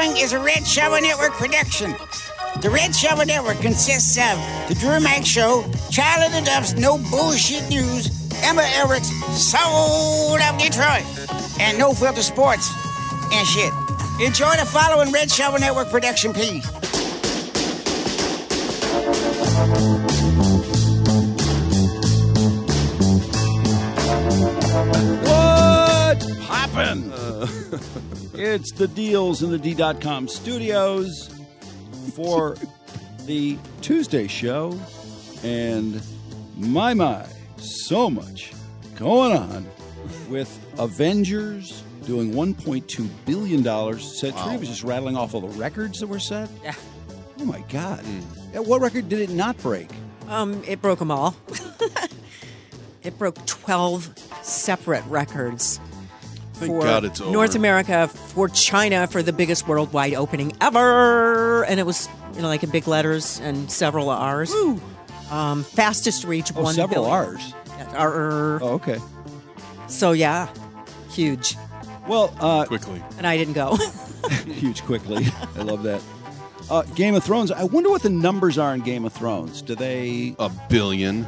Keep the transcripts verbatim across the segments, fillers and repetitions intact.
following is a Red Shovel Network production. The Red Shovel Network consists of The Drew Mag Show, Child of the Dubs, No Bullshit News, Emma Everett's Soul of Detroit, and No Filter Sports and shit. Enjoy the following Red Shovel Network production, please. What's poppin'? Uh, it's the Deals in the D dot com studios for the Tuesday show, and my, my, so much going on with Avengers doing one point two billion dollars. Said wow. Tree was just rattling off all the records that were set. Yeah. Oh, my God. Mm. What record did it not break? Um, it broke them all. It broke twelve separate records. Thank for God it's over. North America, for China, for the biggest worldwide opening ever. And it was, you know, like in big letters and several R's. Woo. Um, fastest reach, oh, one several billion. R's. Yeah, R. Oh, okay. So, yeah, huge. Well, uh, quickly. And I didn't go. Huge quickly. I love that. Uh, Game of Thrones. I wonder what the numbers are in Game of Thrones. Do they... A billion.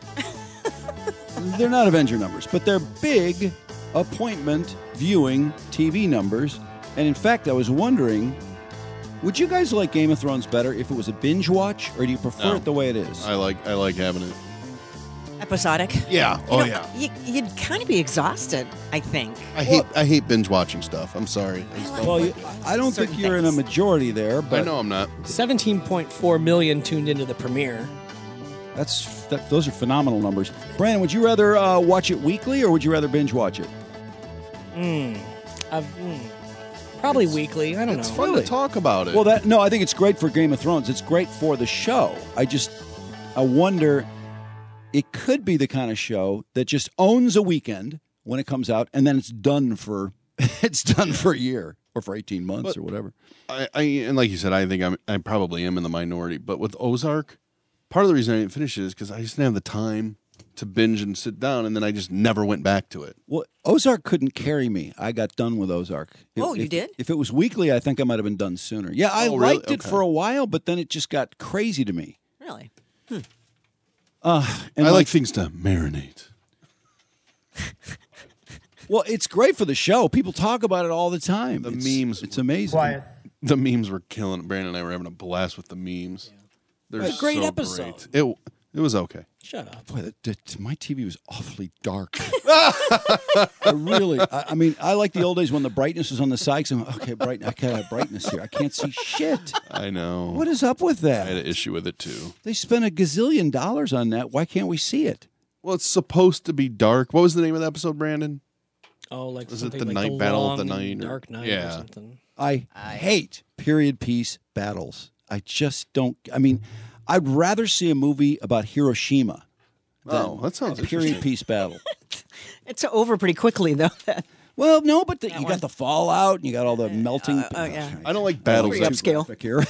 They're not Avenger numbers, but they're big appointment viewing T V numbers. And in fact, I was wondering, would you guys like Game of Thrones better if it was a binge watch, or do you prefer No. it the way it is? I like I like having it. Episodic. Yeah. You Oh know, yeah. You, you'd kind of be exhausted, I think. I hate I hate binge watching stuff. I'm sorry. I, just don't well, like you, it. I don't think Certain you're in a things. majority there, but I know I'm not. seventeen point four million tuned into the premiere. that's that, those are phenomenal numbers. Brandon, would you rather uh, watch it weekly, or would you rather binge watch it? Mm. Uh, mm. Probably weekly. I don't It's know. fun Really? to talk about it. Well, that no, I think it's great for Game of Thrones. It's great for the show. I just, I wonder, it could be the kind of show that just owns a weekend when it comes out, and then it's done for, it's done for a year or for eighteen months But- or whatever. I, I and like you said, I think I'm I probably am in the minority. But with Ozark, part of the reason I didn't finish it is because I just didn't have the time to binge and sit down, and then I just never went back to it. Well, Ozark couldn't carry me. I got done with Ozark. If- Oh, you if- did? If it was weekly, I think I might have been done sooner. Yeah, I Oh, really? liked it Okay. for a while, but then it just got crazy to me. Really? Uh, and I like things to marinate. Well, it's great for the show. People talk about it all the time. The It's- memes. It's amazing. The memes were killing it. Brandon and I were having a blast with the memes. They're A great so episode. Great. It it was okay. Shut up. Boy, the, the, my T V was awfully dark. I really, I, I mean, I like the old days when the brightness was on the side. So, okay, bright, I can't have brightness here. I can't see shit. I know. What is up with I had that? an issue with it too. They spent a gazillion dollars on that. Why can't we see it? Well, it's supposed to be dark. What was the name of the episode, Brandon? Oh, like Was it something the like Night the Battle of the Long Night or- Dark Night Yeah. or something. I hate period piece battles. I just don't. I mean, I'd rather see a movie about Hiroshima than Oh, that sounds a period interesting. piece battle. It's over pretty quickly, though. Well, no, but the, you one. got the fallout and you got all the melting. uh, yeah. I don't like battles. Pretty That, upscale. Graphic here.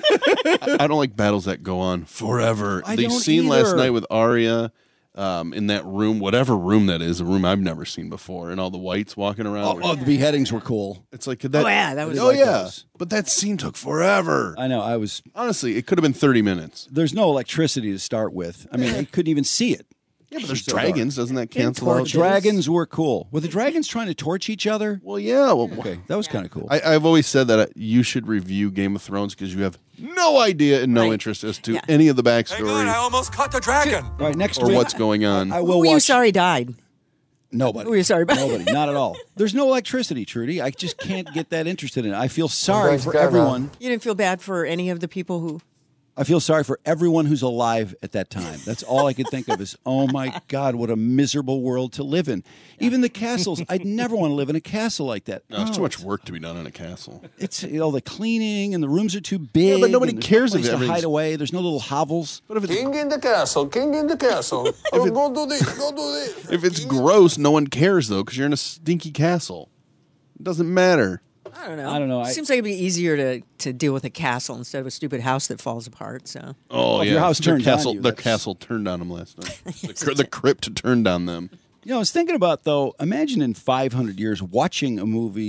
I don't like battles that go on forever. I the don't scene last either. night with Arya um, in that room, whatever room that is, a room I've never seen before, and all the whites walking around. Oh, oh, the beheadings were cool. It's like could that. Oh, yeah, that was- Oh like yeah, those. but that scene took forever. I know. I was. Honestly, it could have been thirty minutes. There's no electricity to start with. I mean, I couldn't even see it. Yeah, but there's So dragons. Doesn't that cancel out? torches. Dragons were cool. Were the dragons trying to torch each other? Well, yeah. Well, Okay, that was kind of cool. I, I've always said that you should review Game of Thrones because you have no idea and no Right. interest as to Yeah. any of the Hang on, I backstory almost caught the dragon. All right, next or week what's going on. I Who will were you watch. sorry died? Nobody. Who were you sorry about? Nobody. Not at all. There's no electricity, Trudy. I just can't get that interested in it. I feel sorry for everyone. You didn't feel bad for any of the people who... I feel sorry for everyone who's alive at that time. That's all I could think of is, oh my God, what a miserable world to live in. Even the castles. I'd never want to live in a castle like that. No, it's No, too much work to be done in a castle. It's you know the cleaning and the rooms are too big. but nobody and there's cares no if place to everything's- hide away. There's no little hovels. But if it's King in the castle, king in the castle. Oh, go do this, go do this. if it's gross, no one cares though because you're in a stinky castle. It doesn't matter. I don't know. I don't know. I- Seems like it'd be easier to, to deal with a castle instead of a stupid house that falls apart. So Oh Well, if yeah, your house their turned on castle, you, their that's- castle turned on them last night. the, cri- the crypt turned on them. You know, I was thinking about though. Imagine in five hundred years watching a movie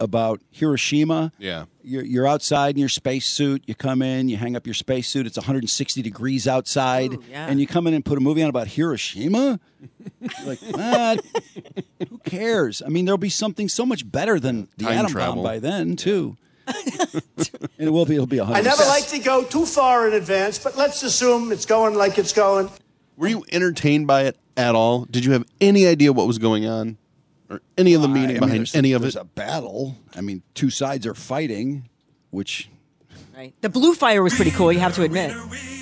about Hiroshima. Yeah. You're, you're outside in your spacesuit. You come in, you hang up your spacesuit. It's one hundred sixty degrees outside. Ooh, yeah. And you come in and put a movie on about Hiroshima? You're like, ah, who cares? I mean, there'll be something so much better than the Time atom travel. bomb by then, too. And it will be, it'll be one hundred. I never like to go too far in advance, but let's assume it's going like it's going. Were you entertained by it at all? Did you have any idea what was going on? Or any of the meaning I mean, behind there's- any of there's it? a battle. I mean, two sides are fighting, which, Right. The blue fire was pretty cool, you have to admit.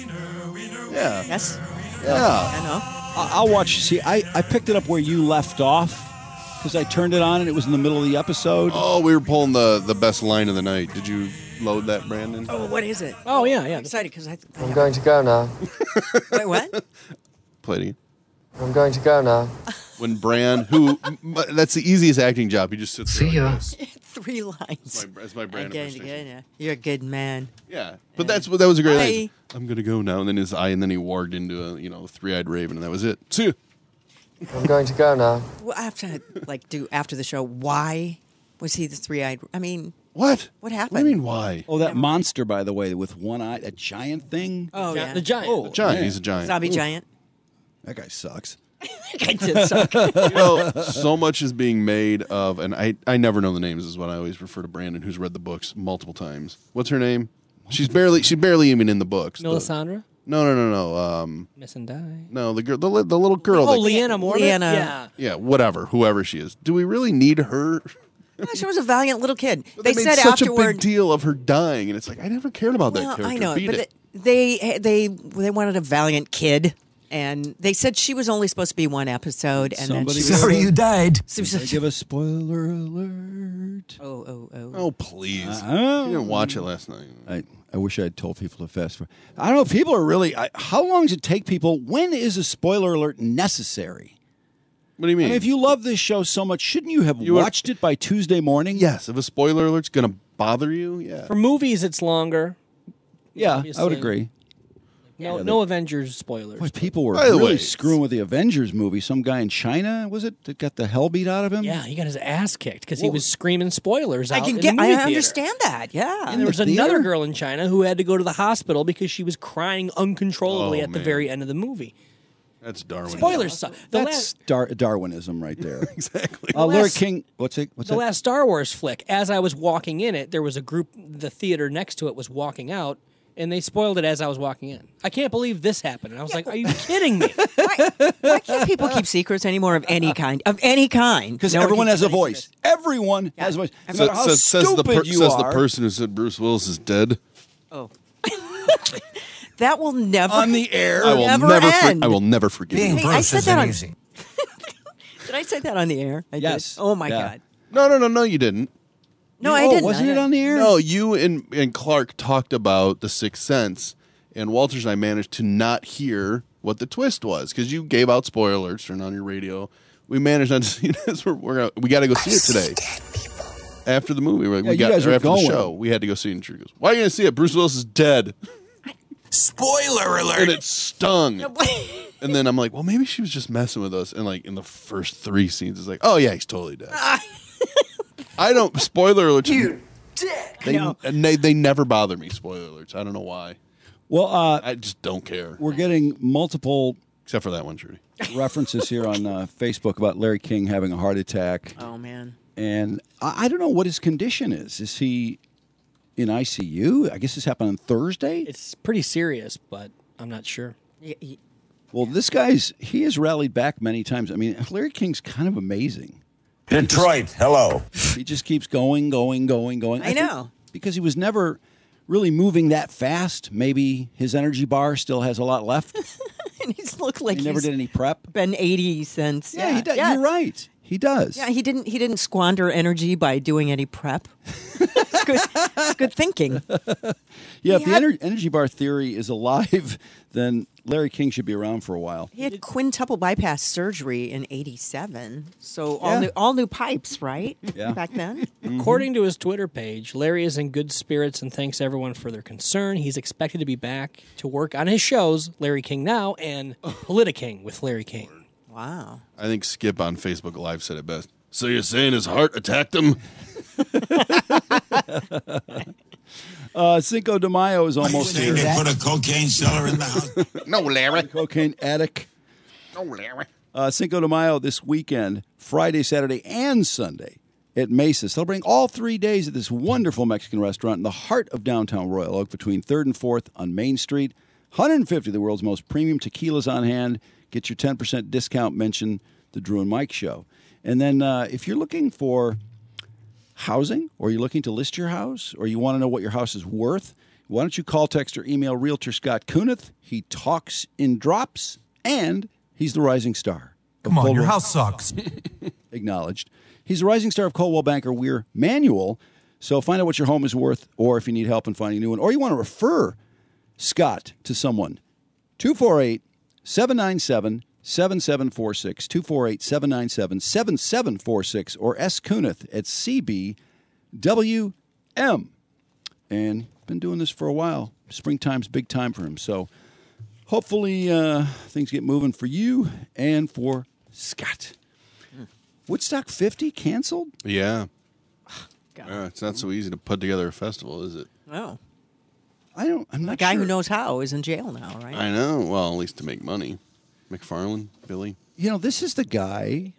Yeah. Yes? Yeah. I know. I- I'll watch. See, I, I picked it up where you left off because I turned it on and it was in the middle of the episode. Oh, we were pulling the, the best line of the night. Did you load that, Brandon? Oh, what is it? Oh, yeah, yeah. I'm excited because I. I'm going to go now. Wait, what? Play it again. I'm going to go now. When Bran, who, m- that's the easiest acting job. He just sits there. See ya. like this. Three lines. That's my, that's my Bran I'm getting impersonation. good, yeah. You're a good man. Yeah, but that's what that was a great. Bye. Line. I'm gonna go now, and then his eye, and then he warged into a you know three-eyed raven, and that was it. See ya. I'm going to go now. Well, I have to like do after the show. Why was he the three-eyed? I mean, What? What happened? What do you mean? Why? Oh, that monster, by the way, with one eye, that giant thing. oh Gi- yeah, The giant. Oh, Giant. man. He's a giant. zombie giant. That guy sucks. I did suck. You know, so much is being made of, and I I never know the names. Is what I always refer to Brandon, who's read the books multiple times. What's her name? She's barely she's barely even in the books. The- Melisandre? no, no, no, no. Um, Miss and Die. no, the girl, the, li- the little girl. Oh, that- Leanna Mormon? Leanna. Yeah. yeah, whatever, whoever she is. Do we really need her? No, she was a valiant little kid. But they made said such a afterward. big deal of her dying, and it's like I never cared about that well, character. I know, Beat but it. they they they wanted a valiant kid, and they said she was only supposed to be one episode, and Somebody then she give was. Sorry you died. she was I give a spoiler alert. oh oh oh. Oh please! Oh. You didn't watch it last night. I, I wish I had told people to fast forward. I don't know. People are really. I, how long does it take people? When is a spoiler alert necessary? What do you I mean? mean, if you love this show so much, shouldn't you have You were- watched it by Tuesday morning? yes, if a spoiler alert's gonna bother you, yeah. For movies, it's longer. yeah, I Obviously. would agree. No, no Avengers spoilers. Boy, people were By the really way- screwing with the Avengers movie. Some guy in China, was it, that got the hell beat out of him? Yeah, he got his ass kicked because he What was was- screaming spoilers out I can in get. the I movie theater. understand that. Yeah. And there was the another theater? girl in China who had to go to the hospital because she was crying uncontrollably Oh, at the man. very end of the movie. That's Darwin. Spoilers suck. The, That's last, Dar- Darwinism right there. exactly. uh, Larry last- King, what's it? What's the that? last Star Wars flick, as I was walking in it, there was a group, the theater next to it was walking out, and they spoiled it as I was walking in. I can't believe this happened. And I was like, are you kidding me? why, why can't people keep secrets anymore of any kind? Of any kind? Because No one everyone keeps has a any voice. secrets. Everyone has a voice. No matter how says, says the stupid per- you says are. the person who said Bruce Willis is dead. Oh. That will never on the air. I will never never. For- end. I will never forgive Hey, you. I said that on. Did I say that on the air? I did. Yes. Oh my Yeah. god. No, no, no, no. You didn't. No, oh, I didn't. Wasn't I it on the air? No, you and and Clark talked about the Sixth Sense, and Walters and I managed to not hear what the twist was because you gave out spoiler alerts, turned on your radio. We managed not to see this. We're, we're gonna, we got to go see it today. After the movie, we're like, Yeah, we you got guys or were after going. the show. We had to go see it. And she goes, "Why are you going to see it? Bruce Willis is dead." Spoiler alert. And it stung. And then I'm like, well, maybe she was just messing with us. And like in the first three scenes, it's like, oh yeah, he's totally dead. I don't spoiler alerts. You dick. They, and they they never bother me. Spoiler alerts. I don't know why. Well, uh, I just don't care. we're getting multiple Except for that one, Trudy. references here on uh, Facebook about Larry King having a heart attack. Oh man. And I, I don't know what his condition is. Is he in I C U? I guess this happened on Thursday. It's pretty serious, but I'm not sure. Y- y- Well, this guy's, he has rallied back many times. I mean, Larry King's kind of amazing. Detroit, hello. He just keeps going, going, going, going. I think know. because he was never really moving that fast. Maybe his energy bar still has a lot left. And he's looked like He never he's did any prep. been eighty since. Yeah, he does. Yeah. You're right. He does. Yeah, he didn't. He didn't squander energy by doing any prep. It's good, it's good thinking. Yeah, if He the had- ener- energy bar theory is alive, then Larry King should be around for a while. He had quintuple bypass surgery in eighty-seven, so all Yeah. new, all new pipes, right? Yeah. Back then. According to his Twitter page, Larry is in good spirits and thanks everyone for their concern. He's expected to be back to work on his shows, Larry King Now and Politiking with Larry King. Wow. I think Skip on Facebook Live said it best. So you're saying his heart attacked him? uh, Cinco de Mayo is almost Saying here. they put a cocaine seller in the house. No, Larry. Cocaine addict. No, Larry. Uh, Cinco de Mayo this weekend, Friday, Saturday, and Sunday at Mesa, celebrating all three days at this wonderful Mexican restaurant in the heart of downtown Royal Oak between third and fourth on Main Street. one hundred fifty of the world's most premium tequilas on hand. Get your ten percent discount. Mention the Drew and Mike Show. And then uh, if you're looking for housing, or you're looking to list your house, or you want to know what your house is worth, why don't you call, text, or email Realtor Scott Kunith? He talks in drops, and he's the rising star. Come on, your Coldwell- house sucks. Acknowledged. He's the rising star of Coldwell Banker Weir Manual. So find out what your home is worth, or if you need help in finding a new one, or you want to refer Scott to someone. two four eight, seven nine seven, seven seven four six. two four eight, seven nine seven, seven seven four six, or S. Kunith at C B W M. And been doing this for a while. Springtime's big time for him. So hopefully uh, things get moving for you and for Scott. Woodstock fifty canceled? Yeah. Yeah, it's not so easy to put together a festival, is it? Oh. I don't. I'm not The guy sure. who knows how is in jail now, right? I know. Well, at least to make money. McFarlane, Billy. You know, this is the guy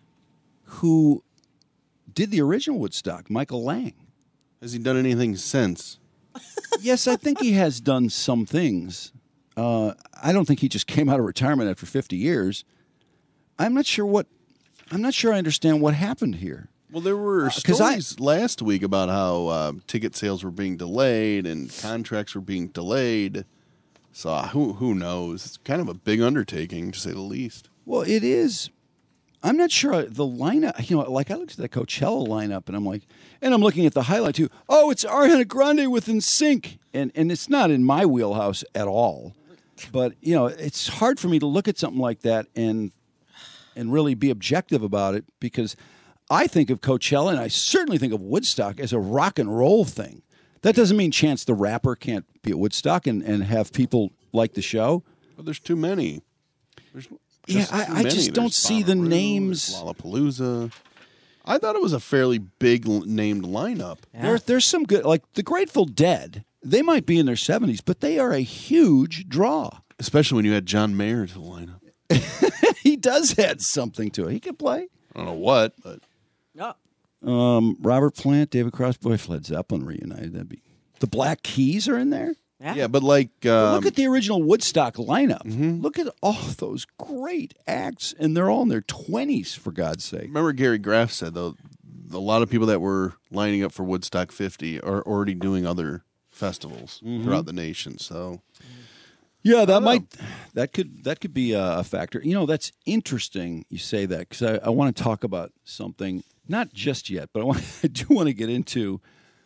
who did the original Woodstock, Michael Lang. Has he done anything since? Yes, I think he has done some things. Uh, I don't think he just came out of retirement after fifty years. I'm not sure what. I'm not sure I understand what happened here. Well, there were Uh, 'cause I- stories last week about how uh, ticket sales were being delayed and contracts were being delayed. So uh, who who knows? It's kind of a big undertaking, to say the least. Well, it is. I'm not sure the lineup. You know, like I looked at the Coachella lineup, and I'm like, and I'm looking at the highlight too. Oh, it's Ariana Grande with N Sync, and and it's not in my wheelhouse at all. But you know, it's hard for me to look at something like that and and really be objective about it, because I think of Coachella, and I certainly think of Woodstock as a rock and roll thing. That doesn't mean Chance the Rapper can't be at Woodstock and, and have people like the show. But there's too many. There's Yeah, just I- too I many. just don't There's see the Bonnaroo, names. there's Lollapalooza. I thought it was a fairly big l- named lineup. There, there's some good, like the Grateful Dead. They might be in their seventies, but they are a huge draw. Especially when you had John Mayer to the lineup. He does add something to it. He can play. I don't know what, but No. Um, Robert Plant, David Crosby, if Led Zeppelin reunited, that'd be. The Black Keys are in there. Yeah. yeah, but like But um, look at the original Woodstock lineup. Look at all those great acts, and they're all in their twenties, for God's sake. remember Gary Graff said though, a lot of people that were lining up for Woodstock fifty are already doing other festivals throughout the nation. So Yeah, that might that could that could be a, a factor. You know, that's interesting. You say that because I, I want to talk about something, not just yet, but I, want, I do want to get into.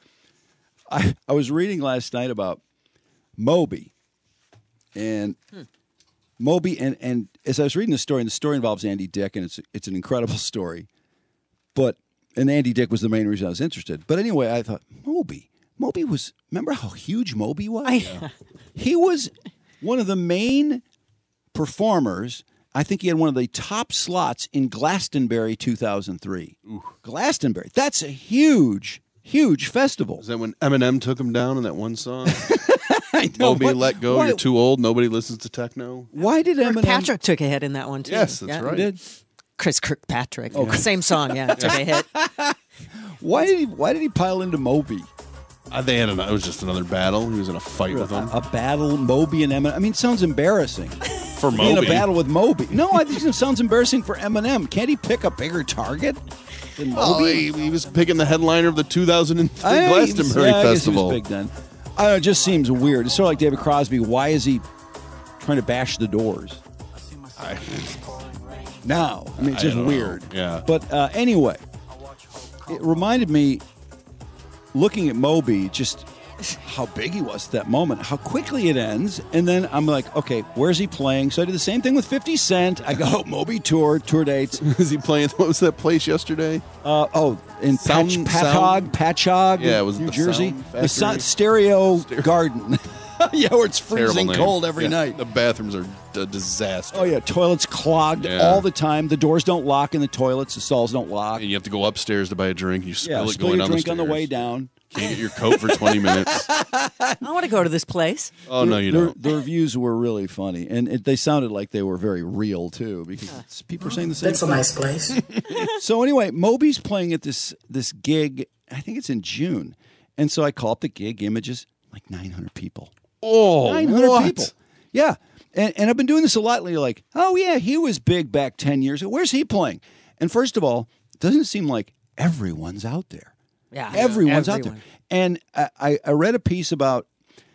I I was reading last night about Moby, and Moby, and and as I was reading the story, and the story involves Andy Dick, and it's it's an incredible story, but and Andy Dick was the main reason I was interested. But anyway, I thought Moby, Moby was. Remember how huge Moby was? I, He was one of the main performers. I think he had one of the top slots in Glastonbury two thousand three. Glastonbury. That's a huge, huge festival. is that when Eminem took him down in that one song? I know. Moby, What- let go. Why, You're too old. Nobody listens to techno. why did Eminem... Kirkpatrick took a hit in that one too. Yes, that's Yeah. right. Did? Chris Kirkpatrick. Oh, same song. Yeah, took a hit. Why did he? Why did he pile into Moby? Uh, they had an, it was just another battle. He was in a fight with them A, a battle, Moby and Eminem. I mean, it sounds embarrassing. for Be in a Moby. battle with Moby. No, I think it sounds embarrassing for Eminem. Can't he pick a bigger target than Moby? Oh, he, he was picking the headliner of the two thousand three I- Glastonbury yeah, I guess Festival. He was big then. I don't know, it just seems weird. It's sort of like David Crosby. Why is he trying to bash the Doors I- now? I mean, it's I just don't know. weird. Yeah. But uh, anyway, it reminded me, looking at Moby, just how big he was at that moment, how quickly it ends, and then I'm like, okay, where's he playing? So I did the same thing with fifty Cent. I go, Moby tour, tour dates. Is he playing? What was that place yesterday? Uh, oh, in Patch, Sound- Patchogue, sound- Patchogue, Yeah, it was New the Jersey. Sound The so- Factory. Stereo Garden. Yeah, where it's Terrible freezing name. cold every Yeah, night. The bathrooms are a disaster. Oh, yeah, toilets clogged Yeah. all the time. The doors don't lock in the toilets. The stalls don't lock. And you have to go upstairs to buy a drink. You spill Yeah, it spill going your down drink the on the stairs. way down. Can't get your coat for twenty minutes. I want to go to this place. Oh, no, you the, don't. The reviews were really funny, and it, they sounded like they were very real too, because it's, people are saying the same. That's a thing. nice place. So anyway, Moby's playing at this this gig. I think it's in June, and so I call up the gig. Images like nine hundred people. Oh, nine hundred what? people. Yeah, and and I've been doing this a lot. And you're like, oh yeah, he was big back ten years ago. Where's he playing? And first of all, doesn't it seem like everyone's out there? Yeah, Everyone's out everyone. there. And I- I, I read a piece about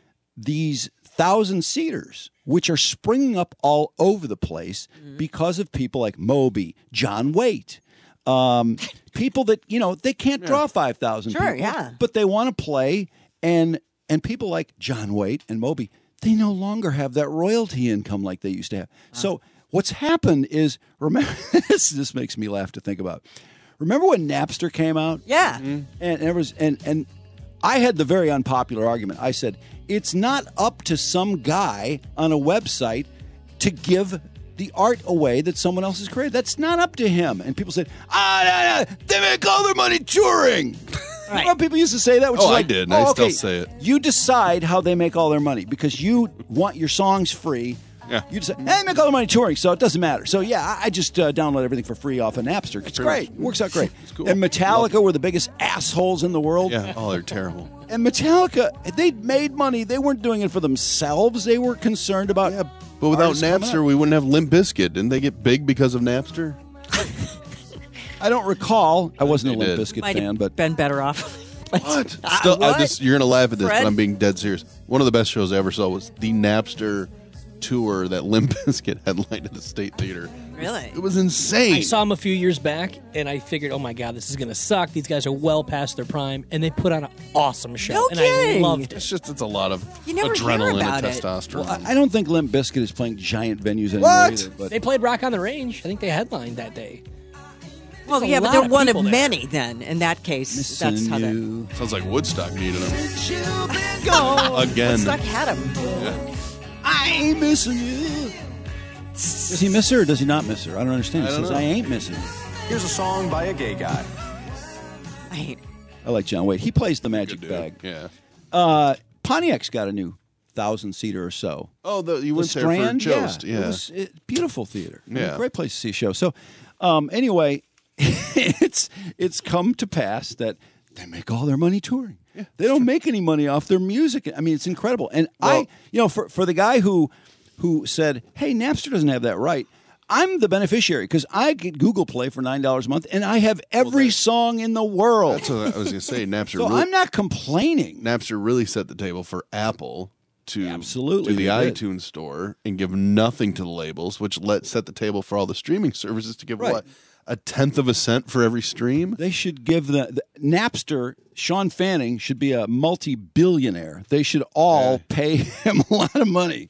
these thousand seaters, which are springing up all over the place Mm-hmm. because of people like Moby, John Waite, um, people that you know they can't draw five thousand. Sure, people, yeah. but they want to play, and and people like John Waite and Moby, they no longer have that royalty income like they used to have. So what's happened is, remember, this this makes me laugh to think about. Remember when Napster came out? Yeah. And it was and and I had the very unpopular argument. I said, it's not up to some guy on a website to give the art away that someone else has created. That's not up to him. And people said, ah, nah, nah, they make all their money touring. You know how people used to say that? Which Oh, is I like, did, and I oh, still okay, say it. You decide how they make all their money because you want your songs free. Yeah. You decide, hey, they make all their money touring, so it doesn't matter. So, yeah, I, I just uh, download everything for free off of Napster. It's great. It works out great. It's cool. And Metallica were the biggest assholes in the world. Yeah. Oh, they're terrible. And Metallica, they made money. They weren't doing it for themselves. They were concerned about. Yeah, but without artists coming Napster, up. we wouldn't have Limp Bizkit. Didn't they get big because of Napster? I don't recall. I wasn't a They Limp did. Bizkit Might fan, have but been better off. What? Uh, Still, I what? just, you're going to laugh at this, Fred? but I'm being dead serious. One of the best shows I ever saw was the Napster tour that Limp Bizkit headlined at the State Theater. Really? It was insane. I saw him a few years back, and I figured, oh my god, this is going to suck. These guys are well past their prime, and they put on an awesome show, No and kidding. I loved It's it. just, it's a lot of You never hear adrenaline about and it. testosterone. well, I I don't think Limp Bizkit is playing giant venues anymore What? either. But They played Rock on the Range. I think they headlined that day. Well, There's a yeah, but lot they're of one of people there. many. Then, in that case, that's missing how that. you. Sounds like Woodstock needed them. Go Again. Woodstock had him. I ain't missing you. Does he miss her or does he not miss her? I don't understand. He I don't says, know. I ain't missing you. Here's a song by a gay guy. I hate. I like John Waite. He plays the magic Good bag. dude. Yeah. Uh, Pontiac's got a new thousand-seater or so. Oh, the, you The went Strand, there for Jost. yeah. Yeah. It was it, beautiful theater. I mean, Yeah. great place to see a show. So, um, anyway, it's it's come to pass that they make all their money touring. They don't make any money off their music. I mean, it's incredible. And I, Well- you know, for for the guy who who said, "Hey, Napster doesn't have that right," I'm the beneficiary because I get Google Play for nine dollars a month, and I have every that- song in the world. That's what I was going to say. Napster So really, I'm not complaining. Napster really set the table for Apple to Absolutely, to the they did. iTunes store and give nothing to the labels, which let set the table for all the streaming services to give Right. what a tenth of a cent for every stream. They should give the, the Napster. Sean Fanning should be a multi-billionaire. They should all Yeah. pay him a lot of money.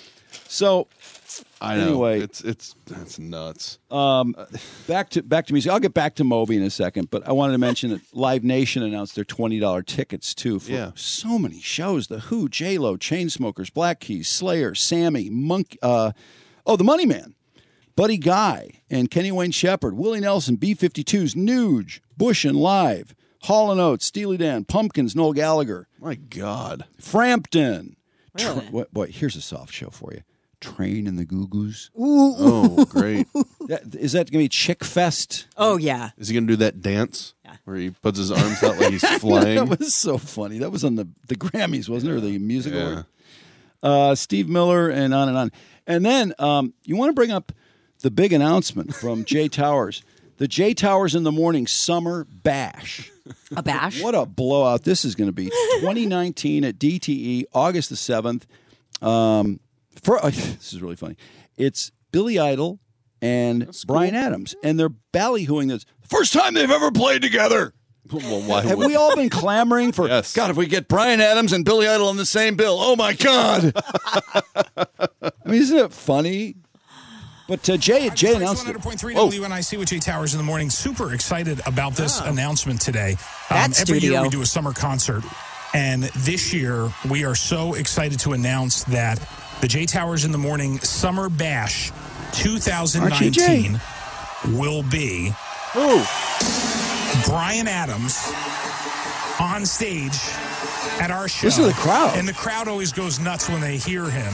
So I know. Anyway. it's it's that's nuts. back to back to music. I'll get back to Moby in a second, but I wanted to mention that Live Nation announced their twenty dollar tickets too for Yeah. so many shows: The Who, J Lo, Chainsmokers, Black Keys, Slayer, Sammy, Monk. Uh, oh, the Money Man. Buddy Guy and Kenny Wayne Shepherd, Willie Nelson, B fifty-twos, Nuge, Bush and Live, Hall and Oates, Steely Dan, Pumpkins, Noel Gallagher, My God, Frampton. Really? Tra- what- boy, here's a soft show for you. Train and the Goo Goos. oh great! That, is that going to be Chick Fest? Oh yeah. Is he going to do that dance Yeah. where he puts his arms out like he's flying? That was so funny. That was on the, the Grammys, wasn't it? Or the music Yeah. award? Uh, Steve Miller and on and on. And then um, you want to bring up the big announcement from Jay Towers. The Jay Towers in the Morning Summer Bash. A bash. What a blowout this is going to be. twenty nineteen at D T E, August the seventh. Um, for, uh, this is really funny. It's Billy Idol and Brian Adams. And they're ballyhooing this. First time they've ever played together. Well, why Have would- we all been clamoring for, Yes. God, if we get Bryan Adams and Billy Idol on the same bill, oh, my God. I mean, isn't it funny? But uh, Jay, Jay announced it. one hundred point three W N I C with Jay Towers in the morning. Super excited about this announcement today. That every year studio. we do a summer concert, and this year we are so excited to announce that the Jay Towers in the Morning Summer Bash twenty nineteen will be Who? Bryan Adams on stage at our show. Listen to the crowd. And the crowd always goes nuts when they hear him.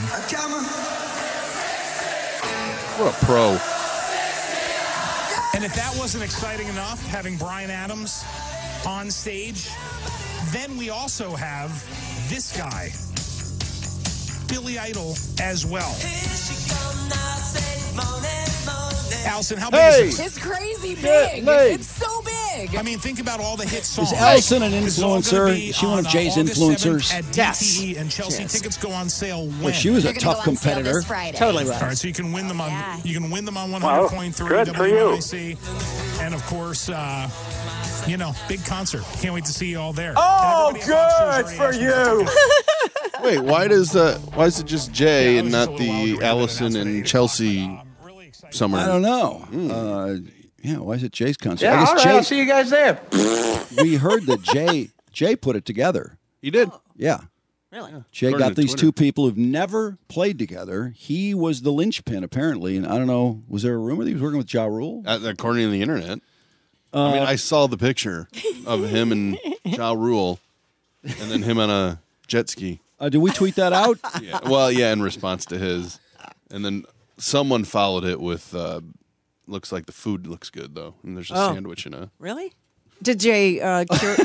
What a pro. And if that wasn't exciting enough, having Bryan Adams on stage, then we also have this guy, Billy Idol, as well. Allison, how big Hey! is this? It's crazy Yeah, big. like- It's so big. I mean, think about all the hit songs. Is Allison an This is all gonna influencer? be Is she one of on, uh, Jay's August influencers? seventh At Yes. D T E, and Chelsea Yes. tickets go on sale when? Well, she was a They're gonna tough go on sale competitor. this Friday. Totally All right. right, so you can win them on Yeah. you can win them on one hundred point three good for you. W N I C, and of course, uh, you know, big concert. Can't wait to see you all there. Oh, And everybody at Fox good News for already asked me you. to- Wait, why does uh, why is it just Jay Yeah, and that was not just a little while ago we the had that Allison announcement. and It- Chelsea I'm really excited. summer? I don't know. Uh, yeah, why is it Jay's concert? Yeah, I all guess right, I'll Jay, see you guys there. we heard that Jay Jay put it together. He did. Yeah. Really? Jay According got to these Twitter. two people who've never played together. He was the linchpin, apparently. And I don't know, was there a rumor that he was working with Ja Rule? Uh, according to the internet. I mean, I saw the picture of him and Ja Rule, and then him on a jet ski. Uh, did we tweet that out? Yeah. Well, yeah, in response to his, and then someone followed it with. Uh, looks like the food looks good though, and there's a Oh. sandwich in a. Really? Did Jay uh, cure?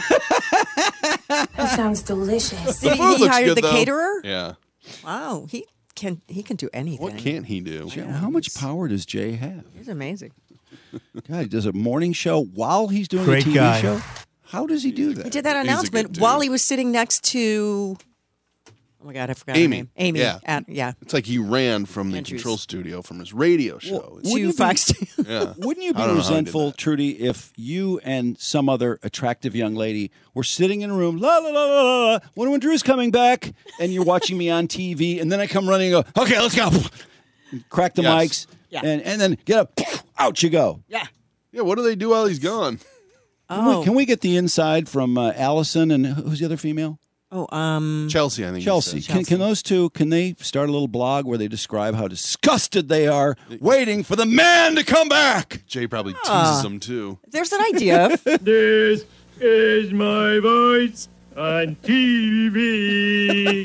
That sounds delicious. Did he, food he looks hired good, the though. caterer? Yeah. Wow, he can he can do anything. What can't he do? Jay, How much power does Jay have? He's amazing. God, he does a morning show while he's doing Great a T V guy. show? How does he do that? He did that He's a announcement good dude. while he was sitting next to. Oh my God, I forgot Amy. her name. Amy. Yeah. At, yeah. It's like he ran from the Andrews. control studio from his radio show. Wouldn't To you be- Fox. yeah. Wouldn't you be I don't know how he did resentful, that. Trudy, if you and some other attractive young lady were sitting in a room, la la la la la, la, when when Drew's coming back, and you're watching me on T V, and then I come running and go, okay, let's go, crack the Yes. mics, Yeah. and and then get up, out you go. Yeah. Yeah. What do they do while he's gone? Can, we, Oh. can we get the inside from uh, Allison and who's the other female? Oh, um. Chelsea, I think. he Chelsea. said. Can, can those two, can they start a little blog where they describe how disgusted they are waiting for the man to come back? Jay probably teases Ah. him too. There's an idea. This is my voice on T V.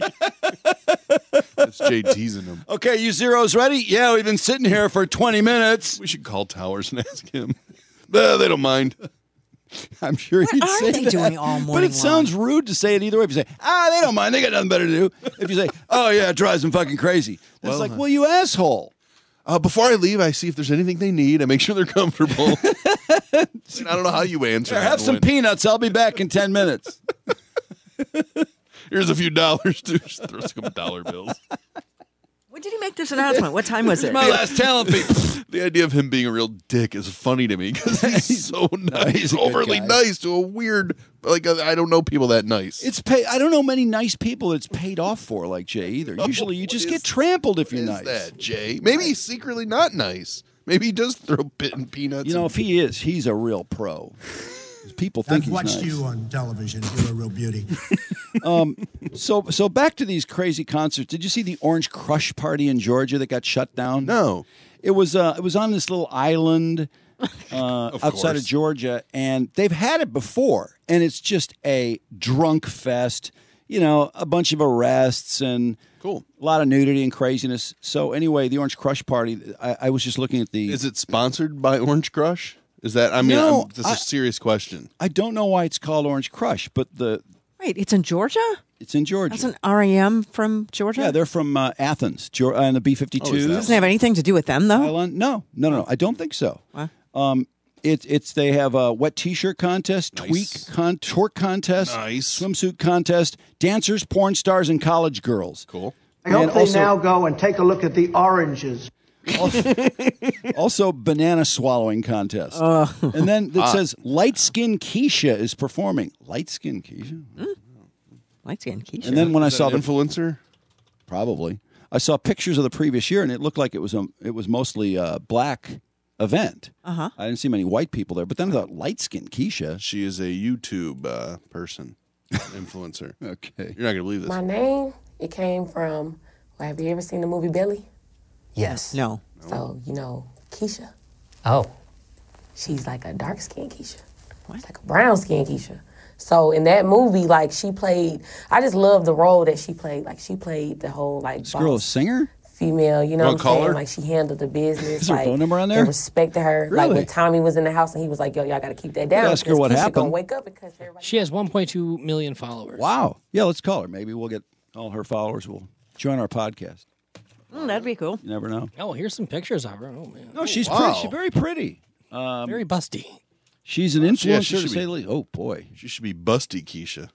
That's Jay teasing him. Okay, you zeros ready? Yeah, we've been sitting here for twenty minutes. We should call Towers and ask him. No, they don't mind. I'm sure he'd are say they that. doing all But morning it sounds rude to say it either way. If you say, ah, they don't mind, they got nothing better to do. If you say, oh, yeah, it drives them fucking crazy. Then it's Well, like, well, you asshole. Uh, before I leave, I see if there's anything they need. I make sure they're comfortable. I, mean, I don't know how you answer. Here, that have some one. peanuts. I'll be back in ten minutes. Here's a few dollars too. Just throw some dollar bills. When did he make this announcement? What time was it? My last talent fee. The idea of him being a real dick is funny to me because he's so nice, he's a good overly guy. nice to a weird. Like uh, I don't know people that nice. It's pay. I don't know many nice people it's paid off for like Jay either. Usually you what just is- get trampled if What you're is nice. that, Jay? Maybe he's secretly not nice. Maybe he does throw bit and peanuts. You know, and- if he is, he's a real pro. People think I've he's watched nice. you on television. You're a real beauty. So, so back to these crazy concerts. Did you see the Orange Crush party in Georgia that got shut down? no, It was uh, it was on this little island uh, outside course. of Georgia, and they've had it before, and it's just a drunk fest. You know, a bunch of arrests and cool. a lot of nudity and craziness. So anyway, the Orange Crush party. I, I was just looking at the. Is it sponsored by Orange Crush? Is that? I mean, No, I'm, this is I- a serious question. I don't know why it's called Orange Crush, but the Wait, it's in Georgia? it's in Georgia. That's an R E M from Georgia? yeah, they're from uh, Athens, Georgia, and the B fifty-twos. Doesn't have anything to do with them, though. Island? No, no, no, no. I don't think so. What? Um, it's it's they have a wet T-shirt contest, Nice. tweak con, twerk contest, Nice. swimsuit contest, dancers, porn stars, and college girls. Cool. I hope And they also- now go and take a look at the oranges. Also, banana swallowing contest. Uh. And then it Ah. says light skin Keisha is performing. Light skin Keisha? Light skin Keisha. And then when I Is that saw an the influencer, probably I saw pictures of the previous year, and it looked like it was a it was mostly a black event. Uh-huh. I didn't see many white people there, but then I thought light skin Keisha. she is a YouTube uh, person, influencer. Okay, You're not gonna believe this. My name, it came from, well, have you ever seen the movie Billy? Yes. No. So, you know, Keisha, Oh. she's like a dark skinned Keisha. She's like a brown skinned Keisha. So in that movie, like she played, I just love the role that she played. Like she played the whole like this girl a boss singer. female, you know Wanna what I'm call saying? her? Like she handled the business. Is her like, phone number on they there? respected her. Like Really? when Tommy was in the house and he was like, yo, y'all got to keep that down. ask her because what Keisha happened. gonna wake up because everybody. She has one point two million followers. Wow. Yeah, let's call her. Maybe we'll get all her followers will join our podcast. Mm, that'd be cool. You never know. Oh, here's some pictures of her. Oh man, No, she's wow. pretty. She's very pretty. Um, very busty. she's an Yeah, influencer she to should say be- the least. Oh boy, She should be busty, Keisha.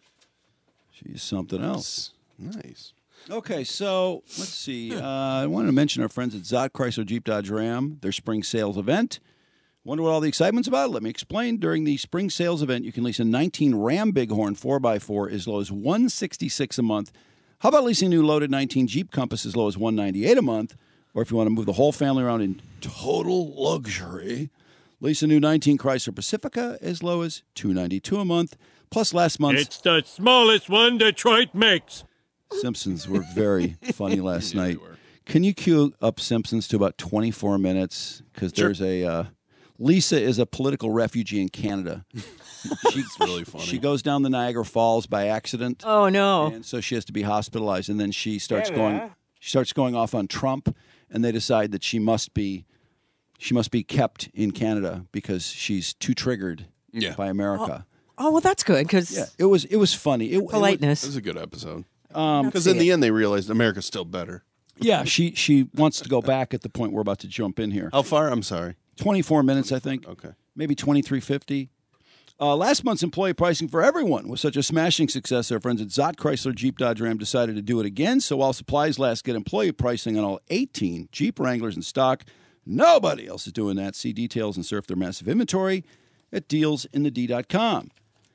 she's something else. Nice. Okay, so let's see. Uh, I wanted to mention our friends at Zott Chrysler Jeep Dodge Ram, their spring sales event. Wonder what all the excitement's about? Let me explain. During the spring sales event, you can lease a nineteen Ram Bighorn four by four as low as one hundred sixty-six dollars a month. How about leasing a new loaded nineteen Jeep Compass as low as one hundred ninety-eight dollars a month? Or if you want to move the whole family around in total luxury, lease a new nineteen Chrysler Pacifica as low as two hundred ninety-two dollars a month. Plus last month's It's the smallest one Detroit makes. Simpsons were very funny last night. Can you cue up Simpsons to about twenty-four minutes? Because Sure. there's a uh, Lisa is a political refugee in Canada. She's really funny. She goes down the Niagara Falls by accident. Oh no. And so she has to be hospitalized, and then she starts going. She starts going off on Trump, and they decide that she must be, she must be kept in Canada because she's too triggered Yeah. by America. Oh well, that's good because Yeah, it was it was funny. It, it was- politeness. This is a good episode. Um, Because in the end, they realized America's still better. yeah, she she wants to go back at the point we're about to jump in here. How far? I'm sorry. twenty-four minutes, I think. Okay. Maybe twenty-three fifty. Uh, last month's employee pricing for everyone was such a smashing success. Our friends at Zott Chrysler Jeep Dodge Ram decided to do it again. So while supplies last, get employee pricing on all eighteen Jeep Wranglers in stock. Nobody else is doing that. See details and surf their massive inventory at deals in the d dot com.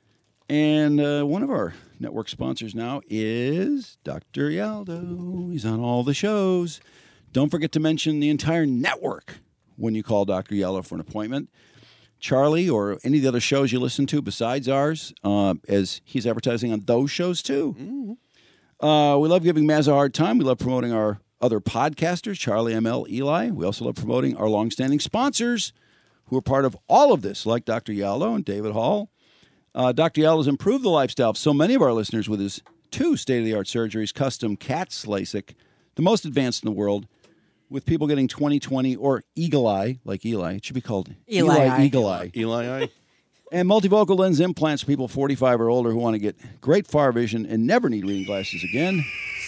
And uh, one of our network sponsors now is Doctor Yaldo. He's on all the shows. Don't forget to mention the entire network when you call Doctor Yaldo for an appointment. Charlie or any of the other shows you listen to besides ours, uh, as he's advertising on those shows too. Mm-hmm. Uh, we love giving Maz a hard time. We love promoting our other podcasters, Charlie, M L, Eli. We also love promoting our longstanding sponsors who are part of all of this, like Doctor Yaldo and David Hall. Uh, Doctor Yaldo has improved the lifestyle of so many of our listeners with his two state-of-the-art surgeries, custom CATS LASIK, the most advanced in the world, with people getting twenty twenty or Eagle Eye, like Eli. It should be called Eli Eli Eye. Eagle Eye. Eli Eye. And multifocal lens implants for people forty-five or older who want to get great far vision and never need reading glasses again.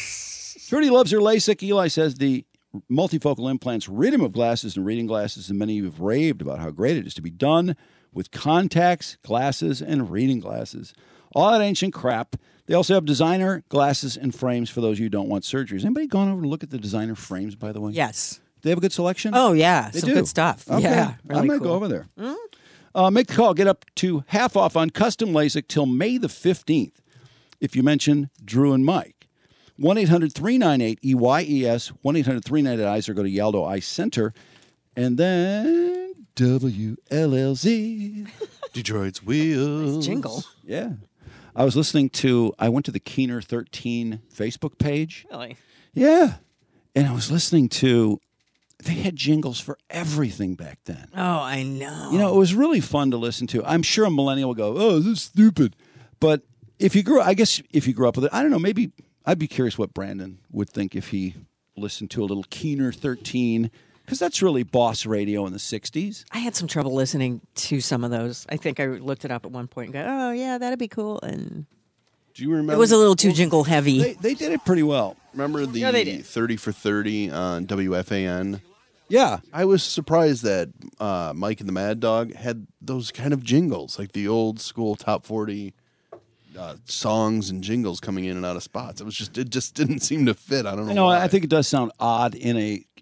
Trudy loves her LASIK. Eli says the multifocal implants rid him of glasses and reading glasses, and many of you have raved about how great it is to be done with contacts, glasses, and reading glasses. All that ancient crap. They also have designer glasses and frames for those of you who don't want surgeries. Anybody gone over to look at the designer frames, by the way? Yes. They have a good selection? Oh yeah, They some do. good stuff. Okay. Yeah, really I'm going to cool. go over there. Uh, make the call. Get up to half off on custom LASIK till May the fifteenth if you mention Drew and Mike. one eight hundred three nine eight E Y E S, one eight hundred three nine eight eyes, or go to Yaldo Eye Center. And then W L L Z. Detroit's Wheels. Jingle. Yeah. I was listening to, I went to the Keener thirteen Facebook page. Really? Yeah. And I was listening to, they had jingles for everything back then. Oh, I know. You know, it was really fun to listen to. I'm sure a millennial will go, oh, this is stupid. But if you grew I guess if you grew up with it, I don't know, maybe I'd be curious what Brandon would think if he listened to a little Keener thirteen, because that's really boss radio in the sixties. I had some trouble listening to some of those. I think I looked it up at one point and go, oh, yeah, that'd be cool. And Do you remember? it was a little too jingle heavy. They, they did it pretty well. Remember the Yeah, they did. thirty for thirty on W F A N? Yeah. I was surprised that uh, Mike and the Mad Dog had those kind of jingles, like the old school top forty uh, songs and jingles coming in and out of spots. It was just, it just didn't seem to fit. I don't know. I know, why. I think it does sound odd in a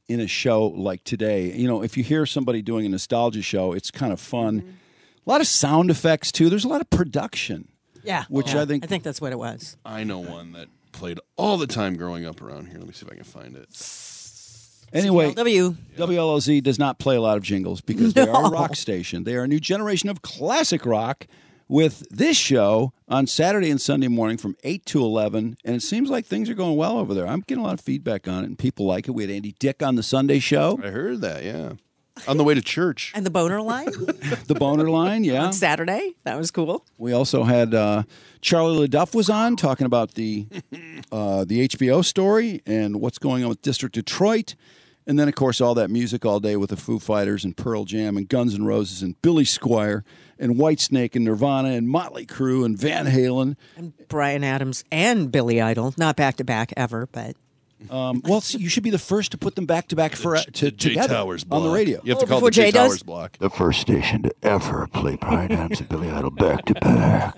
in a show like today. You know, if you hear somebody doing a nostalgia show, it's kind of fun. Mm-hmm. A lot of sound effects, too. There's a lot of production. Yeah. Which yeah. I think... I think that's what it was. I know one that played all the time growing up around here. Let me see if I can find it. Anyway, W W L O Z does not play a lot of jingles because no. they are a rock station. They are a new generation of classic rock with this show on Saturday and Sunday morning from eight to eleven, and it seems like things are going well over there. I'm getting a lot of feedback on it, and people like it. We had Andy Dick on the Sunday show. I heard that, yeah. On the way to church. And the boner line? The boner line, yeah. On Saturday. That was cool. We also had uh, Charlie LaDuff was on talking about the uh, the H B O story and what's going on with District Detroit. And then, of course, all that music all day with the Foo Fighters and Pearl Jam and Guns N' Roses and Billy Squier and Whitesnake and Nirvana and Motley Crue and Van Halen. And Bryan Adams and Billy Idol. Not back-to-back ever, but... Um, well, see, you should be the first to put them back-to-back for, the, to, the J together Towers block. on the radio. You have to oh, call it the Jay J does? Towers block. The first station to ever play Bryan Adams and Billy Idol back-to-back.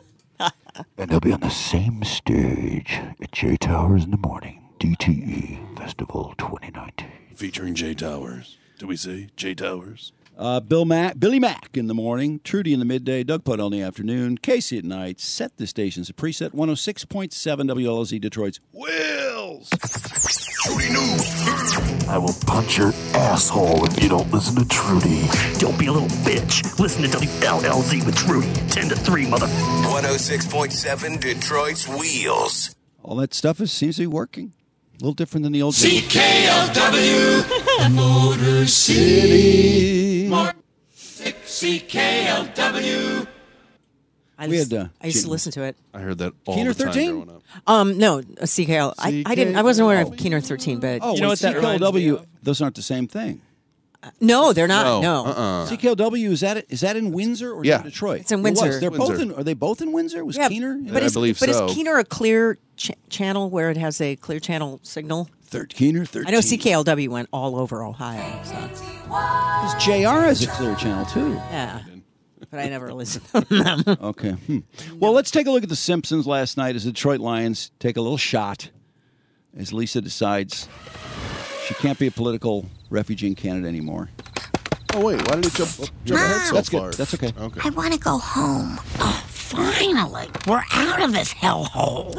And they'll be on the same stage at J Towers in the morning. D T E Festival twenty nineteen. Featuring J Towers. Do we say J Towers? Uh, Bill Mack, Billy Mack in the morning, Trudy in the midday, Doug Puddle in the afternoon, Casey at night. Set the stations to preset one oh six point seven W L O Z Detroit's Wills. Trudy News. I will punch your asshole if you don't listen to Trudy. Don't be a little bitch. Listen to W L L Z with Trudy. ten to three, mother. one oh six point seven Detroit's Wheels. All that stuff is, seems to be working. A little different than the old C K L W Motor City. More C K L W. I, we just, had, uh, I used to listen to it. I heard that all Keener the time thirteen? growing up. Um, no, a C K L. I, I didn't. I wasn't aware of Keener thirteen, but Oh, You know wait, what that C K L reminds me W, of? those aren't the same thing. no, they're not. No, No, uh-uh. C K L W, is that is that in Windsor or is Yeah. that in Detroit? It's in It Windsor. was. They're Windsor. both in. Are they both in Windsor? Was yeah, Keener? But I is, believe but so. is Keener a clear ch- channel where it has a clear channel signal? Thir- Keener thirteen. I know C K L W went all over Ohio. So. Because J R has a clear channel too. Yeah, but I never listened to them. Okay. Hmm. Well, let's take a look at The Simpsons last night as the Detroit Lions take a little shot as Lisa decides she can't be a political refugee in Canada anymore. Oh, wait. Why did it jump, jump ahead so That's far? good. That's okay. Okay. I want to go home. Oh, finally. We're out of this hellhole.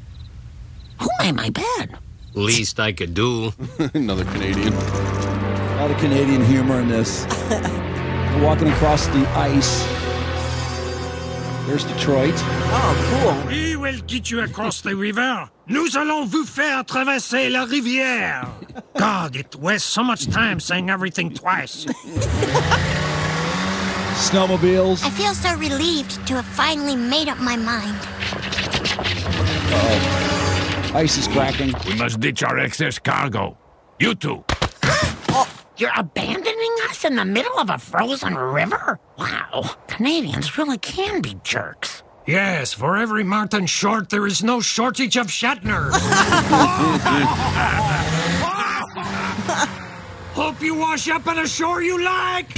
Who made my bed? Least I could do. Another Canadian. A lot of Canadian humor in this. They're walking across the ice. There's Detroit. Oh, cool. We will get you across the river. Nous allons vous faire traverser la rivière. God, it wastes so much time saying everything twice. Snowmobiles. I feel so relieved to have finally made up my mind. Uh-oh. Ice is cracking. We must ditch our excess cargo. You two. Oh, you're abandoning us in the middle of a frozen river? Wow, Canadians really can be jerks. Yes, for every Martin Short, there is no shortage of Shatner. Hope you wash up on a shore you like.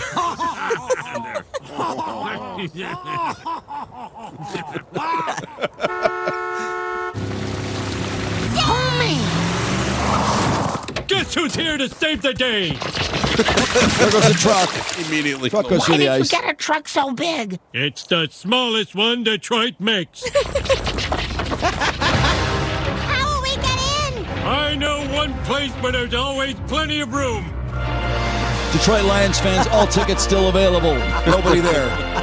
Guess who's here to save the day? There goes the truck. Immediately. Truck goes Why through did the you ice. get a truck so big? It's the smallest one Detroit makes. How will we get in? I know one place where there's always plenty of room. Detroit Lions fans, all tickets still available. Nobody there.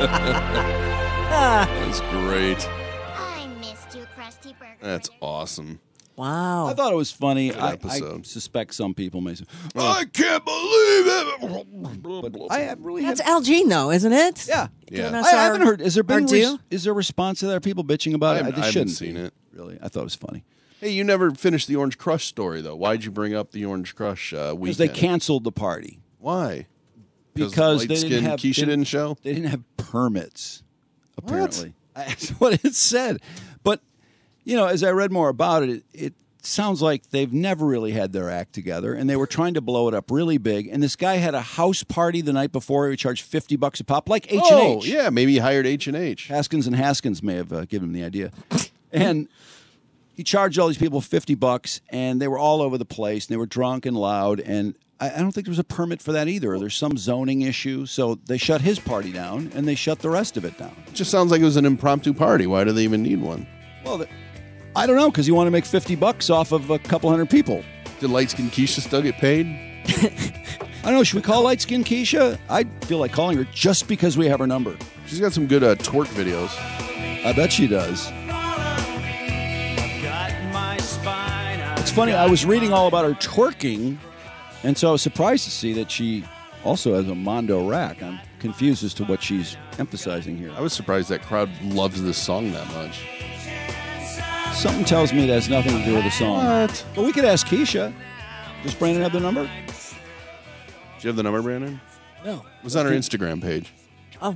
That's great. I missed you, Krusty Burger. That's awesome. Wow. I thought it was funny. Good I, I episode. suspect some people may say, I can't believe it. but I have really That's had, Al Jean, though, isn't it? yeah. Yeah. Giving I, us I haven't our- heard. Is there our been due? res- is there a response to that? Are people bitching about I it? haven't- They I haven't shouldn't seen be. it. Really, I thought it was funny Hey, you never finished the Orange Crush story, though. Why'd you bring up the Orange Crush uh, weekend? because they canceled the party Why? because they light-skinned didn't have Keisha didn't- didn't show? They didn't have permits. Apparently, that's what it said. But you know, as I read more about it, it, it sounds like they've never really had their act together, and they were trying to blow it up really big. And this guy had a house party the night before. He charged fifty bucks a pop, like H and Oh, H. yeah, maybe he hired H and H. Haskins and Haskins may have uh, given him the idea. And he charged all these people fifty bucks, and they were all over the place, and they were drunk and loud, and I, I don't think there was a permit for that either. There's some zoning issue, so they shut his party down, and they shut the rest of it down. It just sounds like it was an impromptu party. Why do they even need one? Well, the, I don't know, because you want to make fifty bucks off of a couple hundred people. Did Light Skin Keisha still get paid? I don't know. Should we call Light Skin Keisha? I feel like calling her just because we have her number. She's got some good uh, twerk videos. I bet she does. It's funny. I was reading all about her twerking, and so I was surprised to see that she also has a Mondo rack. I'm confused as to what she's emphasizing here. I was surprised that crowd loves this song that much. Something tells me it has nothing to do with the song. What? But we could ask Keisha. Does Brandon have the number? Do you have the number, Brandon? No. It was on her Instagram page. Oh.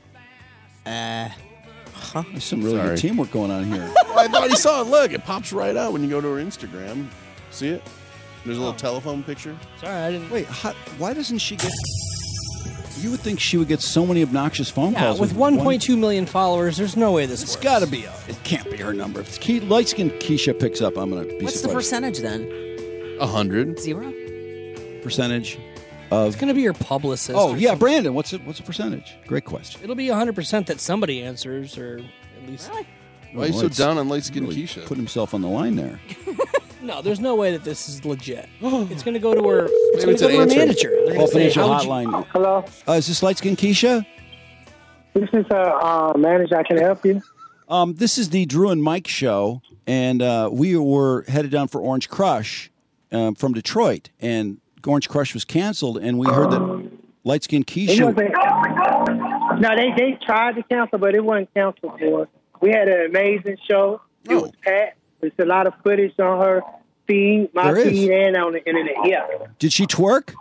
Uh, huh? There's some really Sorry. good teamwork going on here. Well, I thought he saw it. Look, it pops right out when you go to her Instagram. See it? There's a little telephone picture. Sorry, I didn't. Wait, how, why doesn't she get... You would think she would get so many obnoxious phone Yeah, calls. with one point two million followers, there's no way this It's works. got to be. A, it can't be her number. If Ke- light-skinned Keisha picks up, I'm going to be What's the surprised. percentage then? A hundred. Zero? Percentage of... It's going to be your publicist. Oh, or yeah, something. Brandon, what's it, what's the percentage? Great question. It'll be one hundred percent that somebody answers, or at least... Why are you Oh, so it's down on Light Skin really Keisha? Put himself on the line there. No, there's no way that this is legit. It's going to go to her, it's Maybe going to go to her it's an manager. They're All going to say, financial "How'd you-" hotline. Hello, Uh, is this light-skinned Keisha? this is uh, uh manager. I can help you. Um, this is the Drew and Mike show, and uh, we were headed down for Orange Crush um, from Detroit, and Orange Crush was canceled, and we heard that light-skinned It Keisha... wasn't. No, they they tried to cancel, but it wasn't canceled for us. We had an amazing show. It was packed. There's a lot of footage on her feed, my There is. feed, and on the internet. Yeah. Did she twerk?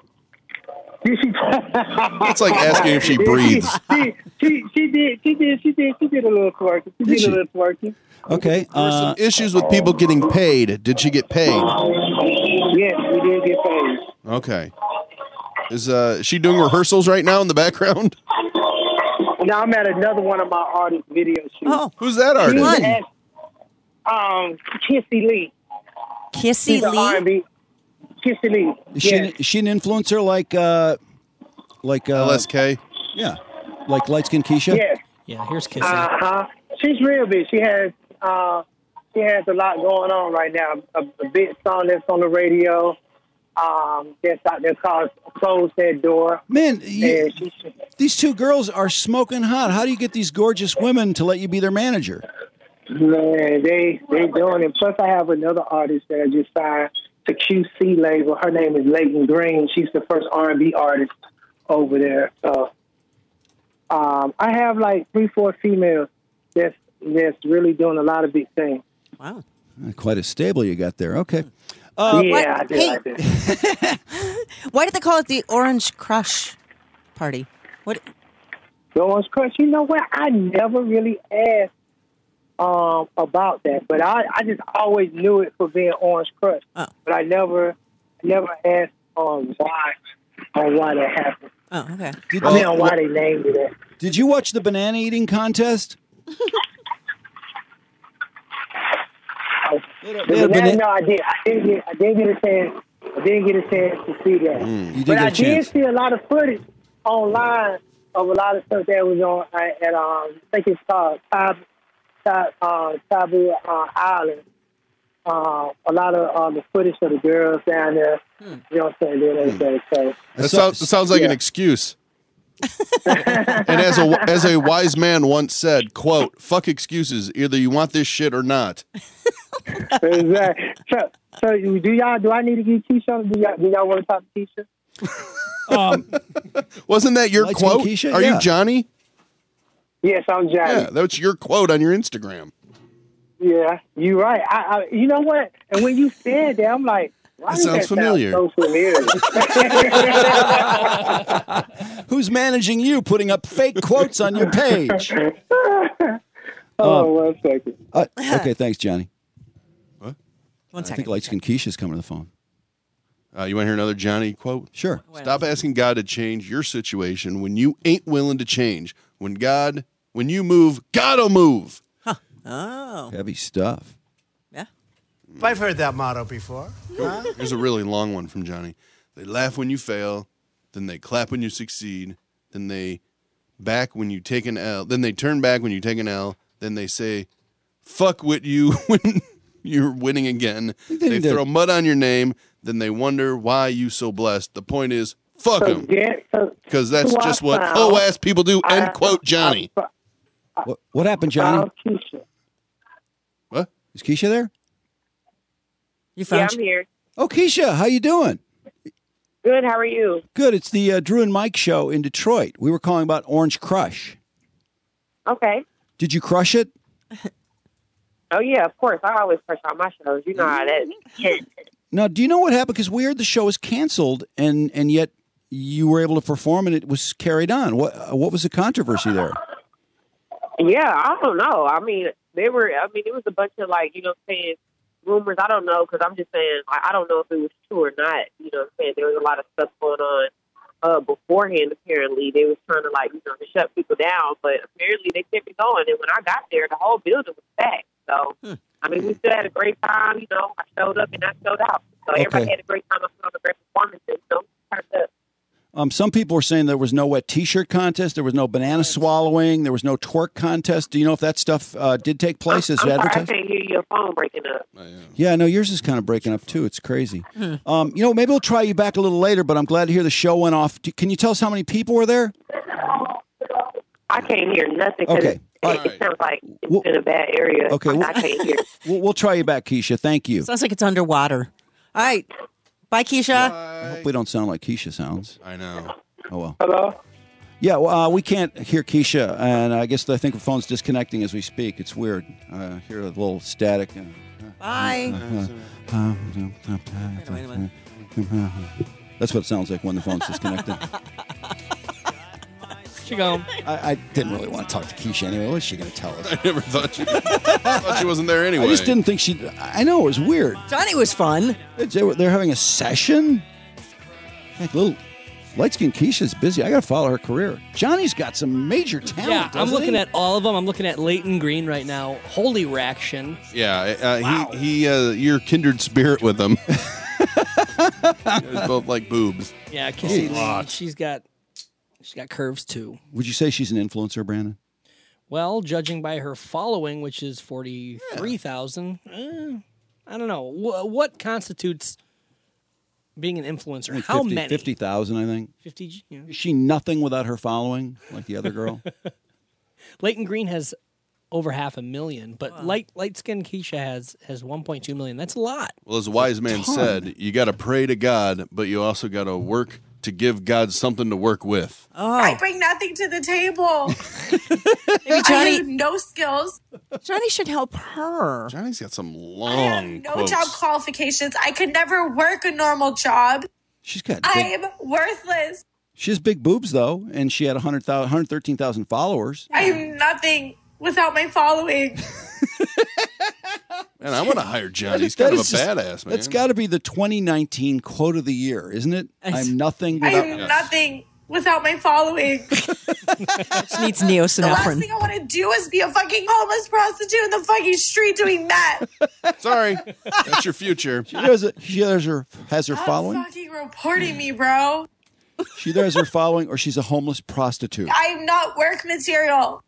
Did she? It's like asking if she breathes. She, she, she did. She did. She did. She did a little twerking. She did, she? a little twerking. Okay. There were Uh, some issues with people getting paid. Did she get paid? Yes, we did get paid. Okay. Is uh, she doing rehearsals right now in the background? Now I'm at another one of my artist video shoots. Oh, Who's that She's artist? at, um, Kissy Lee. Kissy She's an R Lee? and B. Kissy Lee. is, she, Yes. is she an influencer like... Uh, like uh, L S K? Yeah. Like light-skinned Keisha? Yes. Yeah, here's Kissy. Uh huh. She's real big. She has uh, she has a lot going on right now. A, a big song that's on the radio. Um, that's out there called "Close That Door." Man, you, And she, these two girls are smoking hot. How do you get these gorgeous women to let you be their manager? man, they they doing it. Plus, I have another artist that I just signed to Q C label. Her name is Leighton Green. She's the first R and B artist over there. So, um, I have like three, four females that's that's really doing a lot of big things. Wow. Uh, Quite a stable you got there. Okay. Uh, yeah, I did. Hey. I did. Why did they call it the Orange Crush Party? What? The Orange Crush. You know what? I never really asked um, about that, but I, I just always knew it for being Orange Crush. Oh. But I never never asked on why on why that happened. Oh, okay. Did, I mean, on why they named it that. did you watch the banana eating contest? The They had a banana, bana- no, I did. I didn't get. I didn't get a chance. I didn't get a chance to see that. You did but get I a chance. did see a lot of footage online of a lot of stuff that was on at, at um, I think it's called Tab, Tab, uh, Taboo uh, Island. Uh, a lot of uh, the footage of the girls down there. Hmm. You know what I'm saying? Doing everything. So That sounds, that sounds like an excuse. And as a as a wise man once said, "quote Fuck excuses. Either you want this shit or not." exactly. So, so do y'all? Do I need to get Keisha? Do y'all? Do y'all want to talk to Keisha? Um, Wasn't that your Light-skinned quote? Keisha? Are Yeah. you Johnny? Yes, I'm Johnny. Yeah, that's your quote on your Instagram. Yeah, you're right. I, I, you know what? And when you said that, I'm like, why That does sounds that familiar. Sound so familiar? Who's managing you putting up fake quotes on your page? oh, one second. Uh, okay, thanks, Johnny. What? One I second. think light-skinned Keisha's coming to the phone. Uh, you want to hear another Johnny quote? Sure. Stop asking God to change your situation when you ain't willing to change. When God, when you move, God'll move. Oh. Heavy stuff. Yeah. I've heard that motto before. Huh? Here's a really long one from Johnny. They laugh when you fail, then they clap when you succeed, then they back when you take an L, then they turn back when you take an L, then they say, fuck with you when you're winning again. They, they throw mud on your name, then they wonder why you so blessed. The point is, fuck So, them. yeah, so- Because that's so I just what found- hoe-ass people do, end I- quote Johnny. I- What, what happened, Johnny? found Keisha. What? Is Keisha there? You found Yeah, I'm here. Oh, Keisha, how you doing? Good. How are you? Good. It's the uh, Drew and Mike show in Detroit. We were calling about Orange Crush. Okay. Did you crush it? Oh yeah, of course. I always crush on my shows. You know how that is. Now, do you know what happened? Because we heard the show was canceled, and and yet you were able to perform, and it was carried on. What uh, what was the controversy there? Yeah, I don't know. I mean, they were. I mean, it was a bunch of like, you know, what I'm saying rumors. I don't know because I'm just saying like, I don't know if it was true or not. You know, what I'm saying there was a lot of stuff going on uh, beforehand. Apparently, they was trying to like, you know, to shut people down, but apparently they kept it going. And when I got there, the whole building was packed. So, hmm. I mean, we still had a great time. You know, I showed up and I showed out. So Okay. everybody had a great time. I put on a great performance. You know, turned up. Um, some people were saying there was no wet T-shirt contest, there was no banana swallowing, there was no twerk contest. Do you know if that stuff uh, did take place as I'm sorry, I advertised? can't hear your phone breaking up. Yeah, I know yours is kind of breaking up too. It's crazy. Um, you know, maybe we'll try you back a little later, but I'm glad to hear the show went off. Do- Can you tell us how many people were there? I can't hear nothing. 'Cause Okay. It, it sounds like it's in a bad area. Okay, I, well- I can't hear. We'll, we'll try you back, Keisha. Thank you. Sounds like it's underwater. All right. Bye, Keisha. I hope we don't sound like Keisha sounds. I know. Oh, well. Hello? Yeah, well, uh, we can't hear Keisha, and I guess I think the phone's disconnecting as we speak. It's weird. I uh, hear a little static. And, Bye. That's what it sounds like when the phone's disconnected. She gone. I, I didn't really want to talk to Keisha anyway. What was she going to tell us? I never thought she, I thought she wasn't there anyway. I just didn't think she. I know, it was weird. Johnny was fun. They were, they're having a session. Like little light skinned Keisha's busy. I got to follow her career. Johnny's got some major talent. Yeah, I'm doesn't looking he? at all of them. I'm looking at Leighton Green right now. Holy raction. Yeah, uh, he, he uh, you're kindred spirit with him. You guys both like boobs. Yeah, Kissy A Lee. lot. She's got she's got curves too. Would you say she's an influencer, Brandon? Well, judging by her following, which is forty-three thousand, eh, I don't know. Wh- what constitutes being an influencer? I think How fifty many? fifty thousand, I think. fifty, yeah. Is she nothing without her following, like the other girl? Leighton Green has over half a million, but light light skinned Keisha has has one point two million. That's a lot. Well, as a wise man ton. said, you got to pray to God, but you also got to work to give God something to work with. Oh. I bring nothing to the table. Maybe I Johnny, have no skills. Johnny should help her. Johnny's got some I long have no quotes. job qualifications. I could never work a normal job. She's got I big, am worthless. she has big boobs, though, and she had one hundred thousand, one hundred thirteen thousand followers. I am nothing without my following. Man, I want to hire Johnny. He's That kind of a is just- badass, man. That's got to be the twenty nineteen quote of the year, isn't it? I'm nothing I without. am nothing without my following. She needs The last neosinephrine. thing I want to do is be a fucking homeless prostitute in the fucking street doing that. Sorry, that's your future. She has, a, she has her has her Stop following. fucking reporting me, bro. She either has her following, or she's a homeless prostitute. I am not work material.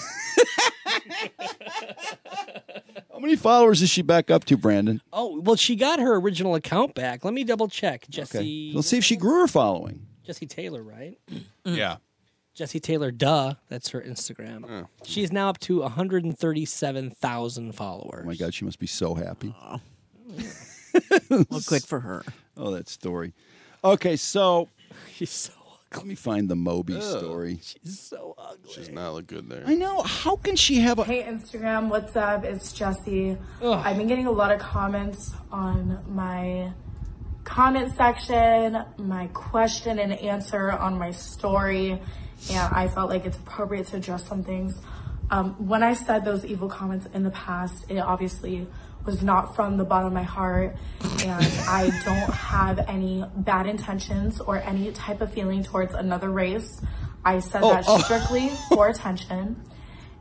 How many followers is she back up to, Brandon? Oh, well, she got her original account back. Let me double check. Jesse Okay, let's see if she grew her following. Jesse Taylor, right? Yeah. Jesse Taylor, duh. That's her Instagram. She's now up to one hundred thirty-seven thousand followers. Oh my God, she must be so happy. Well, good for her. Oh, that story. Okay, so she's so let me find the Moby Ugh. story. She's so ugly. She's not look good there. I know. How can she have a? Hey Instagram, what's up? It's Jessie. I've been getting a lot of comments on my comment section, my question and answer on my story, and I felt like it's appropriate to address some things. Um, when I said those evil comments in the past, it obviously was not from the bottom of my heart, and I don't have any bad intentions or any type of feeling towards another race. I said Oh, that oh. strictly for attention.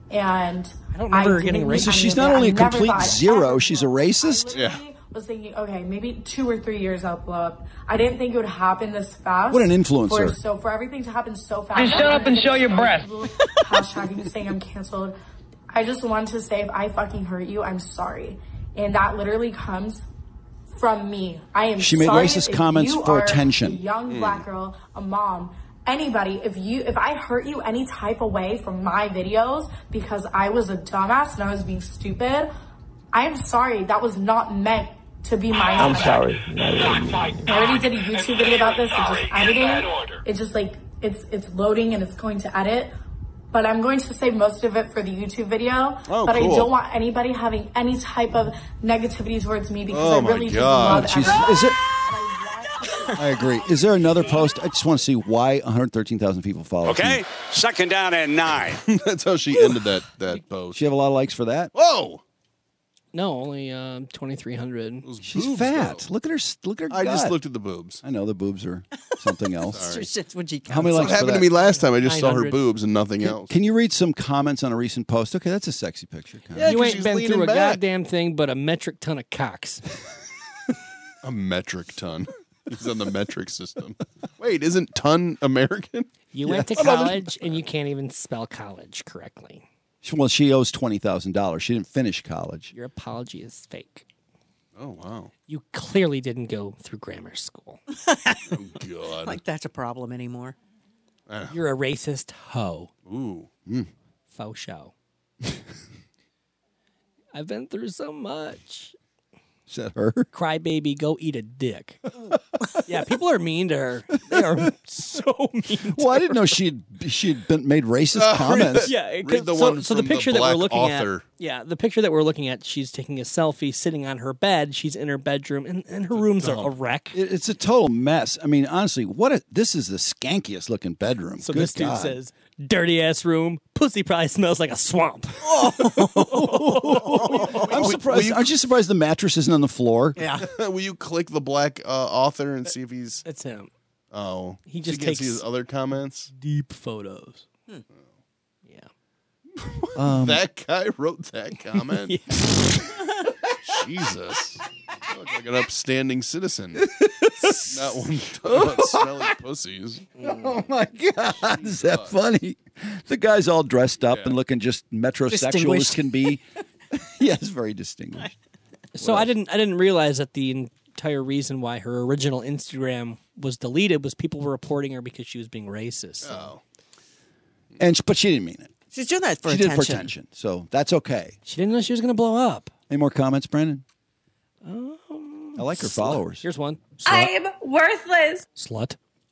And I don't remember her getting didn't racist. So think she's any of not it. only I a never complete thought zero, ever she's a racist. I literally was thinking, okay, maybe two or three years I'll blow up. I didn't think it would happen this fast. What an influencer. For, so for everything to happen so fast. And shut up and show your breath. Hashtagging saying I'm canceled. I just want to say if I fucking hurt you, I'm sorry. And that literally comes from me. I am She made sorry racist if comments you for are attention. A young Mm. black girl, a mom, anybody. If you, if I hurt you any type of way from my videos because I was a dumbass and I was being stupid, I'm sorry. That was not meant to be my. I'm sorry. I already did a YouTube video about this. It's just editing. It's just like it's it's loading and it's going to edit. But I'm going to save most of it for the YouTube video. Oh, but cool. I don't want anybody having any type of negativity towards me because Oh, I my really God. just love Jeez, everyone. is it? I agree. Is there another post? I just want to see why one hundred thirteen thousand people follow. Okay, second down and nine. That's how she ended that that post. She have a lot of likes for that. Whoa! No, only um, twenty-three hundred. She's boobs, fat. though. Look at her. Look at her. I just gut. looked at the boobs. I know the boobs are something else. Sorry. Just when she How many That's likes what for happened to that? me last time. I just saw her nine hundred. boobs and nothing Can, else. can you read some comments on a recent post? Okay, that's a sexy picture. Yeah, You 'cause ain't she's been leaning through a back. goddamn thing but a metric ton of cocks. A metric ton. He's on the metric system. Wait, isn't ton American? You went to Yes. college and you can't even spell college correctly. She- Well, she owes twenty thousand dollars. She didn't finish college. Your apology is fake. Oh, wow. You clearly didn't go through grammar school. Oh, God. Like that's a problem anymore. Ah. You're a racist hoe. Ooh. Faux show. I've been through so much. Is that her? Crybaby, go eat a dick. Yeah, people are mean to her. They are so mean. Well, I didn't know she had she had been made racist comments. Yeah, Read 'cause- the so, one so the from the picture that we're black looking author. at, yeah, the picture that we're looking at, she's taking a selfie, sitting on her bed. She's in her bedroom, and, and her room's a, a wreck. It- It's a total mess. I mean, honestly, what a, this is the skankiest looking bedroom. So Good this dude God. says, "Dirty ass room, pussy probably smells like a swamp." I'm surprised. Aren't you surprised the mattress isn't on the floor? Yeah. Will you click the black uh, author and see if he's... That's him. Oh. He So just you can see takes his other comments? deep photos. Hmm. Um, That guy wrote that comment? Jesus. I look like an upstanding citizen. Not one talking about smelly pussies. Oh my God, is that funny? The guy's all dressed up and looking just metrosexual as Distinguished. can be. Yes, very distinguished. So I didn't I didn't realize that the entire reason why her original Instagram was deleted was people were reporting her because she was being racist. Oh. And sh- but she didn't mean it. She's doing that for she attention. did it for attention, so that's okay. She didn't know she was going to blow up. Any more comments, Brandon? Um, I like her followers. Here's one. I'm worthless. Slut.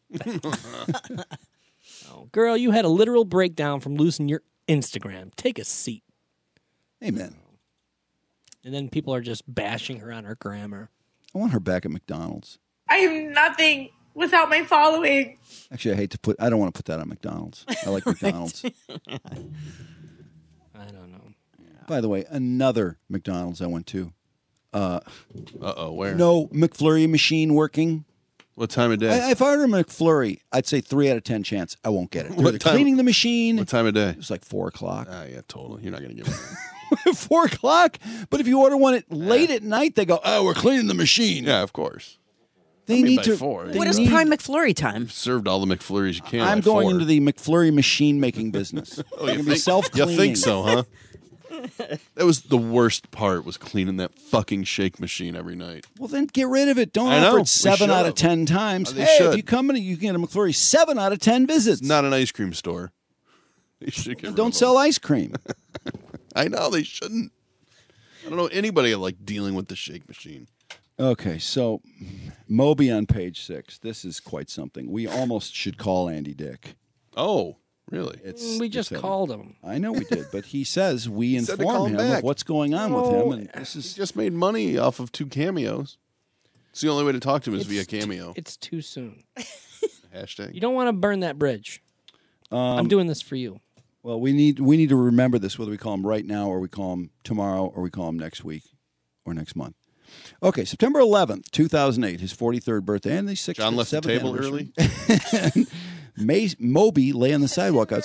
Oh, girl, you had a literal breakdown from losing your Instagram. Take a seat. Amen. And then people are just bashing her on her grammar. I want her back at McDonald's. I am nothing without my following. Actually, I hate to put. I don't want to put that on McDonald's. I like McDonald's. I don't know. By the way, another McDonald's I went to. Uh oh, where? No McFlurry machine working. What time of day? I, if I order a McFlurry, I'd say three out of ten chance I won't get it. They're What either time- cleaning the machine. What time of day? It's like four o'clock. Ah, yeah, totally. You're not going to give it. Four o'clock. But if you order one at late at night, they go, "Oh, we're cleaning the machine." Yeah, of course. They I mean, need by to. four. they What is need- prime McFlurry time? Served all the McFlurries you can. I'm at going four. into the McFlurry machine making business. Oh, They're you gonna be think, self-cleaning. you think so, huh? That was the worst part, was cleaning that fucking shake machine every night. Well, then get rid of it. Don't I offer know. it We seven out of should've. ten times. Oh, they hey, should. if you come in, you can get a McFlurry seven out of ten visits. Not an ice cream store. They should get rid Don't of sell ice cream. them. I know, they shouldn't. I don't know anybody like dealing with the shake machine. Okay, so Moby on page six. This is quite something. We almost should call Andy Dick. Oh, really? It's We just it's called him. I know we did, but he says we He said to call inform him him back. of what's going on with him, and this He is just made money off of two cameos. It's the only way to talk to him is It's via t- cameo. It's too soon. Hashtag. You don't want to burn that bridge. Um, I'm doing this for you. well. We need we need to remember this, whether we call him right now or we call him tomorrow or we call him next week or next month. Okay, September eleventh, two thousand eight, his forty-third birthday, and the sixth. John left the seventh table anniversary. May, Moby lay on the sidewalk outside.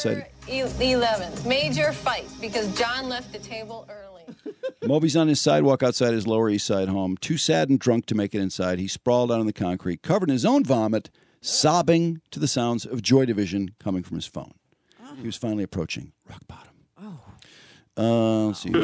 E- eleven. Major fight because John left the table early. Moby's on his sidewalk outside his Lower East Side home, too sad and drunk to make it inside. He sprawled out on the concrete, covered in his own vomit, sobbing to the sounds of Joy Division coming from his phone. Oh. He was finally approaching rock bottom. Oh. Uh, let's see.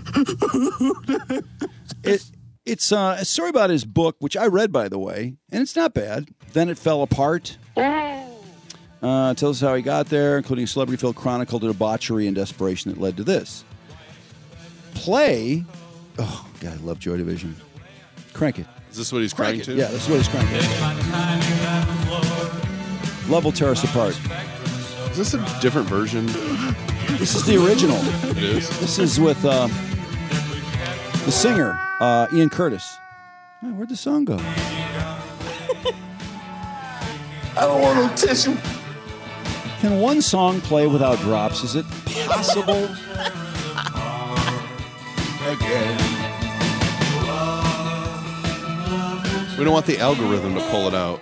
it, it's uh, a story about his book, which I read, by the way, and it's not bad. Then It Fell Apart. Uh, tells us how he got there, including a celebrity-filled chronicle to debauchery and desperation that led to this. Play. Oh, God, I love Joy Division. Crank it. Is this what he's crying to? Yeah, this is what he's cranking. Love will tear us apart. Is this a different version? This is the original. It is? This is with uh, the singer, uh, Ian Curtis. Oh, where'd the song go? I don't want no tissue. Can one song play without drops? Is it possible? Again. We don't want the algorithm to pull it out.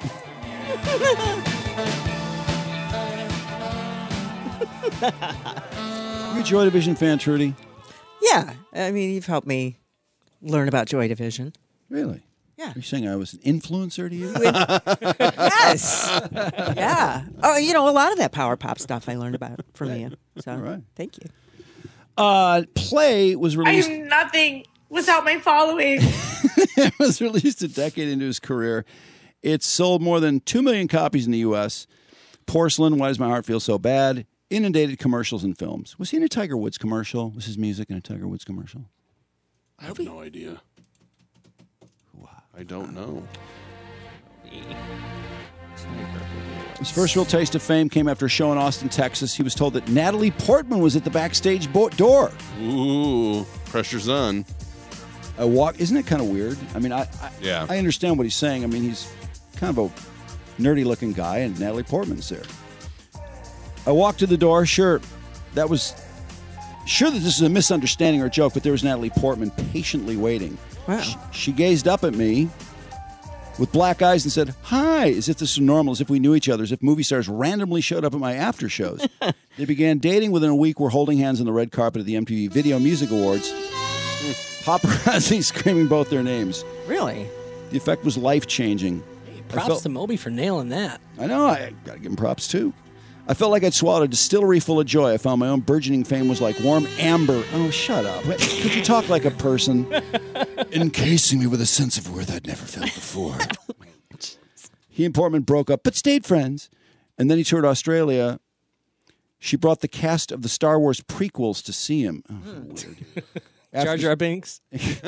You a Joy Division fan, Trudy? Yeah. I mean, you've helped me learn about Joy Division. Really? Yeah. You're saying I was an influencer to you? Yes. Yeah. Oh, you know, a lot of that power pop stuff I learned about from you. So, right. Thank you. Uh, Play was I released. am nothing without my following. It was released a decade into his career. It sold more than two million copies in the U S Porcelain, Why Does My Heart Feel So Bad? Inundated commercials and films. Was he in a Tiger Woods commercial? Was his music in a Tiger Woods commercial? I have no idea. I don't know. His first real taste of fame came after a show in Austin, Texas. He was told that Natalie Portman was at the backstage bo- door. Ooh, pressure's on. I walk. Isn't it kind of weird? I mean, I I, yeah. I understand what he's saying. I mean, he's kind of a nerdy-looking guy, and Natalie Portman's there. I walked to the door. Sure, that was sure that this is a misunderstanding or a joke, but there was Natalie Portman patiently waiting. Wow. She, she gazed up at me with black eyes and said, "Hi," as if this was normal, as if we knew each other, as if movie stars randomly showed up at my after shows. They began dating within a week. We're holding hands on the red carpet at the M T V Video Music Awards. Paparazzi screaming both their names. Really? The effect was life-changing. Props felt, to Moby for nailing that. I know. I got to give him props, too. I felt like I'd swallowed a distillery full of joy. I found my own burgeoning fame was like warm amber. Oh, shut up. Could you talk like a person? Encasing me with a sense of worth I'd never felt before. He and Portman broke up, but stayed friends. And then he toured Australia. She brought the cast of the Star Wars prequels to see him. Oh, weird. Jar Jar Binks.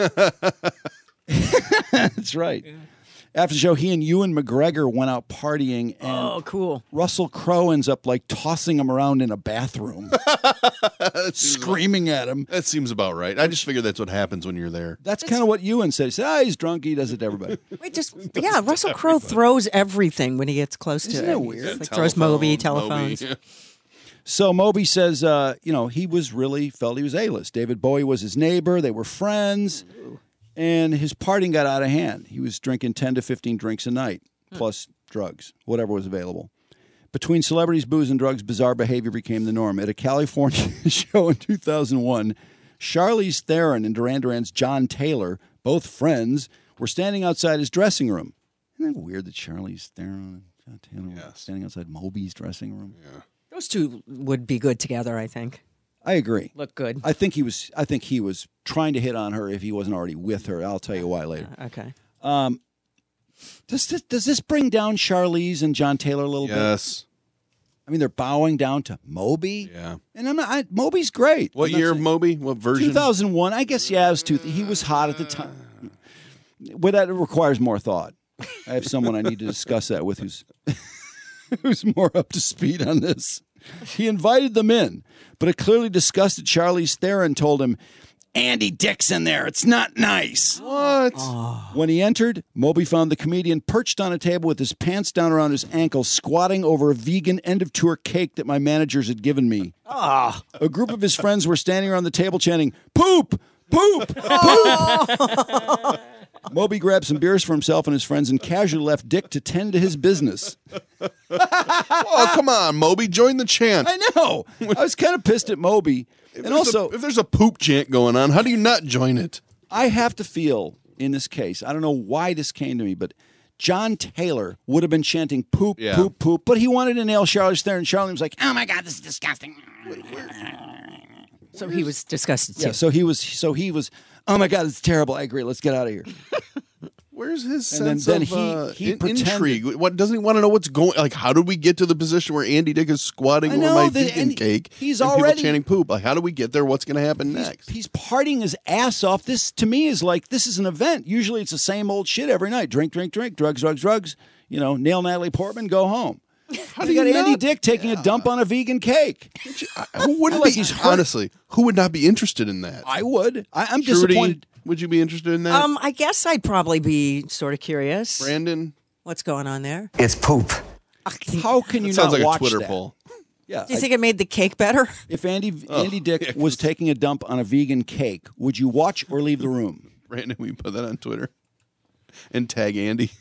That's right. Yeah. After the show, he and Ewan McGregor went out partying. And oh, cool. Russell Crowe ends up like tossing him around in a bathroom, screaming at him. That seems about right. I just figured that's what happens when you're there. That's kind of what Ewan said. He said, ah, he's drunk. He does it to everybody. Wait, just, yeah, Russell Crowe throws everything when he gets close Isn't to it. that weird? Like Telephone, throws Moby, telephones. Moby, yeah. So Moby says, uh, you know, he was really, felt he was A-list. David Bowie was his neighbor. They were friends. Ooh. And his partying got out of hand. He was drinking ten to fifteen drinks a night, plus hmm. drugs, whatever was available. Between celebrities, booze, and drugs, bizarre behavior became the norm. At a California show in two thousand one, Charlize Theron and Duran Duran's John Taylor, both friends, were standing outside his dressing room. Isn't that weird that Charlize Theron and John Taylor yes. were standing outside Moby's dressing room? Yeah. Those two would be good together, I think. I agree. Look good. I think he was. I think he was trying to hit on her if he wasn't already with her. I'll tell you why later. Uh, okay. Um, does this, does this bring down Charlize and John Taylor a little yes. bit? Yes. I mean, they're bowing down to Moby. Yeah. And I'm not. I, Moby's great. What year, saying, Moby? What version? two thousand one. I guess. Yeah, it was two. He was hot at the time. But that requires more thought. I have someone I need to discuss that with who's who's more up to speed on this. He invited them in, but a clearly disgusted Charlize Theron told him, "Andy Dick's in there. It's not nice." What? Oh. When he entered, Moby found the comedian perched on a table with his pants down around his ankles, squatting over a vegan end-of-tour cake that my managers had given me. Oh. A group of his friends were standing around the table chanting, "Poop! Poop! Poop!" Moby grabbed some beers for himself and his friends and casually left Dick to tend to his business. Oh, come on, Moby, join the chant. I know. I was kind of pissed at Moby. If and there's also, a, if there's a poop chant going on, how do you not join it? I have to feel in this case, I don't know why this came to me, but John Taylor would have been chanting poop, Yeah. poop, poop, but he wanted to nail Charlize Theron. Charlize was like, oh my God, this is disgusting. So he was disgusted too. Yeah, so he was, so he was, oh my God, it's terrible. I agree. Let's get out of here. Where's his And then- sense then of he- uh, he in- pretended- intrigue? What doesn't he want to know what's going? Like, how did we get to the position where Andy Dick is squatting I over know, my the- vegan and cake? he's and people already- chanting poop. Like, how do we get there? What's going to happen next? He's partying his ass off. This, to me, is like, this is an event. Usually it's the same old shit every night. Drink, drink, drink, drugs, drugs, drugs. You know, nail Natalie Portman, go home. How you do got you Andy not- Dick taking a dump on a vegan cake. Who wouldn't Like be he's hurt. honestly? Who would not be interested in that? I would. I, I'm Trudy, disappointed. Would you be interested in that? Um, I guess I'd probably be sort of curious. Brandon, What's going on there? It's poop. How can you that sounds not like a watch Twitter that? poll. Yeah. Do you think it made the cake better? If Andy Oh, Andy Dick yeah, was taking a dump on a vegan cake, would you watch or leave the room? Brandon, we put that on Twitter and tag Andy.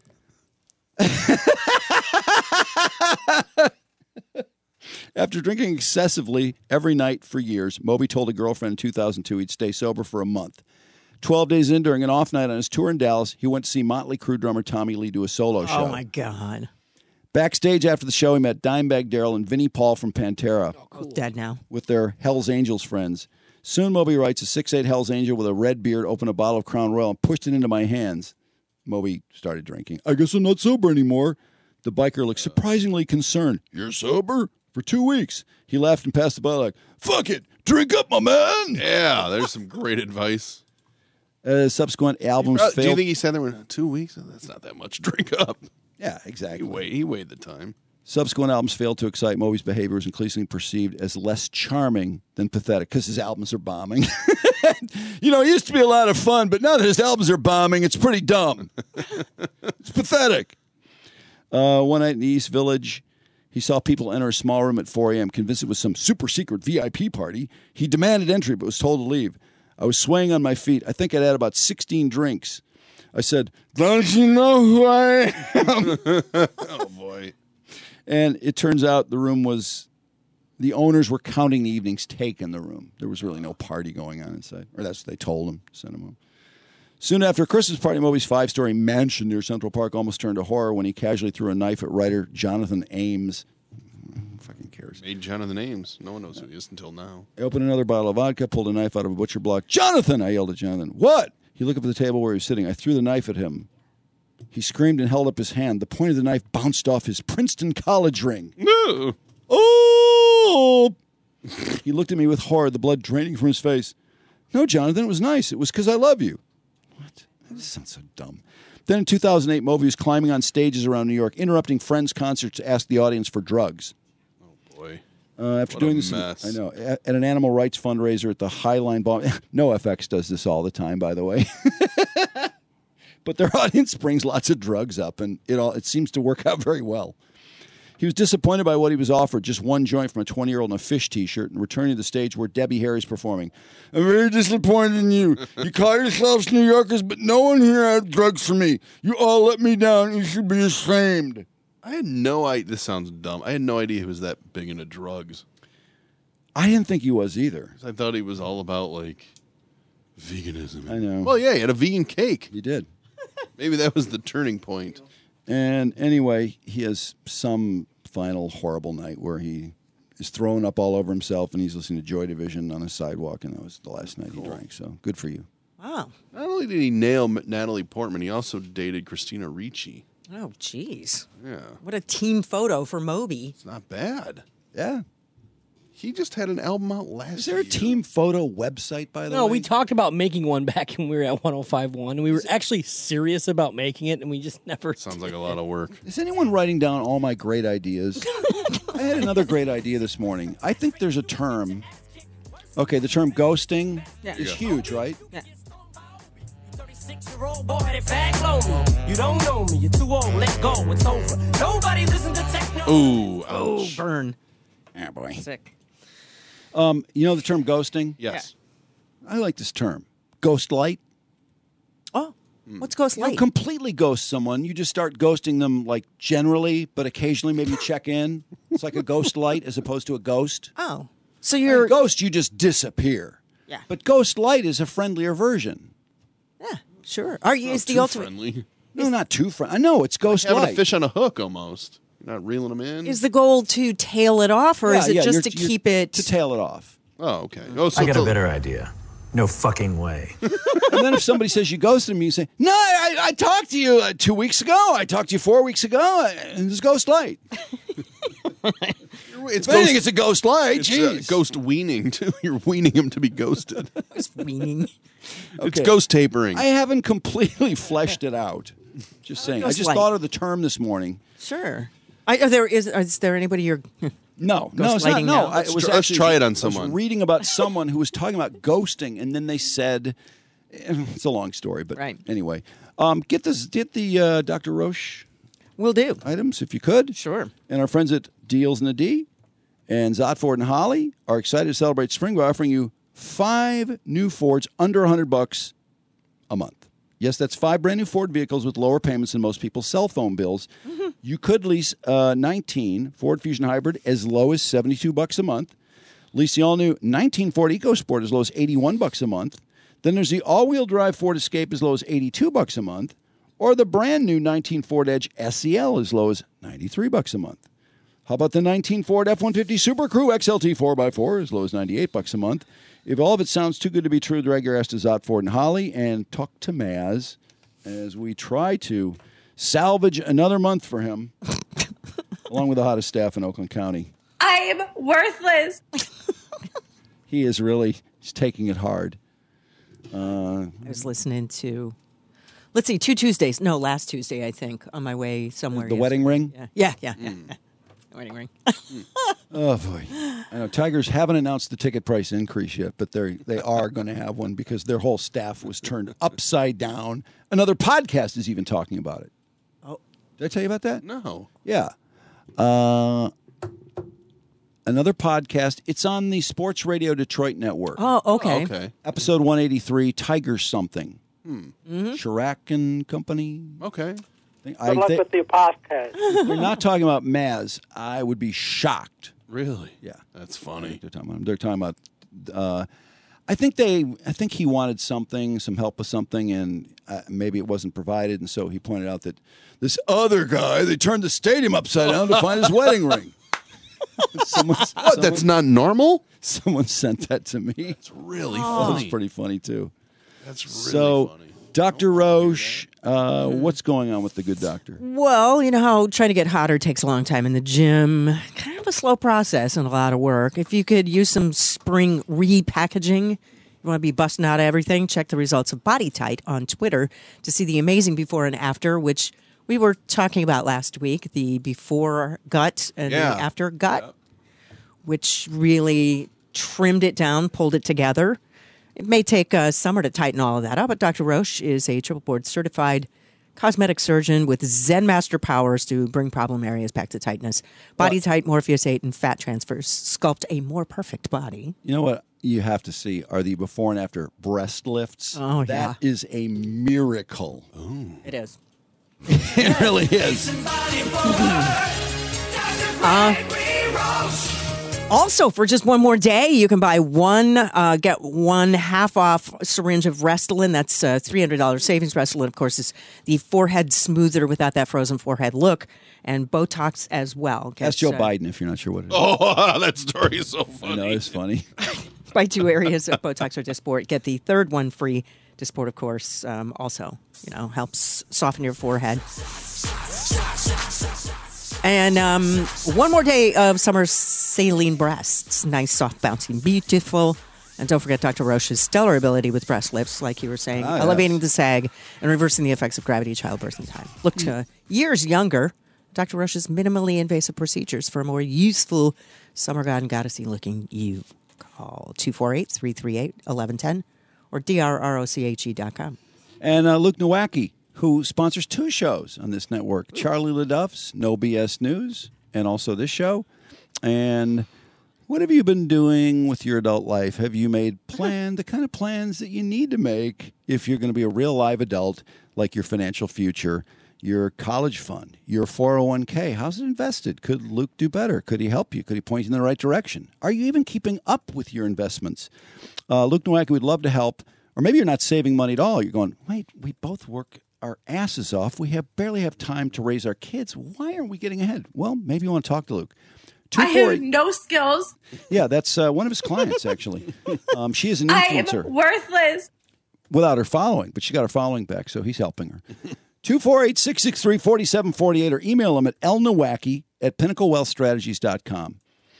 After drinking excessively every night for years, Moby told a girlfriend in two thousand two he'd stay sober for a month. Twelve days in, during an off night on his tour in Dallas, he went to see Motley Crue drummer Tommy Lee do a solo show. Oh my God. Backstage after the show, he met Dimebag Darrell and Vinnie Paul from Pantera. Both dead now. With their Hells Angels friends. Soon Moby writes, a six eight Hells Angel with a red beard opened a bottle of Crown Royal and pushed it into my hands. Moby started drinking. I guess I'm not sober anymore. The biker looked surprisingly concerned. You're sober? For two weeks. He laughed and passed the bottle like, fuck it, drink up, my man. Yeah, there's some great advice. Uh, subsequent albums Uh, do you failed. think he said there were two weeks? That's not that much. Drink up. Yeah, exactly. He weighed, he weighed the time. Subsequent albums failed to excite. Moby's behavior was increasingly perceived as less charming than pathetic because his albums are bombing. You know, it used to be a lot of fun, but now that his albums are bombing, it's pretty dumb. It's pathetic. Uh, one night in the East Village, he saw people enter a small room at four a.m., convinced it was some super secret V I P party. He demanded entry, but was told to leave. I was swaying on my feet. I think I'd had about sixteen drinks. I said, don't you know who I am? Oh, boy. And it turns out the room was, the owners were counting the evening's take in the room. There was really no party going on inside. Or that's what they told him, sent him home. Soon after a Christmas party, Moby's five-story mansion near Central Park almost turned to horror when he casually threw a knife at writer Jonathan Ames. Who fucking cares? Made Jonathan Ames. No one knows who he is until now. I opened another bottle of vodka, pulled a knife out of a butcher block. Jonathan! I yelled at Jonathan. What? He looked up at the table where he was sitting. I threw the knife at him. He screamed and held up his hand. The point of the knife bounced off his Princeton college ring. No. Oh! He looked at me with horror, the blood draining from his face. No, Jonathan, it was nice. It was because I love you. What? This sounds so dumb. Then in two thousand eight, Moby was climbing on stages around New York, interrupting friends' concerts to ask the audience for drugs. Oh, boy. Uh, after What doing a this, mess. I know, at, at an animal rights fundraiser at the Highline Ball. NoFX does this all the time, by the way. But their audience brings lots of drugs up, and it all it seems to work out very well. He was disappointed by what he was offered, just one joint from a twenty-year-old in a Fish T-shirt, and returning to the stage where Debbie Harry's performing. I'm very disappointed in you. You call yourselves New Yorkers, but no one here had drugs for me. You all let me down. You should be ashamed. I had no idea. This sounds dumb. I had no idea he was that big into drugs. I didn't think he was either. I thought he was all about, like, veganism. I know. Well, yeah, he had a vegan cake. He did. Maybe that was the turning point. And anyway, he has some final horrible night where he is throwing up all over himself and he's listening to Joy Division on a sidewalk, and that was the last night he drank. So good for you. Wow. Not only did he nail Natalie Portman, he also dated Christina Ricci. Oh, jeez. Yeah. What a team photo for Moby. It's not bad. Yeah. He just had an album out last Is there a year. team photo website, by the No, way? we talked about making one back when we were at one oh five point one, and we were actually serious about making it, and we just never. Sounds like a lot of work. Is anyone writing down all my great ideas? I had another great idea this morning. I think there's a term. Okay, the term ghosting Yeah. is Yeah. huge, right? Yeah. You don't know me, you're too old, let go, it's over. Nobody listen to techno. Ooh, Oh, ouch. burn. Ah, boy. Sick. Um, you know the term ghosting? Yes. I like this term. Ghost light. Oh. What's ghost You don't light? completely ghost someone. You just start ghosting them, like, generally, but occasionally maybe you check in. It's like a ghost light as opposed to a ghost. Oh. So you're... A ghost, you just disappear. Yeah. But ghost light is a friendlier version. Yeah, sure. Are you? Not Is the too ultimate... friendly. No, not too friendly. I know, it's ghost Having light. a fish on a hook almost. You're not reeling them in. Is the goal to tail it off, or Yeah, is it yeah, just you're- to you're- keep it... To tail it off. Oh, okay. Oh, so I got a the- better idea. No fucking way. And then if somebody says you ghosted me, you say, no, I, I talked to you uh, two weeks ago. I talked to you four weeks ago. And it's ghost light. It's If anything, it's a ghost light. It's uh, Jeez. ghost weaning too. You're weaning him to be ghosted. Ghost weaning. It's ghost tapering. I haven't completely fleshed it out. Just saying. I Ghost just light. thought of the term this morning. Sure. I, are there is, is there anybody you're... No, no, Ghost it's not. lighting No, now. I, Let's it was tr- let's actually- try it on I was someone. reading about someone who was talking about ghosting, and then they said, eh, it's a long story, but Right. anyway, um, get this, get the uh, Doctor Roche Will do. items if you could. Sure. And our friends at Deals in the D and Zotford and Holly are excited to celebrate spring by offering you five new Fords under a hundred bucks a month. Yes, that's five brand new Ford vehicles with lower payments than most people's cell phone bills. Mm-hmm. You could lease a nineteen Ford Fusion Hybrid as low as seventy-two bucks a month. Lease the all-new nineteen Ford EcoSport as low as eighty-one bucks a month. Then there's the all-wheel drive Ford Escape as low as eighty-two bucks a month, or the brand new nineteen Ford Edge S E L as low as ninety-three bucks a month. How about the nineteen Ford F one fifty Super Crew X L T four by four as low as ninety-eight bucks a month? If all of it sounds too good to be true, drag your ass to Zott, Ford, and Holly and talk to Maz as we try to salvage another month for him, along with the hottest staff in Oakland County. I'm worthless. He is really he's taking it hard. Uh, I was listening to, let's see, two Tuesdays. No, last Tuesday, I think, on my way somewhere. The yesterday. wedding ring? Yeah, yeah, yeah. yeah, yeah. The wedding ring. Oh boy! I know Tigers haven't announced the ticket price increase yet, but they they are going to have one because their whole staff was turned upside down. Another podcast is even talking about it. Oh, did I tell you about that? No. Yeah. Uh, another podcast. It's on the Sports Radio Detroit Network. Oh, okay. Okay. Episode one eighty-three. Tiger something. Hmm. Mm-hmm. Chirac and Company. Okay. Think- Good luck thi- with your podcast. if they're not talking about Maz, I would be shocked. Really? Yeah. That's funny. They're talking about. They're talking about. Uh, I think they. I think he wanted something, some help with something, and uh, maybe it wasn't provided. And so he pointed out that this other guy, they turned the stadium upside down to find his wedding ring. someone, What? That's not normal? Someone sent that to me. It's really That funny. was pretty funny too. That's really so, funny. Doctor Roche, uh, what's going on with the good doctor? Well, you know how trying to get hotter takes a long time in the gym. Kind of a slow process and a lot of work. If you could use some spring repackaging, you want to be busting out everything, check the results of Body Tight on Twitter to see the amazing before and after, which we were talking about last week, the before gut and Yeah. the after gut, Yeah. which really trimmed it down, pulled it together. It may take uh, summer to tighten all of that up, but Doctor Roche is a triple board certified cosmetic surgeon with Zen Master powers to bring problem areas back to tightness. Body Tight, Morpheus eight, and fat transfers sculpt a more perfect body. You know what you have to see are the before and after breast lifts. Oh, That is a miracle. It is. It really is. Uh, also, for just one more day, you can buy one, uh, get one half off syringe of Restylane. That's uh, three hundred dollars savings. Restylane, of course, is the forehead smoother without that frozen forehead look, and Botox as well. Ask Gets, Joe uh, Biden if you're not sure what it is. Oh, that story is so funny. I know, it's funny. Buy two areas of Botox or Dysport. Get the third one free. Dysport, of course, um, also, you know, helps soften your forehead. And um, one more day of summer saline breasts. Nice, soft, bouncy, beautiful. And don't forget Doctor Roche's stellar ability with breast lifts, like you were saying, Ah, yes. elevating the sag and reversing the effects of gravity, childbirth, and time. Look to years younger. Doctor Roche's minimally invasive procedures for a more useful summer god and goddessy looking you. Call two four eight, three three eight, one one one zero or D R R O C H E dot com. And uh, Luke Nowacki, who sponsors two shows on this network, Charlie LaDuff's No B S News, and also this show. And what have you been doing with your adult life? Have you made plan the kind of plans that you need to make if you're going to be a real live adult like your financial future, your college fund, your four oh one k. How's it invested? Could Luke do better? Could he help you? Could he point you in the right direction? Are you even keeping up with your investments? Uh, Luke Nowacki would love to help. Or maybe you're not saving money at all. You're going, wait, we both work our asses off. We have barely have time to raise our kids. Why aren't we getting ahead? Well, maybe you want to talk to Luke. Two, I four, have no skills. Yeah, that's uh, one of his clients, actually. Um, she is an I influencer am worthless. without her following, but she got her following back, so he's helping her. two four eight, six six three, four seven four eight or email him at lnowacki at pinnacle wealth strategies dot com.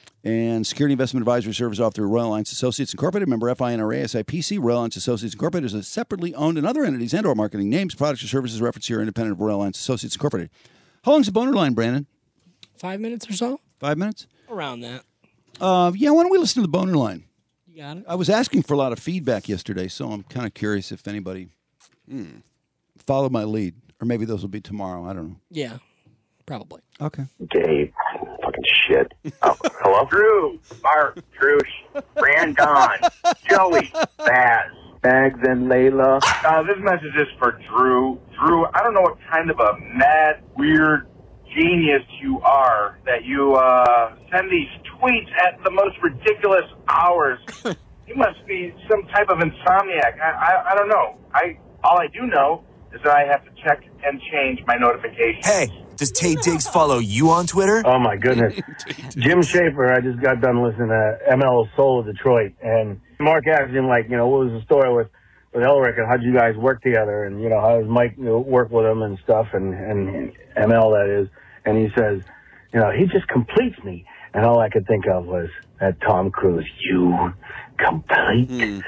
And Security Investment Advisory Service offered through Royal Alliance Associates Incorporated, member FINRA, S I P C. Royal Alliance Associates Incorporated is a separately owned and other entities and or marketing names, products, or services referenced here are independent of Royal Alliance Associates Incorporated. How long's the boner line, Brandon? Five minutes or so? Five minutes? Around that. Uh, yeah, why don't we listen to the boner line? You got it. I was asking for a lot of feedback yesterday, so I'm kind of curious if anybody hmm, followed my lead. Or maybe those will be tomorrow. I don't know. Yeah, probably. Okay. Dave. Fucking shit. Oh, hello? Drew, Mark, Trush, Brandon, Joey, Baz, Bags, and Layla. Uh, this message is for Drew. Drew, I don't know what kind of a mad, weird genius you are that you uh, send these tweets at the most ridiculous hours. You must be some type of insomniac. I, I, I don't know. I all I do know is that I have to check and change my notifications. Hey, does Tate Diggs follow you on Twitter? Oh, my goodness. Jim Schaefer, I just got done listening to M L Soul of Detroit. And Mark asked him, like, you know, what was the story with, with Elric and how'd you guys work together? And, you know, how does Mike you know, work with him and stuff? And, and M L, that is. And he says, you know, he just completes me. And all I could think of was that Tom Cruise, you complete mm.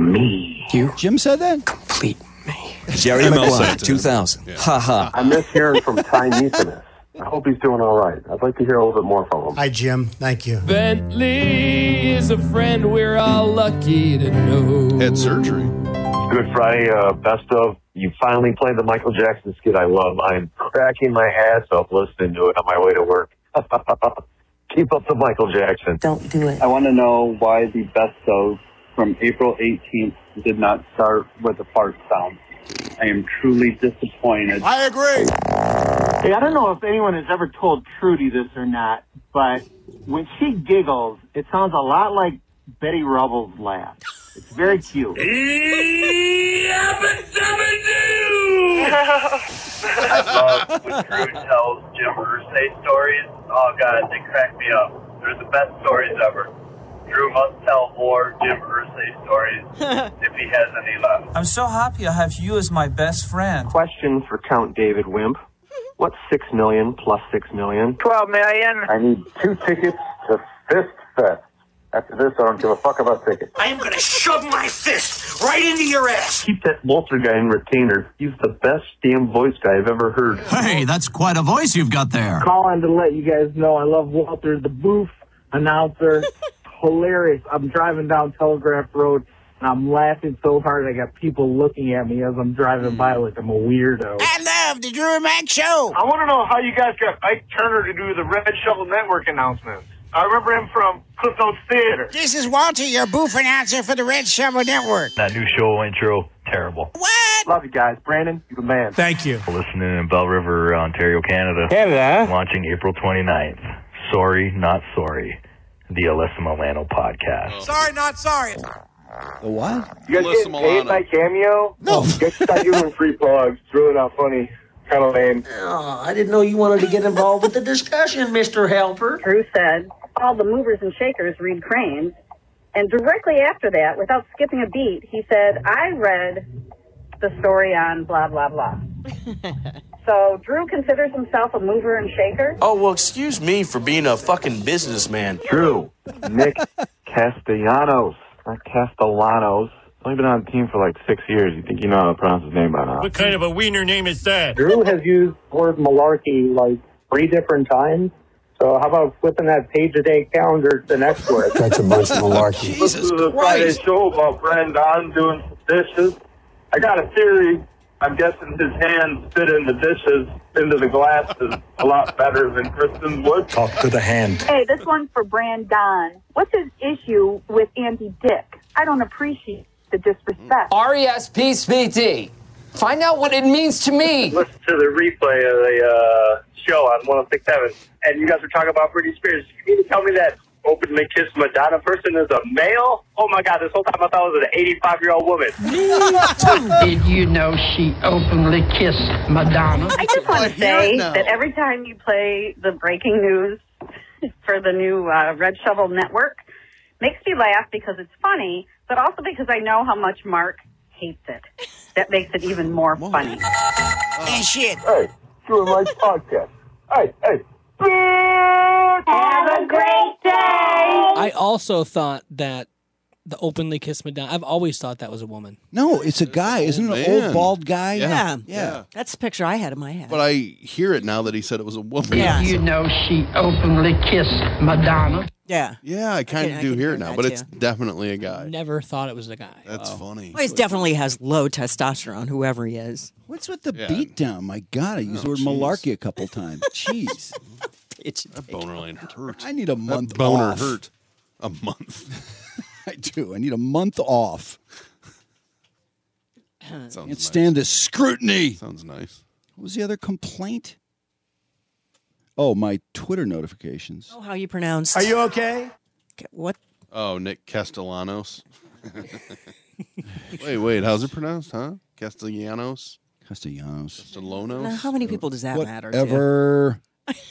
me. You? Jim said that? Complete me. Jerry Maguire, two thousand. Yeah. Ha ha. I miss hearing from Ty Neeson. I hope he's doing all right. I'd like to hear a little bit more from him. Hi, Jim. Thank you. Bentley is a friend we're all lucky to know. Had surgery. Good Friday, uh, best of. You finally played the Michael Jackson skit I love. I'm cracking my ass up listening to it on my way to work. Keep up the Michael Jackson. Don't do it. I want to know why the best of from April eighteenth did not start with a fart sound. I am truly disappointed. I agree. Hey, I don't know if anyone has ever told Trudy this or not, but when she giggles, it sounds a lot like Betty Rubble's laugh. It's very cute. I love when Drew tells Jim Irsay stories. Oh, God, they crack me up. They're the best stories ever. Drew must tell more Jim Irsay stories if he has any left. I'm so happy I have you as my best friend. Question for Count David Wimp. What's six million plus six million? Twelve million. I need two tickets to Fist Fest. After this, I don't give a fuck about tickets. I am going to shove my fist right into your ass. Keep that Walter guy in retainer. He's the best damn voice guy I've ever heard. Hey, that's quite a voice you've got there. Calling to let you guys know I love Walter, the booth announcer. Hilarious. I'm driving down Telegraph Road, and I'm laughing so hard I got people looking at me as I'm driving by like I'm a weirdo. I love the Drew and Mac Show. I want to know how you guys got Ike Turner to do the Red Shovel Network announcements. I remember him from Cliff Notes Theater. This is Walter, your booth announcer for the Red Shovel Network. That new show intro, terrible. What? Love you guys. Brandon, you're the man. Thank you. Listening in Bell River, Ontario, Canada. Canada? Launching April twenty-ninth. Sorry, not sorry. The Alyssa Milano podcast. Sorry, not sorry. The what? You guys Alyssa getting Milano. paid by Cameo? No. You guys start giving free plugs. It's really not funny. Kind of lame. Oh, I didn't know you wanted to get involved with the discussion, Mister Helper. Drew said, all the movers and shakers read Cranes. And directly after that, without skipping a beat, he said, I read the story on blah, blah, blah. So Drew considers himself a mover and shaker? Oh, well, excuse me for being a fucking businessman. Drew, Nick Castellanos, not Castellanos. Only been on the team for like six years. You think you know how to pronounce his name by now? What kind of a wiener name is that? Drew has used the word malarkey like three different times. So how about flipping that page-a-day calendar to the next word? That's a bunch of malarkey. Jesus This is the Friday show about Brandon doing some dishes. I got a theory. I'm guessing his hands fit in the dishes, into the glasses, a lot better than Kristen's would. Talk to the hand. Hey, this one's for Brandon. What's his issue with Andy Dick? I don't appreciate the disrespect. R E S P S P T. Find out what it means to me. Listen to the replay of the uh, show on one oh six point seven, and you guys were talking about Britney Spears. You mean to tell me that openly kissed Madonna person is a male? Oh my God, this whole time I thought it was an eighty-five-year-old woman. Did you know she openly kissed Madonna? I just want to say that every time you play the breaking news for the new uh, Red Shovel Network, makes me laugh because it's funny, but also because I know how much Mark hates it. That makes it even more funny. And shit. Hey, doing my podcast. Hey, hey. Have a great day. I also thought that the openly kissed Madonna. I've always thought that was a woman. No, it's a guy. Isn't it an man. old bald guy? Yeah. Yeah. Yeah. That's the picture I had in my head. But I hear it now that he said it was a woman. Yeah. Did you know she openly kissed Madonna? Yeah. Yeah, I kind can- of I do can hear hear it now, that, but it's too. definitely a guy. Never thought it was a guy. That's funny. Well, he definitely has low testosterone, whoever he is. What's with the Yeah. beatdown? My God, I used the Oh, word jeez. malarkey a couple times. Jeez. That boner line hurt. I need a month That boner off. hurt. A month. I do. I need a month off. Sounds Can't nice. stand this scrutiny. Sounds nice. What was the other complaint? Oh, my Twitter notifications. Oh, how you pronounce? Are you okay? What? Oh, Nick Castellanos. wait, wait. How's it pronounced, huh? Castellanos? Castellanos. Castellanos? Now, how many people does that matter to? Whatever.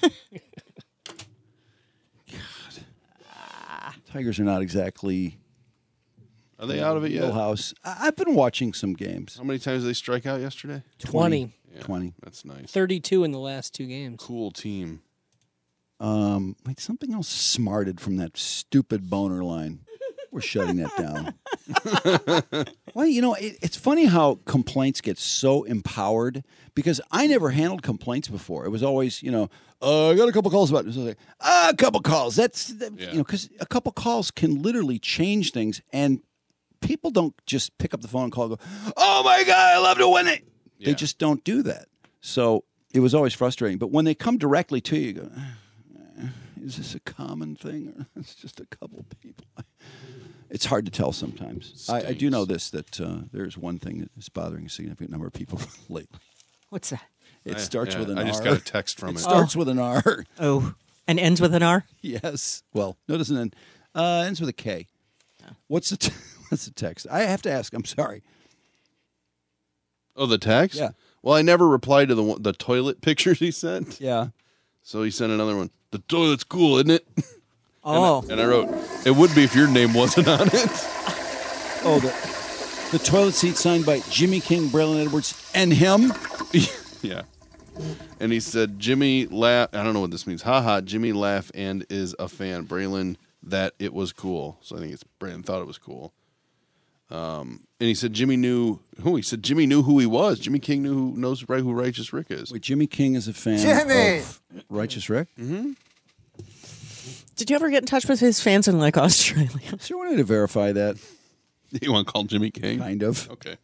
Tigers are not exactly. Are they out of it yet? Wheelhouse. I- I've been watching some games. How many times did they strike out yesterday? twenty. Yeah, twenty. That's nice. thirty-two in the last two games. Cool team. Um, wait, something else smarted from that stupid boner line. We're shutting that down. Well, you know, it, it's funny how complaints get so empowered because I never handled complaints before. It was always, you know, uh, I got a couple calls about it. So I was like, ah, a couple calls. That's, that, Yeah. you know, because a couple calls can literally change things. And people don't just pick up the phone and call and go, oh my God, I love to win it. They Yeah. just don't do that. So it was always frustrating. But when they come directly to you, you go, "Eh, is this a common thing or it's just a couple people? It's hard to tell sometimes. I, I do know this, that uh, there's one thing that is bothering a significant number of people lately. What's that? It I- starts yeah, with an I R. just got a text from it it. starts with an R. Oh, and ends with an R? Yes. Well, no, it doesn't end. Uh, ends with a K. What's the, t- what's the text? I have to ask. I'm sorry. Oh, the text? Yeah. Well, I never replied to the one, the toilet pictures he sent. Yeah. So he sent another one. The toilet's cool, isn't it? Oh. And I, and I wrote, it would be if your name wasn't on it. Oh, the, the toilet seat signed by Jimmy King, Braylon Edwards, and him. Yeah. And he said, Jimmy laugh. I don't know what this means. Ha ha. Jimmy laugh and is a fan. Braylon, that it was cool. So I think it's Braylon thought it was cool. Um, and he said Jimmy knew who. He said Jimmy knew who he was. Jimmy King knew who knows right who Righteous Rick is. Wait, Jimmy King is a fan Jimmy! of Righteous Rick? Mm-hmm. Did you ever get in touch with his fans in like Australia? Is there one way to verify that? You want to call Jimmy King? Kind of. Okay.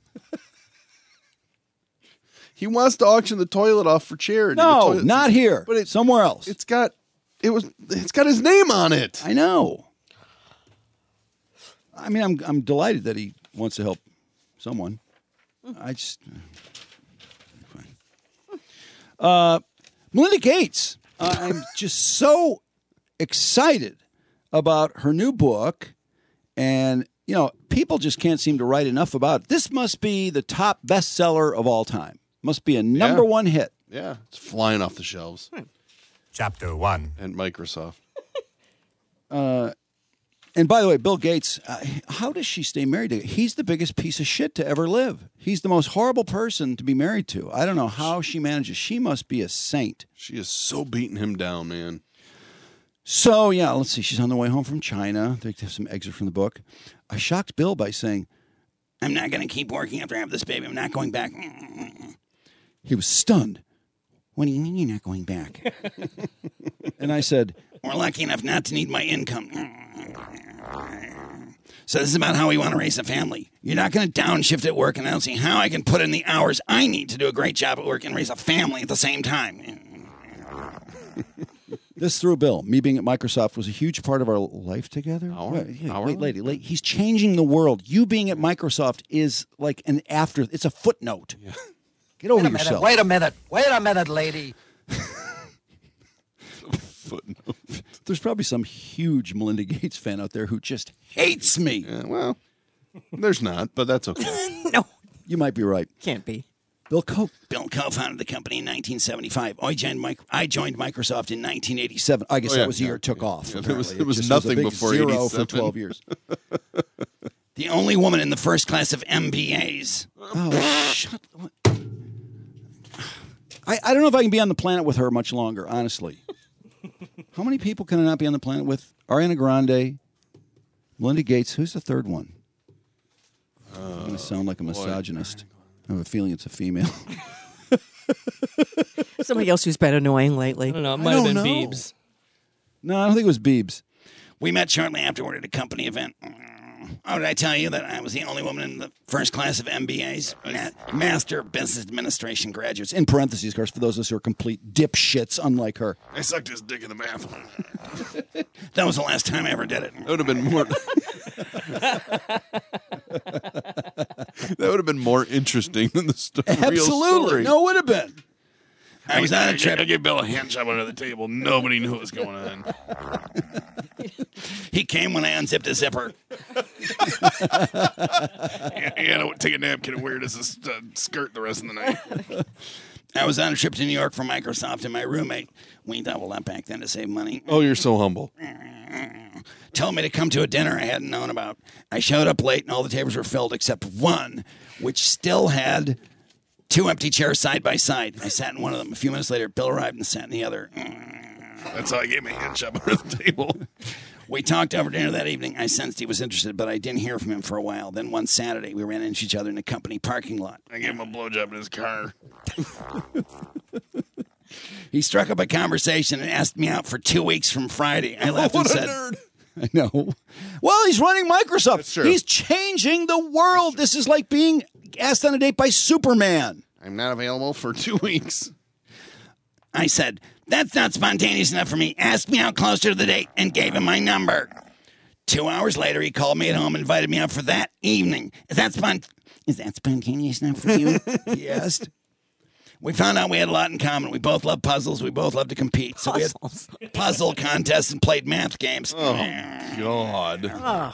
He wants to auction the toilet off for charity. The No, toilet- not here. But it's somewhere else. It's got it was it's got his name on it. I know. I mean, I'm I'm delighted that he wants to help someone. I just uh, Melinda Gates. Uh, I'm just so excited about her new book, and you know, people just can't seem to write enough about it. This must be the top bestseller of all time. Must be a number Yeah. one hit. Yeah, it's flying off the shelves. Chapter one. And Microsoft. Uh, and by the way, Bill Gates, uh, how does she stay married to? He's the biggest piece of shit to ever live. He's the most horrible person to be married to. I don't know how she manages. She must be a saint. She is so beating him down, man. So, yeah, let's see. She's on the way home from China. They have some excerpt from the book. I shocked Bill by saying, I'm not going to keep working after I have this baby. I'm not going back. He was stunned. What do you mean you're not going back? And I said, we're lucky enough not to need my income. So this is about how we want to raise a family. You're not going to downshift at work, and I don't see how I can put in the hours I need to do a great job at work and raise a family at the same time. This through Bill. Me being at Microsoft was a huge part of our life together. Our- wait, wait, our wait, lady, lady, he's changing the world. You being at Microsoft is like an after. It's a footnote. Get over Wait a minute, yourself. wait a minute. Wait a minute, lady. Footnote. There's probably some huge Melinda Gates fan out there who just hates me. Yeah, well, there's not, but that's okay. No, you might be right. Can't be. Bill Co. Bill co-founded the company in nineteen seventy-five. I joined, mic- I joined Microsoft in nineteen Seven. eighty-seven. I guess Oh, that yeah, was the yeah, year it took yeah. off. Yeah, there was- apparently. there was just nothing a big before zero eighty-seven. for twelve years. The only woman in the first class of M B As. Oh, shut what? I, I don't know if I can be on the planet with her much longer, honestly. How many people can I not be on the planet with? Ariana Grande, Melinda Gates. Who's the third one? Uh, I'm going to sound like a misogynist. I have a feeling it's a female. Somebody else who's been annoying lately. I don't know. It I might have don't been know. Biebs. No, I don't think it was Biebs. We met shortly afterward at a company event. Oh, did I tell you that I was the only woman in the first class of M B As? Ma- Master of Business Administration graduates. In parentheses, of course, for those of us who are complete dipshits, unlek her. I sucked his dick in the bath. That was the last time I ever did it. That would have been more. That would have been more interesting than the sto- real Absolutely. story. No, it would have been. I was on a trip. I gave Bill a hand job under the table. Nobody knew what was going on. He came when I unzipped a zipper. yeah, yeah, take a napkin and wear it as a s- uh, skirt the rest of the night. I was on a trip to New York for Microsoft, and my roommate, we doubled up back then to save money, Oh, you're so humble. told me to come to a dinner I hadn't known about. I showed up late, and all the tables were filled except one, which still had two empty chairs side by side. I sat in one of them. A few minutes later, Bill arrived and sat in the other. That's how I gave him a hand job under the table. We talked over dinner that evening. I sensed he was interested, but I didn't hear from him for a while. Then one Saturday, we ran into each other in a company parking lot. I gave him a blowjob in his car. He struck up a conversation and asked me out for two weeks from Friday. I laughed and What a said, nerd. I know. Well, he's running Microsoft. true. He's changing the world. This is like being asked on a date by Superman. I'm not available for two weeks. I said, that's not spontaneous enough for me. Ask me out closer to the date and gave him my number. Two hours later, he called me at home and invited me out for that evening. Is that spont- Is that spontaneous enough for you? He asked. We found out we had a lot in common. We both love puzzles. We both love to compete. So we had puzzle contests and played math games. Oh, God.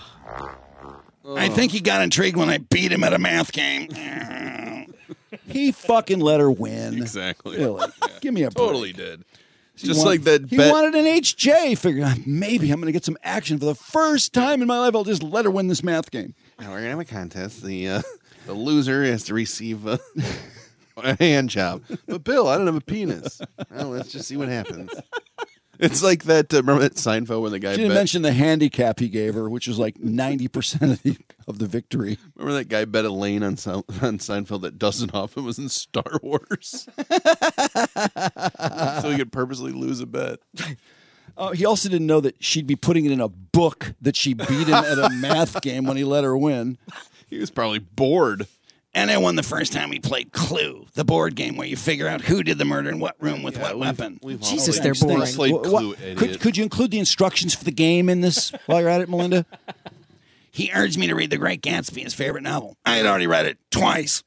I think he got intrigued when I beat him at a math game. He fucking let her win. Exactly. Really? Give me a break. Totally did. He Just want- like that He bet. wanted an H J. Figured "Ah, maybe I'm going to get some action for the first time in my life. I'll just let her win this math game. Now we're gonna have a contest. The uh, the loser has to receive a, a hand job. But Bill, I don't have a penis. Well, let's just see what happens. It's like that. Uh, remember that Seinfeld where the guy She didn't bet, mention the handicap he gave her, which was like ninety percent of the, of the victory. remember that guy bet Elaine on, Se- on Seinfeld that Dustin Hoffman was in Star Wars, so he could purposely lose a bet. Oh, he also didn't know that she'd be putting it in a book that she beat him at a math game when he let her win. He was probably bored. And I won the first time we played Clue, the board game where you figure out who did the murder in what room with what weapon. We've Jesus, all they're played- boring. Played Wha- Clue, wha- idiot. could, could you include the instructions for the game in this while you're at it, Melinda? He urged me to read The Great Gatsby, his favorite novel. I had already read it twice.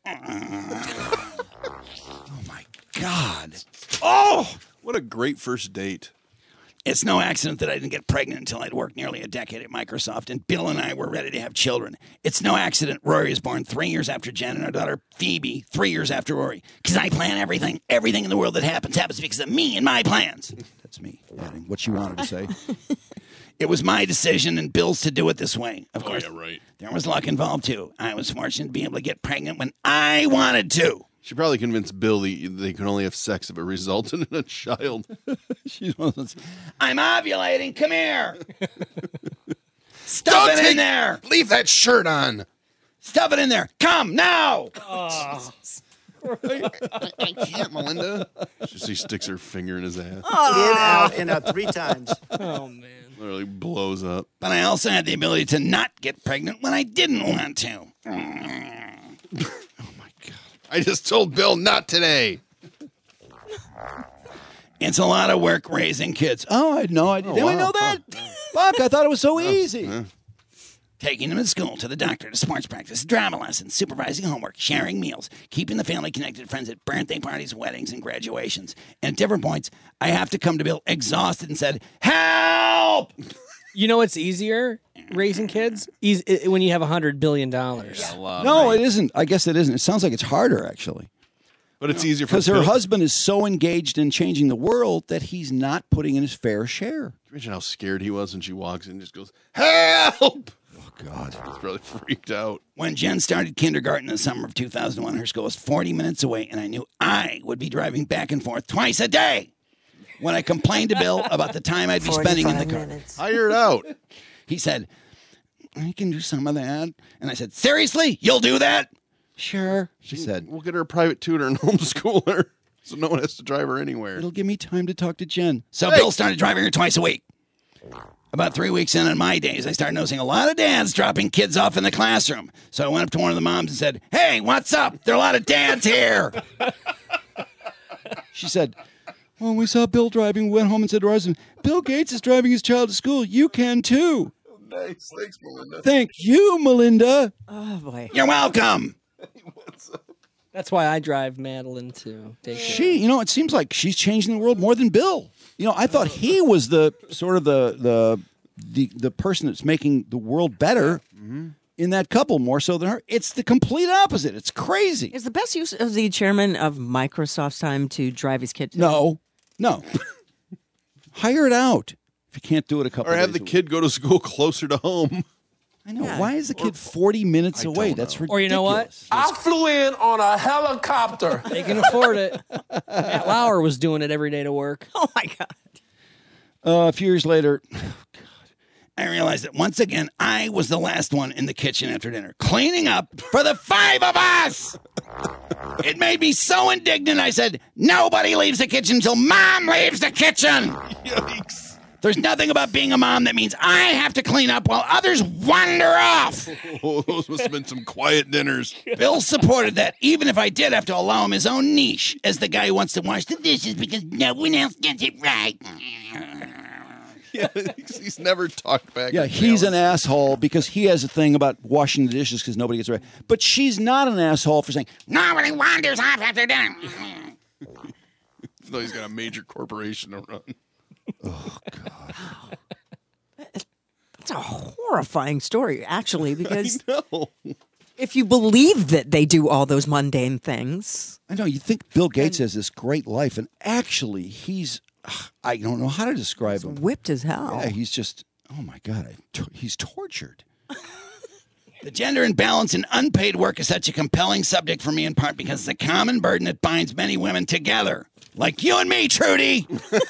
God. Oh, what a great first date. It's no accident that I didn't get pregnant until I'd worked nearly a decade at Microsoft, and Bill and I were ready to have children. It's no accident Rory was born three years after Jen, and our daughter Phoebe three years after Rory. Because I plan everything. Everything in the world that happens happens because of me and my plans. That's me adding what she wanted to say. It was my decision and Bill's to do it this way. Of course, Oh, yeah, right. there was luck involved, too. I was fortunate to be able to get pregnant when I wanted to. She probably convinced Bill they, they could only have sex if it resulted in a child. She's one of those. I'm ovulating. Come here. Stuff Don't it in take- there. Leave that shirt on. Stuff it in there. Come now. Oh. I, I can't, Melinda. She sticks her finger in his ass. In, out, in, out three times. Oh, man. Literally blows up. But I also had the ability to not get pregnant when I didn't want to. I just told Bill not today. It's a lot of work raising kids. Oh, I had no idea. Oh, Did we wow. know that? Fuck, I thought it was so easy. Yeah. Taking them to school, to the doctor, to sports practice, drama lessons, supervising homework, sharing meals, keeping the family connected, friends at birthday parties, weddings, and graduations. And at different points, I have to come to Bill exhausted and said, help! You know what's easier, raising kids? Easy, when you have one hundred billion dollars. No, it isn't. I guess it isn't. It sounds like it's harder, actually. But it's easier for Because her Bill- husband is so engaged in changing the world that he's not putting in his fair share. Can you imagine how scared he was when she walks in and just goes, help! Oh, God. He's probably freaked out. When Jen started kindergarten in the summer of two thousand one, her school was forty minutes away, and I knew I would be driving back and forth twice a day. When I complained to Bill about the time I'd be spending in the car. Hire it out. He said, I can do some of that. And I said, seriously? You'll do that? Sure. She said, We'll get her a private tutor and homeschool her so no one has to drive her anywhere. it'll give me time to talk to Jen. So Hey. Bill started driving her twice a week. About three weeks in on my days, I started noticing a lot of dads dropping kids off in the classroom. So I went up to one of the moms and said, hey, what's up? There are a lot of dads here. She said, well, we saw Bill driving. We went home and said to our husband, Bill Gates is driving his child to school. You can too. Nice. Thanks, Melinda. Thank you, Melinda. Oh, boy. You're welcome. That's why I drive Madeline to daycare. She, you know, it seems like she's changing the world more than Bill. You know, I thought he was the sort of the the the, the person that's making the world better in that couple more so than her. It's the complete opposite. It's crazy. Is the best use of the chairman of Microsoft's time to drive his kid to No, no. Hire it out if you can't do it a couple Or have days the a week. kid go to school closer to home. I know. Why is the kid forty minutes away? That's ridiculous. Or you know what? I flew in on a helicopter. They can afford it. Matt Lauer was doing it every day to work. Oh, my God. Uh, a few years later, I realized that once again, I was the last one in the kitchen after dinner, cleaning up for the five of us. It made me so indignant, I said, nobody leaves the kitchen until Mom leaves the kitchen. Yikes. There's nothing about being a mom that means I have to clean up while others wander off. Oh, those must have been some quiet dinners. Bill supported that, even if I did have to allow him his own niche as the guy who wants to wash the dishes because no one else gets it right. Yeah, he's never talked back. yeah, to he's an balance. asshole because he has a thing about washing the dishes because nobody gets it right. But she's not an asshole for saying, Nobody wanders off after dinner. Though he's got a major corporation to run. oh, God. That's a horrifying story, actually, because No. if you believe that they do all those mundane things. I know, you think Bill Gates has this great life, and actually he's, ugh, I don't know how to describe him. Whipped as hell. Yeah, he's just, oh, my God, I, to- he's tortured. The gender imbalance in unpaid work is such a compelling subject for me in part because it's a common burden that binds many women together. Like you and me, Trudy.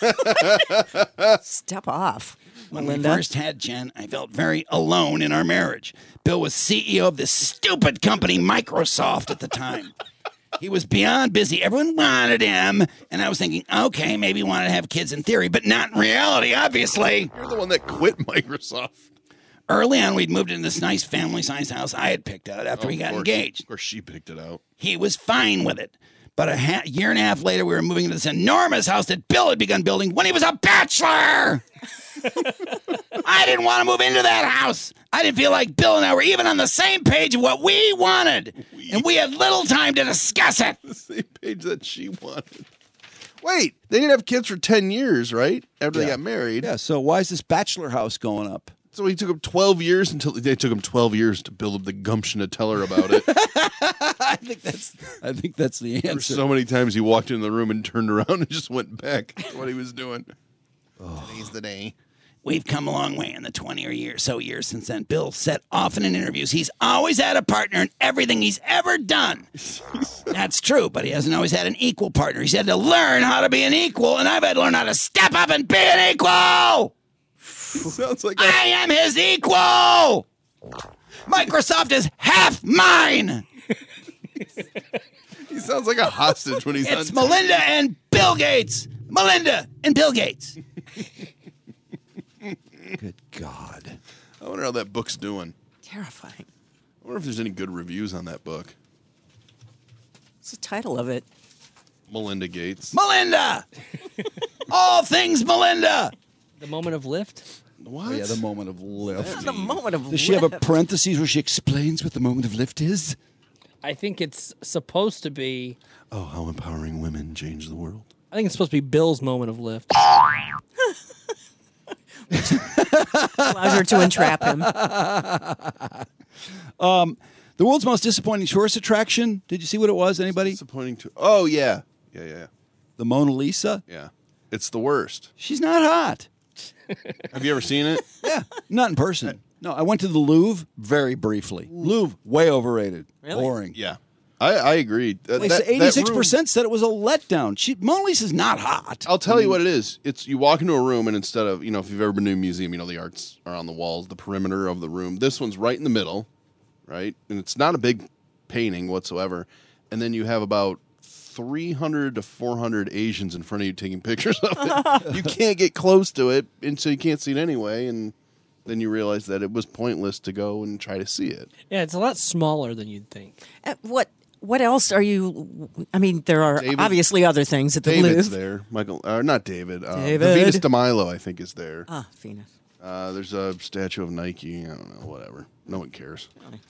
Step off. When Melinda. we first had Jen, I felt very alone in our marriage. Bill was C E O of this stupid company, Microsoft, at the time. He was beyond busy. Everyone wanted him. And I was thinking, okay, maybe he wanted to have kids in theory, but not in reality, obviously. You're the one that quit Microsoft. Early on, we'd moved into this nice family-sized house I had picked out after Oh, we of got course. engaged. Of course, she picked it out. He was fine with it. But a ha- year and a half later, we were moving into this enormous house that Bill had begun building when he was a bachelor. I didn't want to move into that house. I didn't feel like Bill and I were even on the same page of what we wanted. And we had little time to discuss it. The same page that she wanted. Wait, they didn't have kids for ten years, right? After they Yeah. got married. Yeah, so why is this bachelor house going up? So he took him twelve years until they took him twelve years to build up the gumption to tell her about it. I think that's I think that's the There were answer. so many times he walked into the room and turned around and just went back to what he was doing. Oh. Today's the day. We've come a long way in the twenty or year, so years since then. Bill said often in interviews he's always had a partner in everything he's ever done. That's true, but he hasn't always had an equal partner. He's had to learn how to be an equal, and I've had to learn how to step up and be an equal. Sounds like I am his equal. Microsoft is half mine. He sounds like a hostage when he's It's on Melinda and Bill Gates. Melinda and Bill Gates. Good God. I wonder how that book's doing. Terrifying. I wonder if there's any good reviews on that book. What's the title of it? Melinda Gates. Melinda. All things Melinda. The moment of lift? What? Oh, yeah, the moment of lift. The moment of Does she have a lift. parentheses where she explains what the moment of lift is? I think it's supposed to be. Oh, how empowering women change the world. I think it's supposed to be Bill's moment of lift. Allows her to entrap him. Um, the world's most disappointing tourist attraction. Did you see what it was? Anybody? Disappointing to. Oh yeah, yeah, yeah, The Mona Lisa. yeah. It's the worst. She's not hot. Have you ever seen it? Yeah, not in person. No, I went to the Louvre very briefly. Louvre, way overrated. Really? Boring. Yeah, I, I agree. That- Wait, that- so that eighty-six room- percent said it was a letdown. She, Mona Lisa's not hot. I'll tell you what it is. It's you walk into a room and instead of, you know, if you've ever been to a museum, you know, the arts are on the walls, the perimeter of the room. This one's right in the middle, right? And it's not a big painting whatsoever. And then you have about three hundred to four hundred Asians in front of you taking pictures of it. You can't get close to it, and so you can't see it anyway. And then you realize that it was pointless to go and try to see it. Yeah, it's a lot smaller than you'd think. Uh, what What else are you? I mean, there are David- obviously other things at the David's Louvre. there. Michael, uh, not David. Uh, David. The Venus de Milo, I think, is there. Ah, Venus. Uh, there's a statue of Nike. I don't know, whatever. No one cares.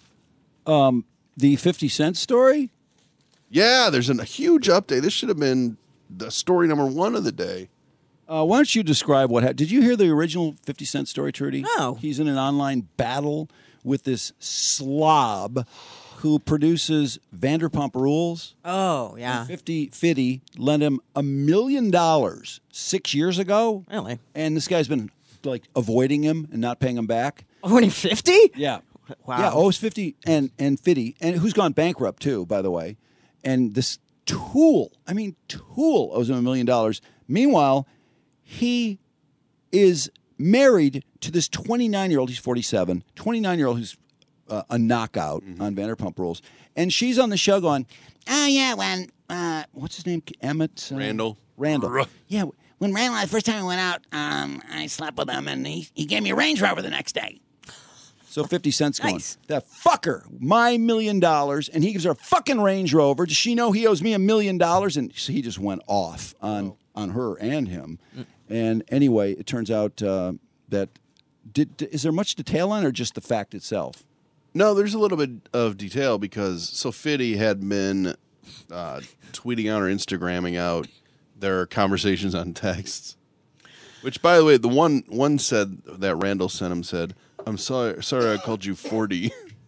Um, the fifty cent story? Yeah, there's an, a huge update. This should have been the story number one of the day. Uh, why don't you describe what happened? Did you hear the original fifty cent story, Trudy? No. He's in an online battle with this slob who produces Vanderpump Rules. Oh, yeah. fifty Fitty lent him a million dollars six years ago. Really? And this guy's been like avoiding him and not paying him back. Owning fifty? Yeah. Wow. Yeah, owes fifty and, and Fitty, and who's gone bankrupt too, by the way. And this Tool, I mean, Tool owes him a million dollars. Meanwhile, he is married to this twenty-nine-year-old, he's forty-seven, twenty-nine-year-old who's uh, a knockout Mm-hmm. on Vanderpump Rules. And she's on the show going, oh, yeah, when, uh, what's his name? Emmett? Uh, Randall. Randall. Yeah, when Randall, the first time I went out, um, I slept with him, and he, he gave me a Range Rover the next day. So fifty cents going, Nice. that fucker, my million dollars, and he gives her a fucking Range Rover. Does she know he owes me a million dollars? And so he just went off on, on her and him. And anyway, it turns out uh, that, did, is there much detail on it or just the fact itself? No, there's a little bit of detail because so Fitty had been uh, tweeting out or Instagramming out their conversations on texts. Which, by the way, the one one said that Randall sent him said, "I'm sorry, sorry, I called you forty."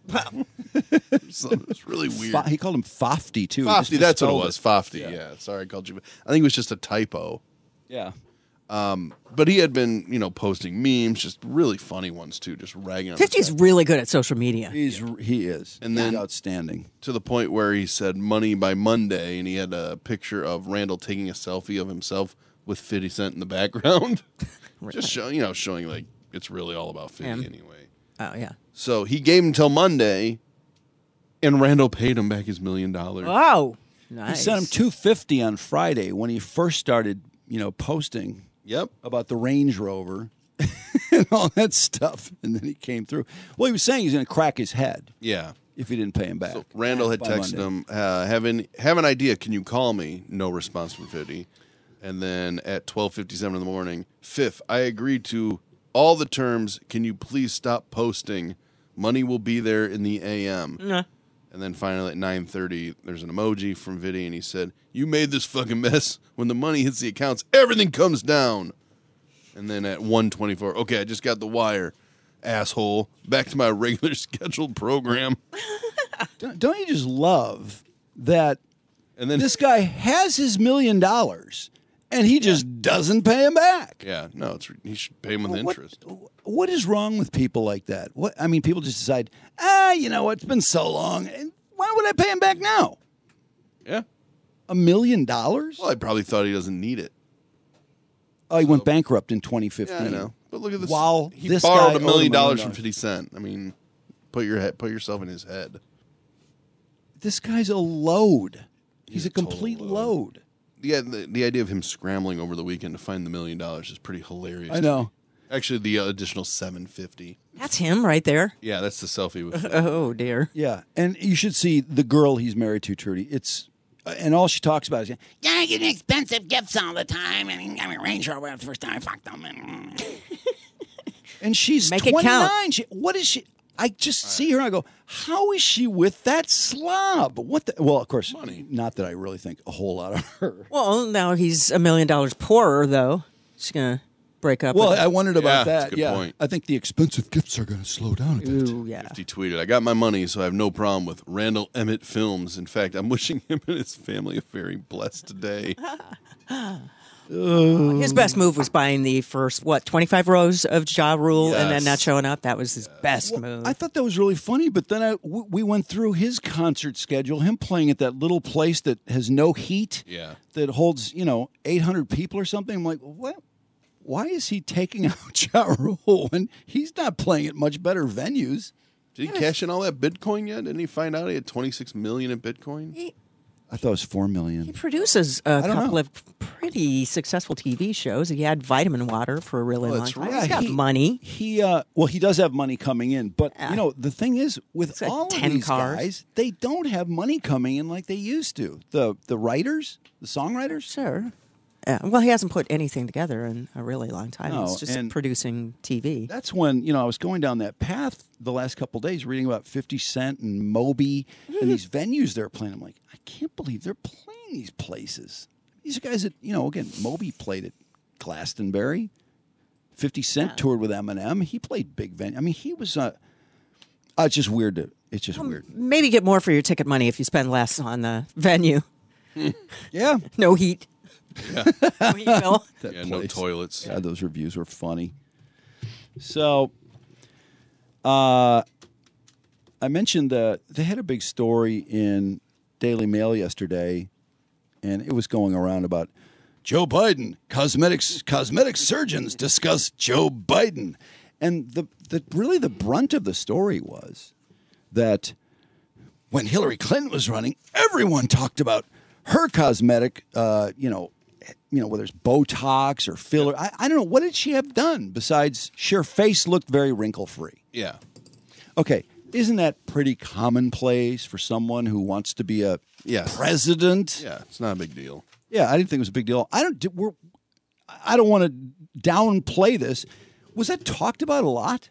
So it's really weird. Fa- he called him Fofty, too. He just Fofty, that's what it misspelled was. Fofty, yeah. Sorry, I called you. I think it was just a typo. Yeah. Um, but he had been, you know, posting memes, just really funny ones too, just ragging on. fifty is really good at social media. He's he is. And then He's outstanding. To the point where he said money by Monday, and he had a picture of Randall taking a selfie of himself with fifty Cent in the background. Just showing, you know, showing like it's really all about fifty Him. anyway. Oh, yeah. So he gave him till Monday, and Randall paid him back his million dollars. Wow. Nice. He sent him two fifty on Friday when he first started, you know, posting. Yep. About the Range Rover and all that stuff, and then he came through. Well, he was saying he's going to crack his head. Yeah. If he didn't pay him back. So Randall had by texted Monday. him, uh, have, an, have an idea, can you call me? No response from fifty. And then at twelve fifty-seven in the morning, Fifth, I agreed to all the terms. Can you please stop posting? Money will be there in the A M. Nah. And then finally at nine thirty, there's an emoji from Viddy, and he said, you made this fucking mess. When the money hits the accounts, everything comes down. And then at one twenty-four, okay, I just got the wire, asshole. Back to my regular scheduled program. Don't, don't you just love that and then this guy has his million dollars and he just doesn't pay him back? Yeah, no, it's he should pay him with What- interest. What is wrong with people like that? What I mean, people just decide, ah, you know what? It's been so long. and Why would I pay him back now? Yeah. A million dollars? Well, I probably thought he doesn't need it. Oh, he went bankrupt in twenty fifteen. Yeah, I know. But look at this. While he this borrowed guy a owed million dollars from dollars. fifty Cent. I mean, put your head, put yourself in his head. This guy's a load. He's, a complete load. Yeah, the, the idea of him scrambling over the weekend to find the million dollars is pretty hilarious. I know. Actually, the uh, additional seven fifty. That's him right there. Yeah, that's the selfie with. Oh, dear. Yeah, and you should see the girl he's married to, Trudy. It's and all she talks about is, Yeah, I get expensive gifts all the time, and I got my Range Rover the first time I fucked them. and she's Make it count. twenty-nine. She, what is she? I just see her and I go, how is she with that slob? What the? Well, of course, money. Not that I really think a whole lot of her. Well, now he's a million dollars poorer, though. She's going to break up. Well, with I wondered about Yeah, that. that's a good yeah, point. I think the expensive gifts are going to slow down a bit. Ooh, yeah. He tweeted, I got my money, so I have no problem with Randall Emmett Films. In fact, I'm wishing him and his family a very blessed day. His best move was buying the first, what, twenty-five rows of Ja Rule and then Yes. not showing up. That was his best Well, move. I thought that was really funny, but then I, w- we went through his concert schedule, him playing at that little place that has no heat, Yeah. that holds, you know, eight hundred people or something. I'm like, what? Why is he taking out Ja Rule when he's not playing at much better venues? Did he cash in all that Bitcoin yet? Didn't he find out he had twenty-six million in Bitcoin? He, I thought it was four million. he produces a don't couple know. of pretty successful T V shows. He had Vitamin Water for a really Oh, long that's time. right. He's got He- money. He, uh, well, he does have money coming in, but Yeah. you know, the thing is, with It's like all ten of these cars. guys, they don't have money coming in like they used to. The the writers, the songwriters, Sure. Yeah. Well, he hasn't put anything together in a really long time. No, He's just and- producing T V. That's when, you know, I was going down that path the last couple of days, reading about fifty Cent and Moby and these venues they're playing. I'm like, I can't believe they're playing these places. These are guys that, you know, again, Moby played at Glastonbury. fifty Cent toured with Eminem. He played big venue. I mean, he was, uh, uh, it's just weird. To, it's just weird. Maybe get more for your ticket money if you spend less on the venue. Yeah. No heat. Yeah. No heat bill. That Yeah, no place. toilets. Yeah, those reviews were funny. So, uh, I mentioned that they had a big story in Daily Mail yesterday, and it was going around about Joe Biden. Cosmetics cosmetic surgeons discuss Joe Biden, and the the really the brunt of the story was that when Hillary Clinton was running, everyone talked about her cosmetic, uh, you know, you know, whether it's Botox or filler. I, I don't know. What did she have done besides her face looked very wrinkle free? Yeah. Okay. Isn't that pretty commonplace for someone who wants to be a Yes. president? Yeah, it's not a big deal. Yeah, I didn't think it was a big deal. I don't. We're, I don't want to downplay this. Was that talked about a lot?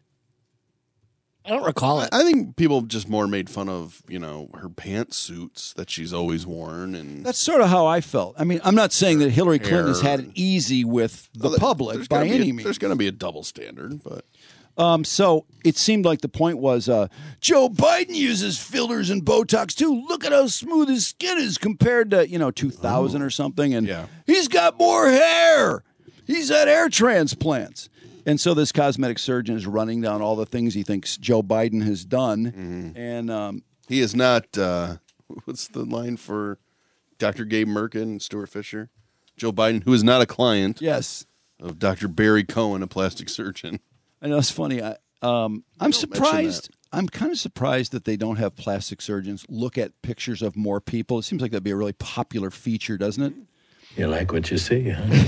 I don't recall it. I think people just more made fun of, you know, her pantsuits that she's always worn, and That's sort of how I felt. I mean, I'm not saying that Hillary Clinton has hair. had it easy with the Well, there- public there's by gonna be any a- means. There's going to be a double standard, but Um, so it seemed like the point was uh, Joe Biden uses fillers and Botox too. Look at how smooth his skin is compared to, you know, two thousand or something. And Yeah. he's got more hair. He's had hair transplants. And so this cosmetic surgeon is running down all the things he thinks Joe Biden has done. And um, he is not. Uh, what's the line for Doctor Gabe Merkin and Stuart Fisher? Joe Biden, who is not a client, yes, of Doctor Barry Cohen, a plastic surgeon. I know it's funny. I, um, I'm Don't mention surprised. I'm kind of surprised that they don't have plastic surgeons look at pictures of more people. It seems like that'd be a really popular feature, doesn't it? You like what you see,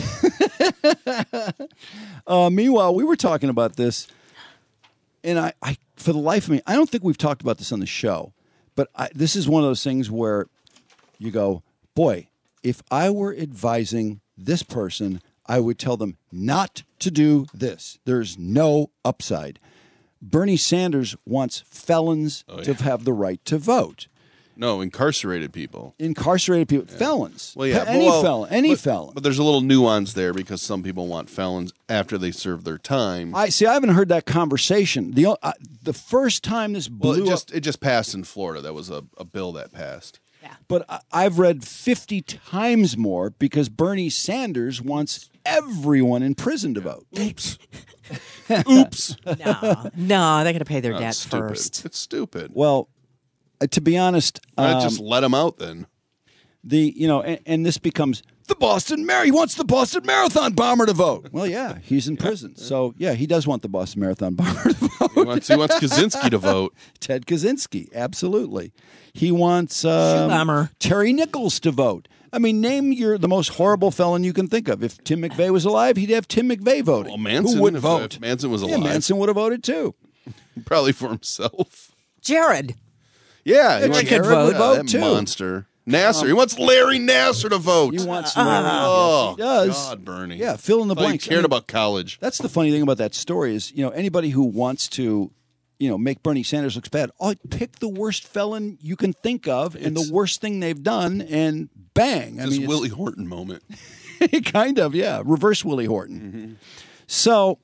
huh? Uh, meanwhile, we were talking about this, and I, I, for the life of me, I don't think we've talked about this on the show, but I, this is one of those things where you go, boy, if I were advising this person, I would tell them not to do this. There's no upside. Bernie Sanders wants felons Oh, to yeah. have the right to vote. No, incarcerated people. Incarcerated people, felons. Well, yeah, any well, felon, any but, felon. But there's a little nuance there because some people want felons after they serve their time. I see. I haven't heard that conversation. The o- uh, the first time this blew Well, it up, just it just passed in Florida. That was a, a bill that passed. but I- I've read fifty times more because Bernie Sanders wants everyone in prison to vote. Oops. Oops. No, no, they got to pay their No, debt it's stupid. first. It's stupid. Well, uh, to be honest, Why not um, just let them out then. the you know, and, and this becomes the Boston Mar. He wants the Boston Marathon bomber to vote. Well, yeah, he's in prison, so yeah, he does want the Boston Marathon bomber to vote. He wants, he wants Kaczynski to vote. Ted Kaczynski, absolutely. He wants um, Schumacher. Terry Nichols to vote. I mean, name your the most horrible felon you can think of. If Tim McVeigh was alive, he'd have Tim McVeigh voting. Well, Manson, Who would if, vote? if Manson was Yeah, alive, Manson would have voted too. probably for himself. Jared. Yeah, Yeah, he wants Jared would Yeah, vote that too. monster. Nasser. He wants Larry Nasser to vote. He wants Uh, Larry. Oh, Yes, he does. God, Bernie. Yeah, fill in the Thought you blanks. cared I mean, about college. That's the funny thing about that story is, you know, anybody who wants to, you know, make Bernie Sanders look bad, oh, pick the worst felon you can think of and the worst thing they've done, and bang. I This mean, Willie Horton moment. kind of, yeah, reverse Willie Horton. Mm-hmm. So,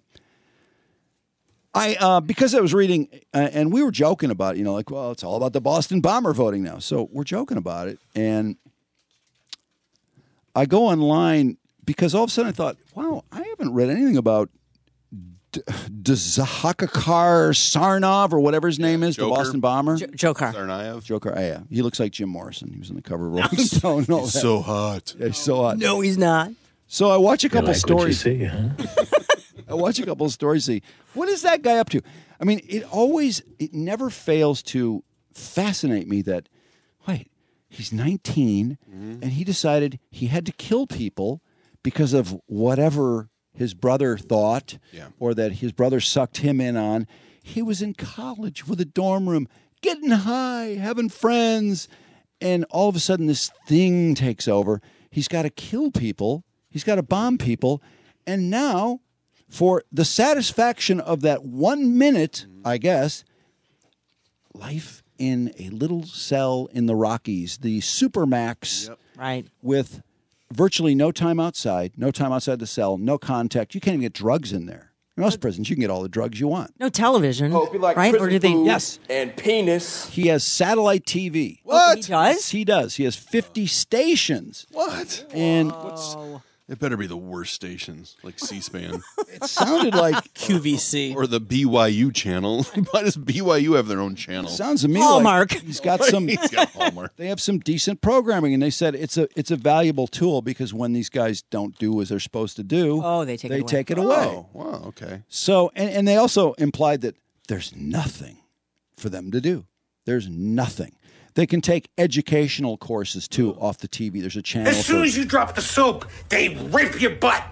I uh, because I was reading, uh, and we were joking about, it, you know, like, well, it's all about the Boston Bomber voting now. So we're joking about it, and I go online because all of a sudden I thought, wow, I haven't read anything about D- Dzhokhar Sarnov or whatever his name is, Joker. the Boston Bomber. Jo- Joker. Tsarnaev. Joker, oh, yeah. He looks like Jim Morrison. He was on the cover of Rolling Stone. and all He's that. so hot. Yeah, he's so hot. No, he's not. So I watch a You couple like what you stories. see, huh? I watch a couple of stories. See, what is that guy up to? I mean, it always, it never fails to fascinate me that, wait, he's nineteen and he decided he had to kill people because of whatever his brother thought Yeah. or that his brother sucked him in on. He was in college with a dorm room, getting high, having friends, and all of a sudden this thing takes over. He's got to kill people. He's got to bomb people. And now, for the satisfaction of that one minute, I guess, life in a little cell in the Rockies, the Supermax, Yep. Right. with virtually no time outside, no time outside the cell, no contact. You can't even get drugs in there. In most prisons, you can get all the drugs you want. No television. Oh, it'd be like right? Or prison do they? food Yes. and penis. He has satellite T V. What? He does? He does. He has fifty stations. What? And What's, it better be the worst stations, like C-SPAN. it sounded like Q V C. Or the B Y U channel. Why does B Y U have their own channel? sounds to me Hallmark. like he's got some He's got Hallmark. they have some decent programming, and they said it's a it's a valuable tool because when these guys don't do as they're supposed to do, Oh, they take it they away. take it away. Oh, wow, okay. So, and, and they also implied that there's nothing for them to do. There's nothing. They can take educational courses too off the T V. There's a channel. As soon for- as you drop the soap, they rape your butt.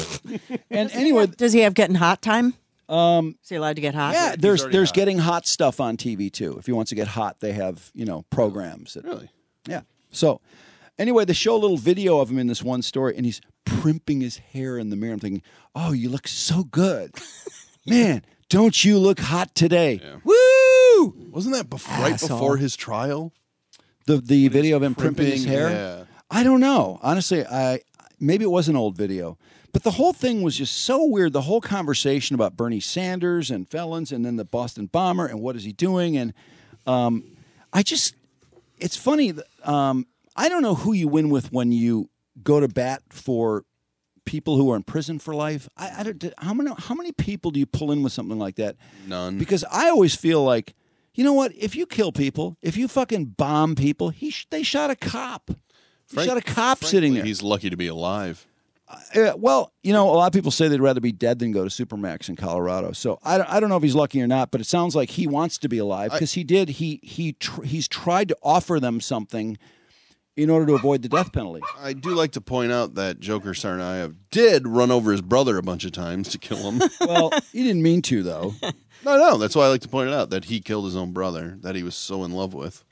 and anyway, Does he have getting hot time? um, Is he allowed to get hot? yeah, there's already there's hot. getting hot stuff on T V too. If he wants to get hot, they have you know programs. That, Really? Yeah. So, anyway, they show a little video of him in this one story, and he's primping his hair in the mirror. I'm thinking, oh, you look so good. Man, don't you look hot today? Yeah. Woo! Wasn't that bef- right Asshole. before his trial? The the video of him primping his primping, hair? yeah. I don't know. Honestly, I maybe it was an old video. But the whole thing was just so weird. The whole conversation about Bernie Sanders and felons and then the Boston bomber and what is he doing? And um, I just, it's funny. that, Um, I don't know who you win with when you go to bat for people who are in prison for life. I, I don't, how many how many people do you pull in with something like that? None. Because I always feel like, you know what? If you kill people, if you fucking bomb people, he sh- they shot a cop. They Frank- shot a cop frankly, sitting there. He's lucky to be alive. Uh, well, you know, a lot of people say they'd rather be dead than go to Supermax in Colorado. So I don't, I don't know if he's lucky or not, but it sounds like he wants to be alive because he did. He he tr- he's tried to offer them something in order to avoid the death penalty. I do like to point out that Joker Tsarnaev did run over his brother a bunch of times to kill him. Well, he didn't mean to, though. No, no, that's why I like to point it out that he killed his own brother that he was so in love with.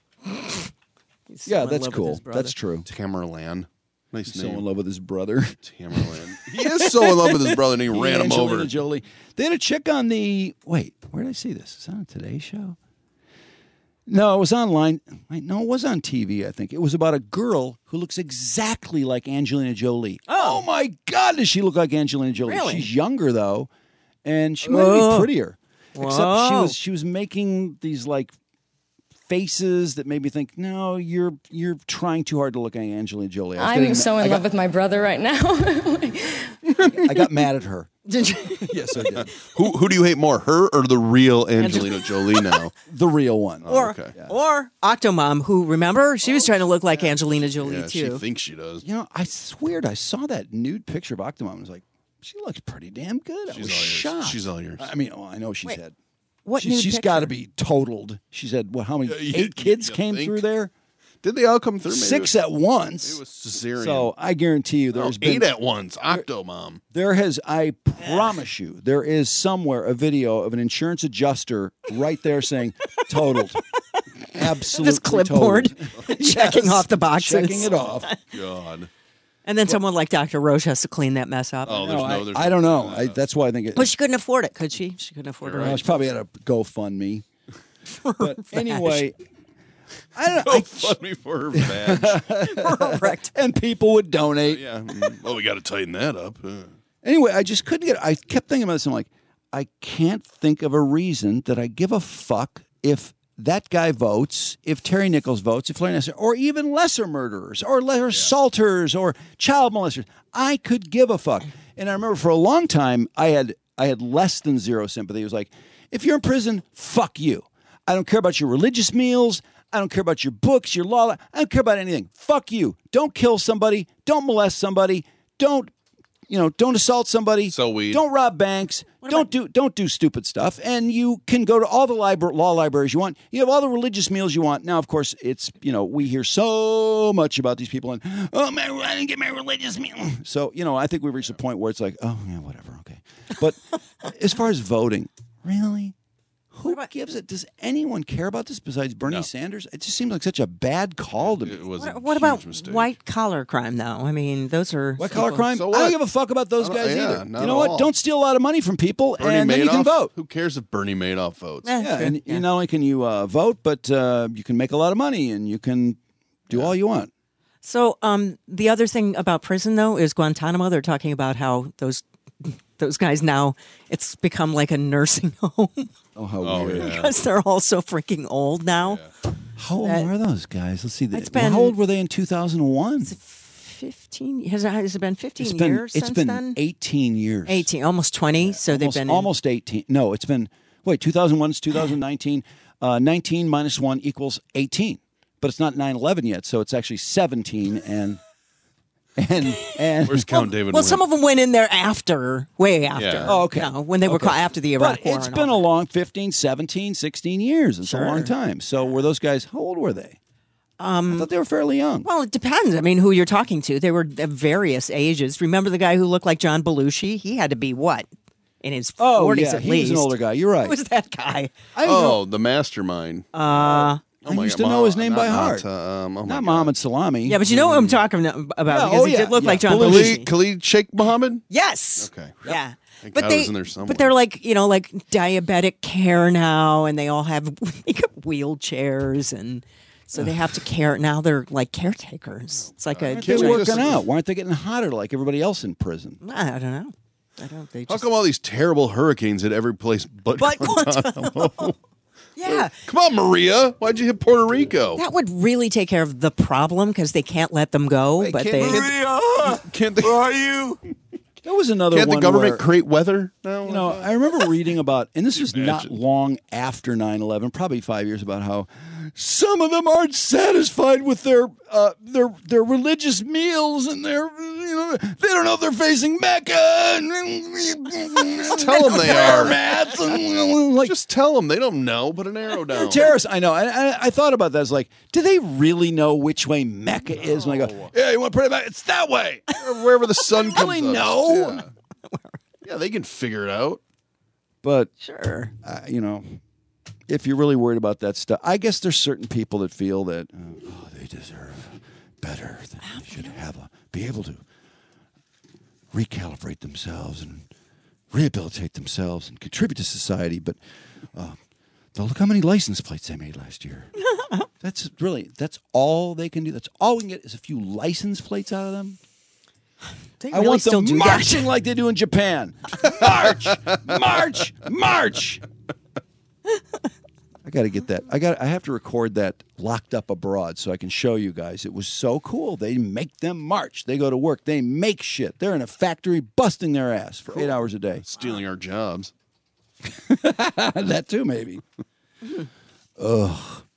He's Yeah, so in that's love with cool. his brother. That's true. Tamerlan. Nice He's name. so in love with his brother. Tamerlan. He is so in love with his brother, and he, He ran and him Angelina over. Jolie. They had a chick on the. Wait, where did I see this? Is that on Today's Show? No, it was online. Wait, no, it was on T V, I think. It was about a girl who looks exactly like Angelina Jolie. Oh, my God, does she look like Angelina Jolie? Really? She's younger, though, and she might Oh. be prettier. Except she Whoa. was she was making these, like, faces that made me think, no, you're you're trying too hard to look like Angelina Jolie. I was I'm getting- so in I love got, with my brother right now. I got mad at her. Did you? Yes, I did. Who who do you hate more, her or the real Angelina Jolie now? The real one. Or okay. or Octomom, who remember she was trying to look like Angelina Jolie Yeah, she too. thinks she does. You know, I swear I saw that nude picture of Octomom. I was like, she looks pretty damn good. I She's was all yours. shocked. She's all yours. I mean, oh, I know she's Wait, had. what she's nude she's picture? got to be totaled. She's had, what, how many? Yeah, you- eight kids you came think? through there? Did they all come through? Maybe Six it was, at once. It was cesarean. So I guarantee you No, there's eight been. at once. Octomom. There has, I promise you, there is somewhere a video of an insurance adjuster right there saying totaled. absolutely This clipboard, totally. checking Yes, off the boxes. Checking it off. God. And then someone like Doctor Roche has to clean that mess up. Oh, there's No, no, I, there's I don't know. I, that's why I think it. Well, she couldn't afford it, could she? She couldn't afford Well, it. she probably had a GoFundMe. But anyway, I don't know. Go I, fund me for her badge. Correct. And people would donate. Yeah. mm, Well, we got to tighten that up. Uh, Anyway, I just couldn't get. I kept thinking about this. I'm like, I can't think of a reason that I give a fuck if that guy votes, if Terry Nichols votes, if Larry Nassar, or even lesser murderers, or lesser assaulters, or child molesters. I could give a fuck. And I remember for a long time, I had I had less than zero sympathy. It was like, if you're in prison, fuck you. I don't care about your religious meals. I don't care about your books, your law. I don't care about anything. Fuck you. Don't kill somebody. Don't molest somebody. Don't. You know, don't assault somebody. So weed. Don't rob banks. Don't do don't do stupid stuff. And you can go to all the libra- law libraries you want. You have all the religious meals you want. Now, of course, it's, you know, we hear so much about these people and, oh, man, I didn't get my religious meal. So, you know, I think we've reached a point where it's like, oh, yeah, whatever, okay. But as far as voting, really? Who gives it? Does anyone care about this besides Bernie No. Sanders? It just seems like such a bad call to me. It was a What, what huge about mistake. white collar crime, though? I mean, those are White collar people- crime? So I don't what? give a fuck about those I don't- guys yeah, either. not You know at what? all. Don't steal a lot of money from people, Bernie and then you Madoff? can vote. Who cares if Bernie Madoff votes? Eh, Yeah, true. and you not only can you uh, vote, but uh, you can make a lot of money, and you can do all you want. So, um, the other thing about prison, though, is Guantanamo. They're talking about how those those guys now, it's become like a nursing home Oh, how Oh, weird! yeah. because they're all so freaking old now. How old That- are those guys? Let's see. The, It's been- how old were they in two thousand one? Fifteen has, it- has it been fifteen It's been years it's since been then? eighteen years. Eighteen, almost twenty. so they've almost, been in- almost eighteen. No, it's been wait. two thousand one is two thousand nineteen. Uh, nineteen minus one equals eighteen, but it's not nine eleven yet, so it's actually seventeen. And and and Where's Count David? Well, Wynn? some of them went in there after, way after. Yeah. Oh, okay. You know, when they were Okay. caught after the Iraq But War. it's and been a all long fifteen, seventeen, sixteen years. It's a Sure. long time. So were those guys, how old were they? Um, I thought they were fairly young. Well, it depends. I mean, who you're talking to. They were at various ages. Remember the guy who looked like John Belushi? He had to be what? In his Oh, forties yeah, at he least. was an older guy. You're right. Who was that guy? I know. Oh, the mastermind. Uh, Oh I my used God, to know his name not- by not, heart. uh, um, oh my Not God. Mohammed Salami. yeah, but you know what I'm talking about Yeah, because oh, he yeah, did look yeah. like John Khalid- Belushi. Khalid, Khalid Sheikh Mohammed? Yes. Okay. Yeah. Thank But God it they, was in there somewhere. but they're like, you know, like diabetic care now, and they all have they got wheelchairs, and so they have to care. Now they're like caretakers. It's like a Aren't they Can't we working just- out? Why aren't they getting hotter like everybody else in prison? I don't know. I don't. They How just, come all these terrible hurricanes hit every place but, But Guantanamo? yeah. Come on, Maria. Why'd you hit Puerto Rico? That would really take care of the problem because they can't let them go. Wait, but can't they, Maria! Can't the, Where are you? There was another can't the one government where, create weather now? you know, I remember reading about, and this was not Imagine. long after nine eleven, probably five years, about how some of them aren't satisfied with their uh, their their religious meals, and their you know they don't know if they're facing Mecca. Just tell them they are. Mats and, like, Just tell them they don't know. Put an arrow they're down. terrorists. I know. I, I, I thought about that. I was like, do they really know which way Mecca is? When I go, yeah, you want to pray about it? It's that way. Or wherever the sun comes really up. know. Yeah. Yeah, they can figure it out. But sure. uh, you know, if you're really worried about that stuff, I guess there's certain people that feel that uh, oh, they deserve better. That they should have a, be able to recalibrate themselves and rehabilitate themselves and contribute to society. But uh, though, look how many license plates they made last year. That's really that's all they can do. That's all we can get is a few license plates out of them. They I really want still them do marching that. like they do in Japan. March, march, march. I got to get that. I got. I have to record that locked up abroad so I can show you guys. It was so cool. They make them march. They go to work. They make shit. They're in a factory busting their ass for eight hours a day. Stealing our jobs. That too, maybe. Ugh.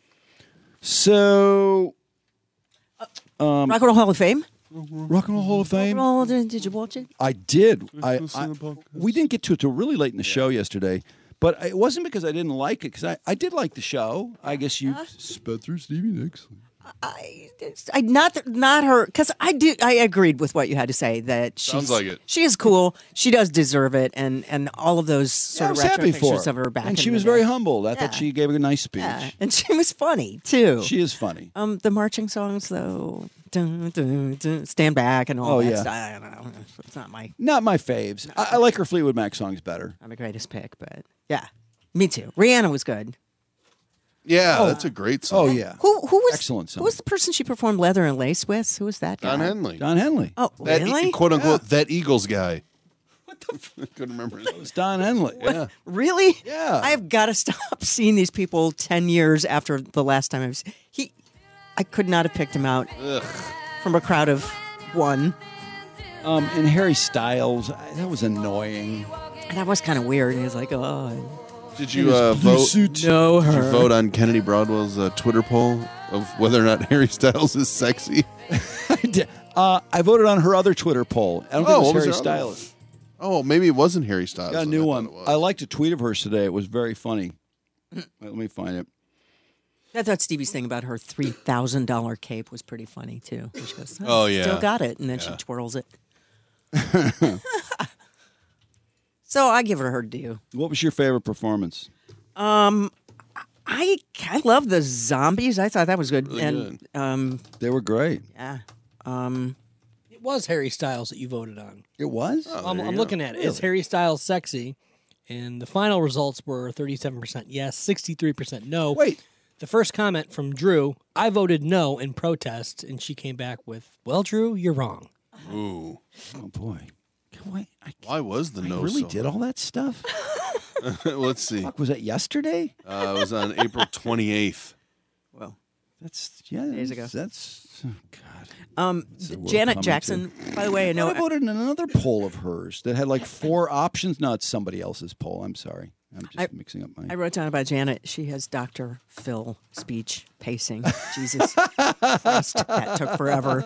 So, um, Rock and Roll Hall of Fame. Rock and Roll Hall of Fame. Oh, did, did you watch it? I did. I, I we didn't get to it till really late in the show yesterday, but it wasn't because I didn't like it. Because I, I did like the show. I guess you sped through Stevie Nicks. I, I not not her because I do I agreed with what you had to say that she's Sounds like it. She is cool. She does deserve it, and and all of those Yeah, I sort was of retro happy for pictures her. of her back. And in she the was day. very humbled. I thought Yeah. she gave a nice speech. Yeah, and she was funny too. She is funny. Um, the marching songs though, dun, dun, dun, stand back and all Oh, that yeah. stuff. I don't know. It's not my Not my faves. I, I like her Fleetwood Mac songs better. not my greatest pick, but yeah, me too. Rihanna was good. Yeah, Oh. that's a great song. Oh yeah, Who who was excellent song. who was the person she performed Leather and Lace with? Who was that guy? Don Henley. Don Henley. Oh, That e- really? quote unquote that Eagles guy. What the? F- I couldn't remember his name. It's Don Henley. Yeah. Really? Yeah. I have got to stop seeing these people ten years after the last time I was. He, I could not have picked him out Ugh. from a crowd of one. Um, and Harry Styles. I- That was annoying. And that was kind of weird. He was like, oh. Did you uh, vote? No, Did you her. vote on Kennedy Broadwell's uh, Twitter poll of whether or not Harry Styles is sexy? I, did. Uh, I voted on her other Twitter poll. I don't think Oh, it what was was Harry her other Styles. Oh, maybe it wasn't Harry Styles. Got a then. new I one. thought it was. I liked a tweet of hers today. It was very funny. Wait, let me find it. I thought Stevie's thing about her three thousand dollars cape was pretty funny, too. She goes, Oh, yeah. Still got it. And then Yeah. she twirls it. So I give her her due. What was your favorite performance? Um, I I love the zombies. I thought that was good. Really and um, They were great. yeah. Um, It was Harry Styles that you voted on. It was? Oh, I'm, there I'm you looking go. at it. Is Harry Styles sexy? And the final results were thirty-seven percent yes, sixty-three percent no. Wait. The first comment from Drew, I voted no in protest, and she came back with, well, Drew, you're wrong. Ooh. Oh, boy. Why, I, Why was the I no? really so did all that stuff? Let's see. Fuck, was that yesterday? Uh, it was on April twenty-eighth. well, That's, yeah. Days ago. That's, oh, God. um, the world Janet coming Jackson, by the way, I know. I voted in another poll of hers that had like four options. No, it's somebody else's poll. I'm sorry. I'm just I- mixing up my. I wrote down about Janet. She has Doctor Phil speech pacing. Jesus Christ, that took forever.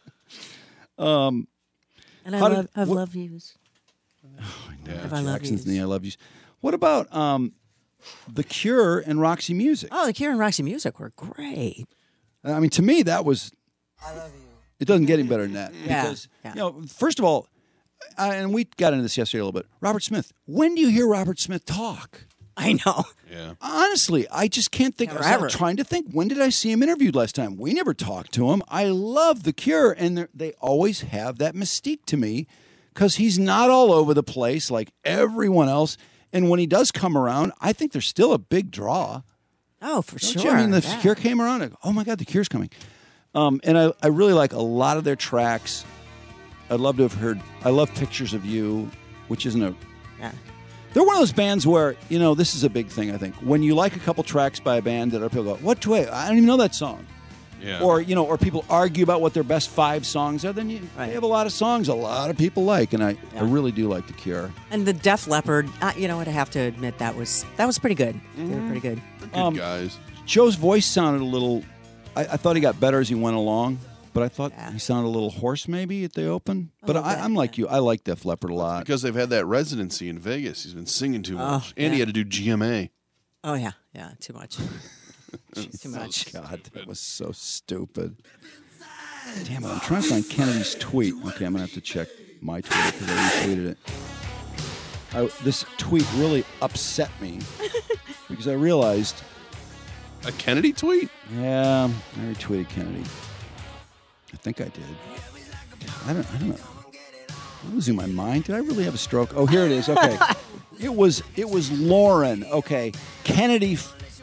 Um, And I How did- love, I what- love yous. yeah, If I love Jackson's yous. in the I love yous. What about um, The Cure and Roxy Music? Oh, the Cure and Roxy Music were great. I mean, to me, that was. I love you. It doesn't get any better than that. Yeah, Because, yeah. you know, first of all, uh, and we got into this yesterday a little bit. Robert Smith. When do you hear Robert Smith talk? I know. Yeah. Honestly, I just can't think. I was Never. out trying to think. When did I see him interviewed last time? We never talked to him. I love The Cure, and they're- they always have that mystique to me because he's not all over the place like everyone else. And when he does come around, I think there's still a big draw. Oh, for Don't sure. you? I mean, the yeah. Cure came around. I go, oh my God, The Cure's coming. Um, and I, I really like a lot of their tracks. I'd love to have heard. I love Pictures of You, which isn't a. Yeah. They're one of those bands where, you know, this is a big thing, I think. When you like a couple tracks by a band that other people go, what way? I don't even know that song. Yeah. Or, you know, or people argue about what their best five songs are, then you Right. they have a lot of songs a lot of people like. And I, I really do like The Cure. And the Def Leppard, uh, you know what? I have to admit that was that was pretty good. They Mm-hmm. were pretty good. They're good Um, guys. Joe's voice sounded a little, I, I thought he got better as he went along. But I thought Yeah. he sounded a little hoarse maybe at the open. But little I, bit, I'm like you. I like Def Leppard a lot. Because they've had that residency in Vegas. He's been singing too Oh, much. And he yeah. had to do G M A. Oh yeah, yeah, too much. Too much. God, that was so stupid. Damn it, I'm trying to find Kennedy's tweet. Okay, I'm going to have to check my Twitter because I retweeted it. I, this tweet really upset me because I realized, A Kennedy tweet? yeah, I retweeted Kennedy. I think I did. I don't, I don't know. I'm losing my mind. Did I really have a stroke? Oh, here it is. Okay. It was it was Lauren. Okay. Kennedy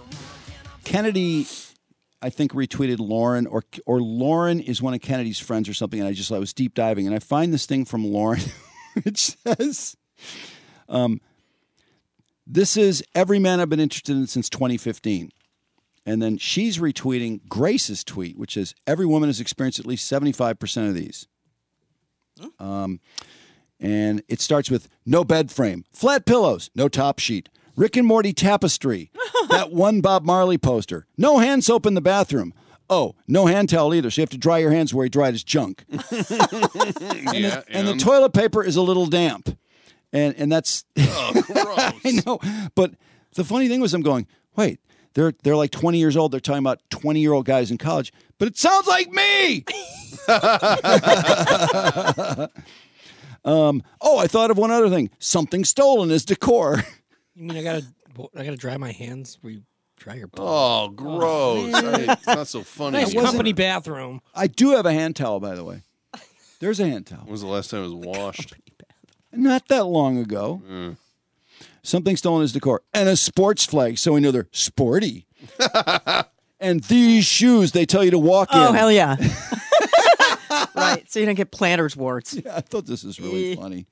Kennedy I think retweeted Lauren or or Lauren is one of Kennedy's friends or something, and I just I was deep diving and I find this thing from Lauren which says um this is every man I've been interested in since twenty fifteen. And then she's retweeting Grace's tweet, which is every woman has experienced at least seventy-five percent of these. Um, and it starts with no bed frame, flat pillows, no top sheet, Rick and Morty tapestry, that one Bob Marley poster, no hand soap in the bathroom. Oh, no hand towel either, so you have to dry your hands where he dried his junk. and, Yeah, the, and the and- toilet paper is a little damp. And and that's Oh, gross. I know. But the funny thing was I'm going, wait, they're they're like twenty years old. They're talking about twenty-year-old guys in college. but it sounds like me. um, oh, I thought of one other thing. Something stolen is decor. You mean I gotta I gotta dry my hands where you dry your balls? Oh, gross. I- it's not so funny. Nice It wasn't- company bathroom. I do have a hand towel, by the way. There's a hand towel. When was the last time it was washed? Not that long ago. Mm. Something stolen is decor. And a sports flag, so we know they're sporty. And these shoes, they tell you to walk Oh, in. hell yeah. Right, so you don't get planter's warts. Yeah, I thought this was really Eh. funny.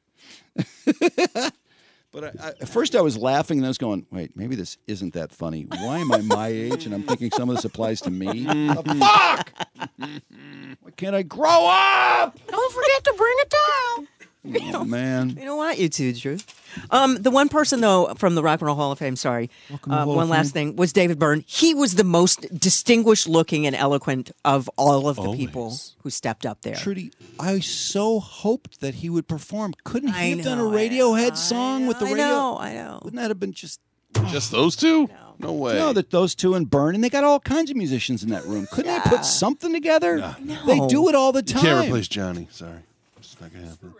But I, I, at first I was laughing and I was going, wait, maybe this isn't that funny. Why am I my age and I'm thinking some of this applies to me? The fuck! Why can't I grow up? Don't forget to bring a towel. Oh, man. We don't want you to, Drew. Um, the one person, though, from the Rock and Roll Hall of Fame, sorry, to uh, Hall one of last Fame. thing, was David Byrne. He was the most distinguished looking and eloquent of all of the Always. people who stepped up there. Trudy, I so hoped that he would perform. Couldn't he I have done a know, I Radiohead song with the I radio? know, I know. Wouldn't that have been just... Just those two? No way. No, that those two and Byrne, and they got all kinds of musicians in that room. Couldn't they put something together? No. They do it all the You time. can't replace Johnny. Sorry. It's not going to happen.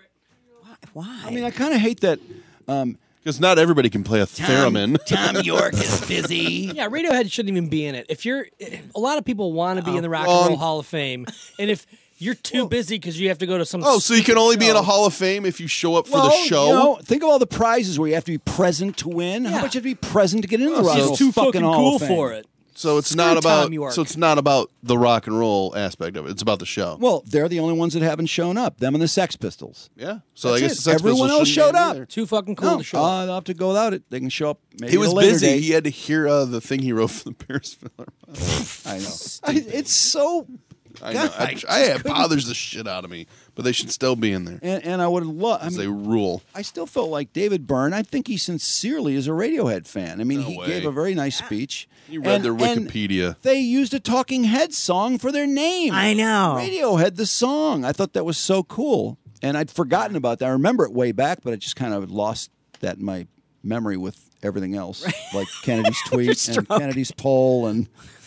Why? I mean, I kind of hate that. Um, Because not everybody can play a theremin. Tom York is busy. Yeah, Radiohead shouldn't even be in it. If you're, a lot of people want to be in the Rock wrong. and Roll Hall of Fame, and if you're too busy because you have to go to some. Oh, so you can only be in a show. Hall of Fame if you show up for well, the show? You know, think of all the prizes where you have to be present to win. How Yeah. much you have to be present to get into the Oh, Rock so and Roll it's too fucking fucking Hall cool of Fame? for it. So it's Screw not about Tom York. so it's not about the rock and roll aspect of it. It's about the show. Well, they're the only ones that haven't shown up. Them and the Sex Pistols. Yeah. So That's I guess it. the Sex Everyone Pistols else shouldn't showed be in up. either. Too fucking cool No, to show. uh, they'll have to go without it. They can show up. Maybe He at was a later busy. date. He had to hear uh, the thing he wrote for the Paris Philharmonic. I know. I, it's so. I know. I, God, I, just it couldn't- bothers the shit out of me, but they should still be in there And, and I would love. I as mean, a rule. I still felt like David Byrne. I think he sincerely is a Radiohead fan. I mean, No he way. gave a very nice speech. You read And- their and Wikipedia. They used a Talking Heads song for their name. I know. Radiohead, the song. I thought that was so cool. And I'd forgotten about that. I remember it way back, but I just kind of lost that in my memory with everything else, like Kennedy's tweet and stroke. Kennedy's poll and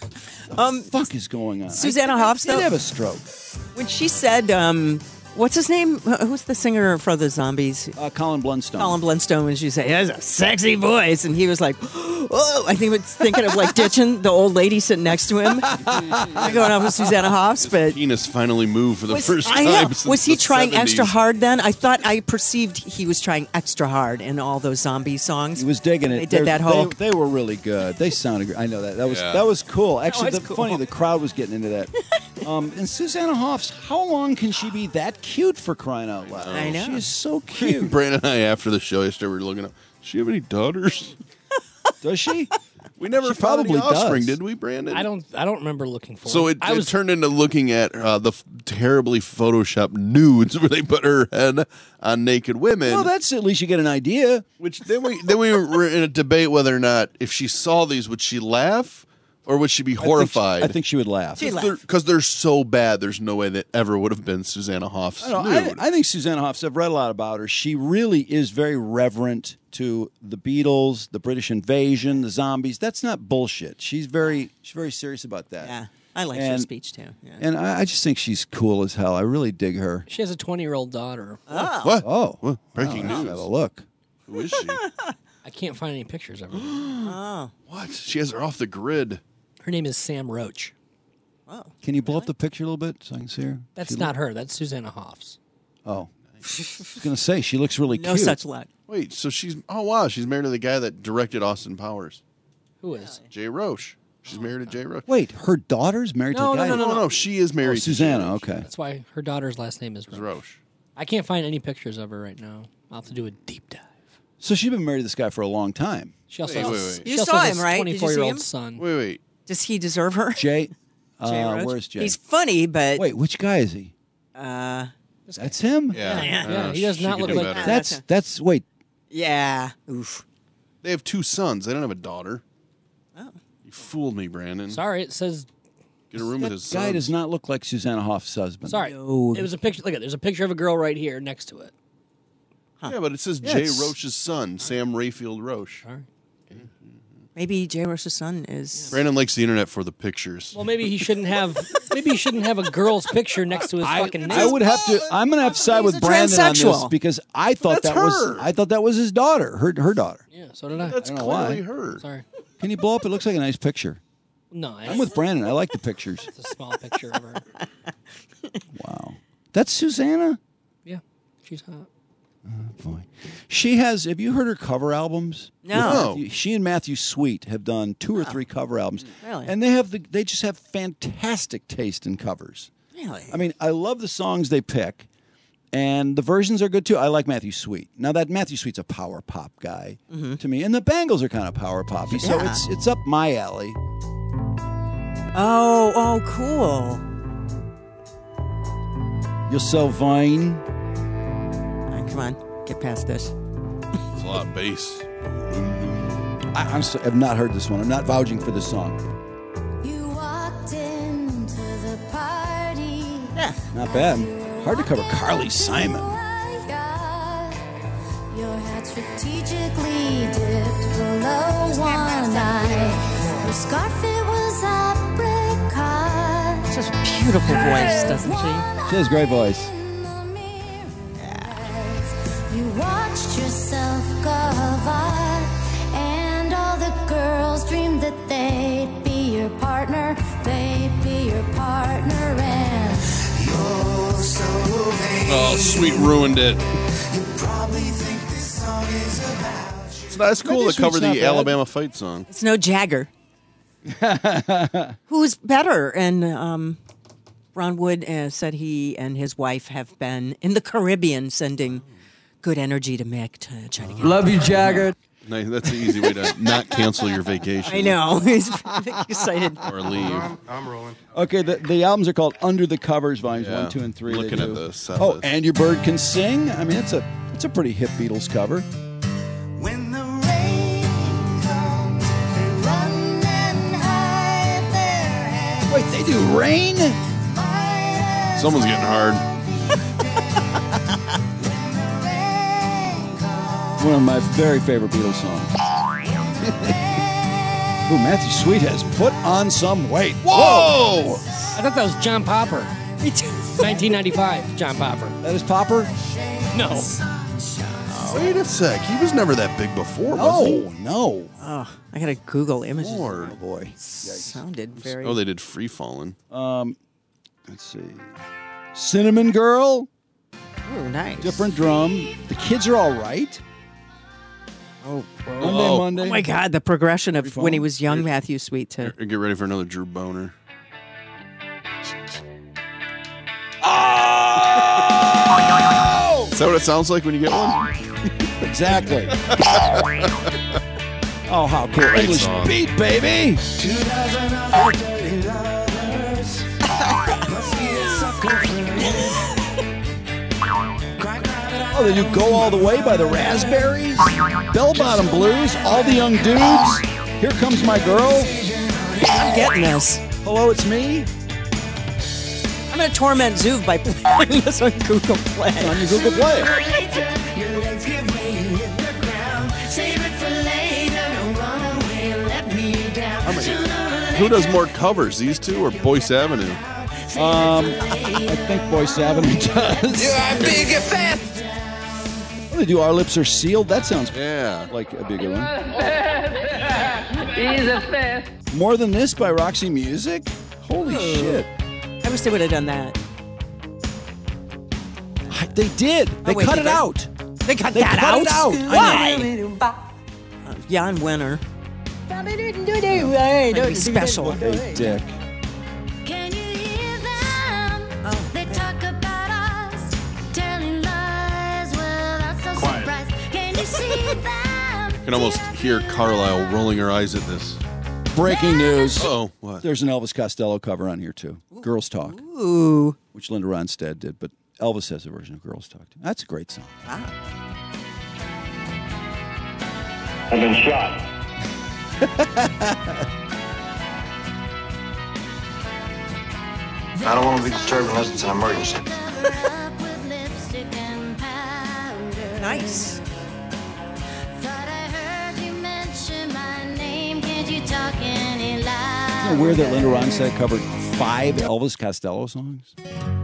Um, what the fuck is going on? Susanna I, Hoffs, I did though? have a stroke. When she said, um, what's his name? Wh- Who's the singer for the Zombies? Uh, Colin Blunstone. Colin Blunstone. And she said, he has a sexy voice. And he was like, oh, I think he was thinking of like ditching the old lady sitting next to him. I'm going off with Susanna Hoffs, but. Penis finally moved for the Was, first I time. know. since Was he the trying seventies. extra hard then? I thought I perceived he was trying extra hard in all those zombie songs. He was digging it. They did They're- that whole. They, they were really good. They sounded. good. I know that. That was Yeah. that was cool. Actually, was the, cool. funny the crowd was getting into that. um, and Susanna Hoffs, how long can she be that cute for crying out loud? I know. She is so cute. Brandon and I, after the show yesterday, we were looking up. Does she have any daughters? Does she? We never She found any probably offspring, does. did we, Brandon? I don't. I don't remember looking for. So it. it, I it was. turned into looking at uh, the f- terribly photoshopped nudes where they put her head on naked women. Well, that's at least you get an idea. Which then we then we were in a debate whether or not if she saw these would she laugh or would she be horrified? I think she, I think she would laugh. She'd laugh. Because they're, they're so bad. There's no way that ever would have been Susanna Hoffs I, don't know, nude. I, I think Susanna Hoffs, I've read a lot about her. She really is very reverent to the Beatles, the British invasion, the zombies. That's not bullshit. She's very she's very serious about that. Yeah. I liked her And- speech, too. Yeah. And I, I just think she's cool as hell. I really dig her. She has a twenty-year-old daughter. Oh. What? Oh, What? Breaking wow, news. Have a look. Who is she? I can't find any pictures of her. Oh. What? She has her off the grid. Her name is Sam Roach. Oh. Can you blow up the picture a little bit so I can see her? That's She not her. That's Susanna Hoffs. look- Oh. I was going to say, she looks really No cute. such luck. Wait, so she's oh wow, she's married to the guy that directed Austin Powers, Who is? Jay Roche. She's married to Jay Roche. Wait, her daughter's married No, to the no, guy? no, No, no, she is married. Oh, to Susanna, Jay Roche. okay. That's why her daughter's last name is It's Roach. Roche. I can't find any pictures of her right now. I'll have to do a deep dive. So she's been married to this guy for a long time. She also Wait, has, wait, wait. she You also saw has him, a right? Did you see twenty-four-year-old him? son. Wait, wait. Does he deserve her? Jay? Jay Uh, Roach? where's Jay? He's funny, but. Wait, which guy is he? Uh, That's him? Yeah, Yeah, yeah, he does she not could look do like better. That's, Okay. that's, wait. yeah. Oof. They have two sons. They don't have a daughter. Oh. You fooled me, Brandon. Sorry, it says. Get a room with That his guy sons. does not look like Susanna Hoffs' husband. Sorry, No. it was a picture. Look at there's a picture of a girl right here next to it. Yeah, but it says Yeah, Jay it's- Roche's son, Sam Rayfield Roche. Sorry. Maybe Jay Rush's son is. Brandon likes the internet for the pictures. Well, maybe he shouldn't have. Maybe he shouldn't have a girl's picture next to his fucking name. I would have to. I'm going to have to side with a Brandon on this transsexual. because I thought That's that was. her. I thought that was his daughter. Her her daughter. Yeah, so did I. That's I don't know clearly why. her. Sorry. Can you blow up? It looks like a nice picture. No, I'm with Brandon. I like the pictures. It's a small picture of her. Wow. That's Susanna? Yeah, she's hot. Boy. She has, have you heard her cover albums? No. With Matthew- She and Matthew Sweet have done two or three cover albums. Really? And they have the, they just have fantastic taste in covers. Really? I mean, I love the songs they pick, and the versions are good too. I like Matthew Sweet. Now that Matthew Sweet's a power pop guy to me, and the Bangles are kind of power poppy, so Yeah. it's it's up my alley. Oh, oh, cool. You'll sell Vine. All right, come on, get past this. It's a lot of bass. I I'm so, have not heard this one. I'm not vouching for this song. You walked into the party. Yeah. Not bad. Hard to cover Carly Simon. Your hat strategically dipped below one eye. Your scarf, it was apricot. She has a beautiful voice, doesn't she? She has a great voice. You watched yourself cover, and all the girls dreamed that they'd be your partner. They'd be your partner, and you're so vain. Oh, Sweet ruined it. You probably think this song is about you. So that's cool Matthew to cover Sweet's not the bad. Alabama fight song. It's no Jagger. Who's better? And um, Ron Wood uh, said he and his wife have been in the Caribbean sending good energy to Mick to try to get. Love you, Jagger. Nice. That's the easy way to not cancel your vacation. I know. He's excited. Or leave. I'm, I'm rolling. Okay, the, the albums are called Under the Covers, volumes Yeah. one, two, and three. They Looking do. at this. Oh, And Your Bird Can Sing. I mean, it's a it's a pretty hip Beatles cover. When the rain comes, they run and hide their hands. Wait, they do Rain? Someone's getting hard. One of my very favorite Beatles songs. Ooh, Matthew Sweet has put on some weight. Whoa! I thought that was John Popper. nineteen ninety-five, John Popper. That is Popper? No. Wait a sec. He was never that big before, was he? No, no. Oh, I got to Google images. Lord. Oh, boy. Sounded very. Oh, they did Free Fallin'. Um, let's see. Cinnamon Girl. Ooh, nice. Different drum. The Kids Are All Right. Oh, Monday, Oh. Monday. Oh my God, the progression of Free when he Fall? was young Matthew Sweet to. Get ready for another Drew Boner. Oh! Is that what it sounds like when you get one? Exactly. Oh, how cool. Great English song. beat, baby. Oh, they do Go All the Way by the Raspberries. Bell Bottom Blues. All the Young Dudes. Here Comes My Girl. I'm getting this. Hello, it's me. I'm going to torment Zoog by playing this on Google Play. On your Google Play. I mean, who does more covers, these two or Boyce Avenue? Um, I think Boyce Avenue does. You are big and fat. Oh, they do Our Lips Are Sealed. That sounds Yeah. like a bigger one. He's a fat. More Than This by Roxy Music. Holy shit. I wish they would have done that. They did. They Oh, wait, cut they it did? out. They cut They that cut out? it out. Why? Uh, Jan Wenner. Maybe special. Hey, Dick. Can you hear them? They talk about us, telling lies. Well, that's so Quiet. surprised. Can you see them? You can almost hear Carlisle rolling her eyes at this. Breaking news. Oh, what? There's an Elvis Costello cover on here, too. Girls Talk. Ooh. Which Linda Ronstadt did, but Elvis has a version of Girls Talk, too. That's a great song. Wow. I've been shot. I don't want to be disturbed unless it's an emergency. Nice. Thought I heard you mention my name. Isn't it weird that Linda Ronstadt covered five Elvis Costello songs?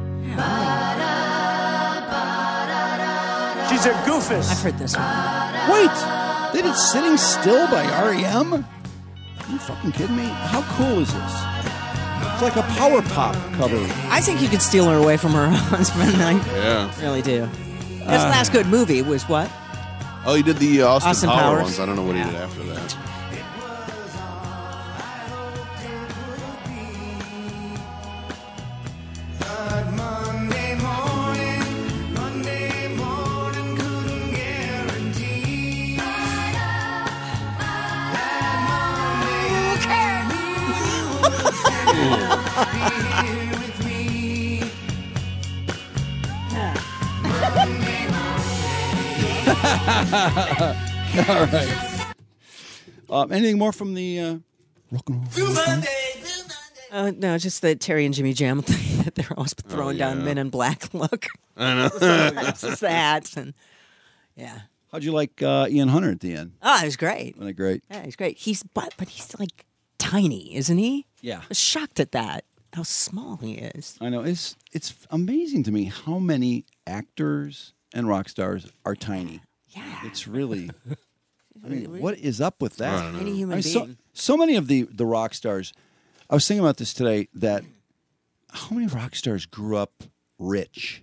She's a goofus. I've heard this one. Wait, they did Sitting Still by R E M? Are you fucking kidding me? How cool is this? It's like a power pop cover. I think you could steal her away from her husband. I Yeah. really do. His Uh, last good movie was what? Oh, he did the uh, Austin, Austin Power Powers. ones. I don't know what he did after that. All right. Um, anything more from the uh, rock and roll? Uh, no, just the Terry and Jimmy Jam thing that they're always throwing yeah. down Men in Black look. I know. It's just that. And, yeah. How'd you like uh, Ian Hunter at the end? Oh, it was great. Wasn't it great? Yeah, he's great. He's but but he's like tiny, isn't he? Yeah. I was shocked at that. How small he is. I know. It's it's amazing to me how many actors and rock stars are tiny. Yeah. It's really. I mean, what is up with that? I don't know. Tiny human I mean, so, being. so many of the, the rock stars, I was thinking about this today, that how many rock stars grew up rich?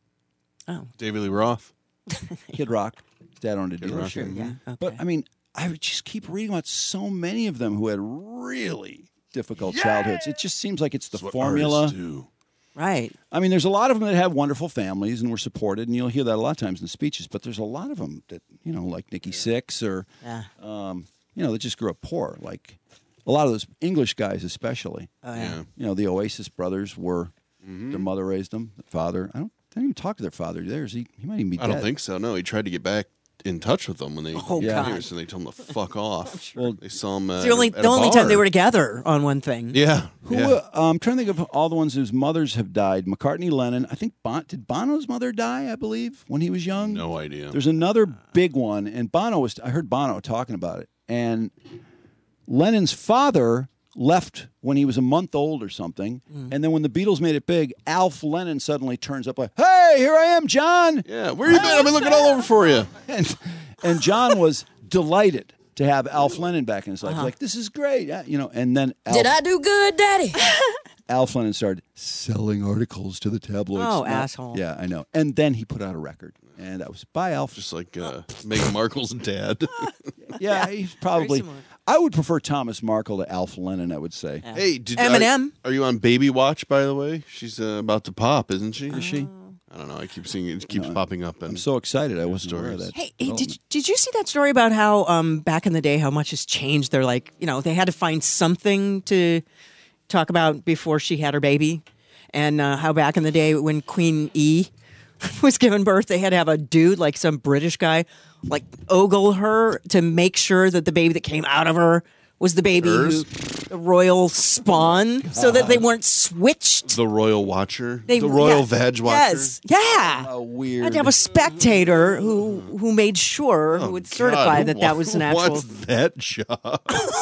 Oh. David Lee Roth. Kid Rock. His dad owned a Kid Rock. dealership. Sure, yeah. Okay. But, I mean, I would just keep reading about so many of them who had really difficult childhoods. It just seems like it's the That's what formula. artists do. Right. I mean, there's a lot of them that have wonderful families and were supported, and you'll hear that a lot of times in speeches, but there's a lot of them that, you know, like Nikki Sixx or, Yeah. um, you know, that just grew up poor. Like a lot of those English guys especially. Oh, yeah. Yeah. You know, the Oasis brothers were, Mm-hmm. their mother raised them, the father. I don't, they didn't even talk to their father. There's he, he might even be I dead. don't think so. No, he tried to get back in touch with them when they Oh, Yeah. God. years, and they told him to fuck off. Well, They saw him. Uh, It's the only at a the only time bar. they were together on one thing. Yeah. Who, yeah. uh, I'm trying to think of all the ones whose mothers have died. McCartney, Lennon. I think Bon- did Bono's mother die? I believe when he was young. No idea. There's another big one, and Bono was. I heard Bono talking about it, and Lennon's father left when he was a month old or something, Mm. and then when the Beatles made it big, Alf Lennon suddenly turns up like, "Hey, here I am, John!" Yeah, where you been? I've been looking all over for you. And, and John was delighted to have Alf Lennon back in his life. Uh-huh. Like, this is great, yeah, you know. And then Alf, Did I do good, Daddy? Alf Lennon started selling articles to the tabloids. Oh, Yeah. asshole. Yeah, I know. And then he put out a record, and that was by Alf. Just like uh, Meghan Markle's dad. Yeah, he's probably. similar. I would prefer Thomas Markle to Alf Lennon. I would say. Hey, did, Eminem. Are, are you on Baby Watch? By the way, she's uh, about to pop, isn't she? Is she? I don't know. I keep seeing it. It keeps popping up. And I'm so excited. I wasn't aware of stories. that. Hey, hey did you- did you see that story about how um back in the day how much has changed? They're like, you know, they had to find something to talk about before she had her baby, and uh, how back in the day when Queen E was giving birth, they had to have a dude, like some British guy, like ogle her to make sure that the baby that came out of her was the baby Hers? who the royal spawn, so that they weren't switched. The Royal Watcher, They, the Royal yeah, Vag Watcher. Yes, yeah. How I weird. had to have a spectator who who made sure, who would certify God, that who that was an wa- actual. What's that job?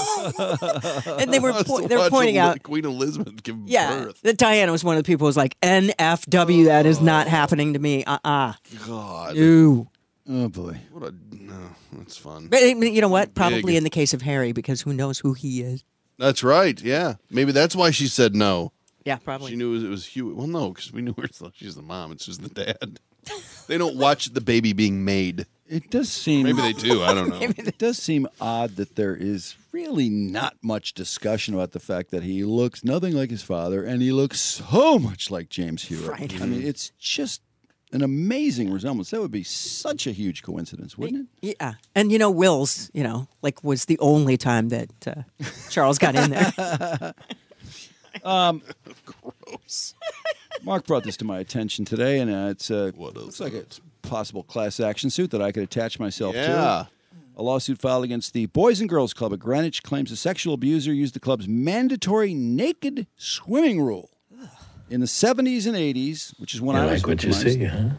And they were Wants po- to they were watch pointing Eli- out, Queen Elizabeth give yeah, birth. that Diana was one of the people who was like, N F W, that is not happening to me. Uh uh God. No. Oh boy. What a no. That's fun. But uh, you know what? Probably Big. in the case of Harry, because who knows who he is. That's right. Yeah. Maybe that's why she said no. Yeah, probably. She knew it was, it was Hewitt. Well, no, because we knew her. She's the mom. It's just the dad. They don't watch the baby being made. It does seem. Maybe they do. I don't know. It does seem odd that there is really not much discussion about the fact that he looks nothing like his father and he looks so much like James Hewitt. Right. I mean, it's just an amazing resemblance. That would be such a huge coincidence, wouldn't it? Yeah, and you know, Will's, you know, like was the only time that uh, Charles got in there. Um, Gross. Mark brought this to my attention today, and uh, it's uh, What looks is like a it? possible class action suit that I could attach myself Yeah. to. A lawsuit filed against the Boys and Girls Club at Greenwich claims a sexual abuser used the club's mandatory naked swimming rule in the seventies and eighties, which is when You I was like what you victimized.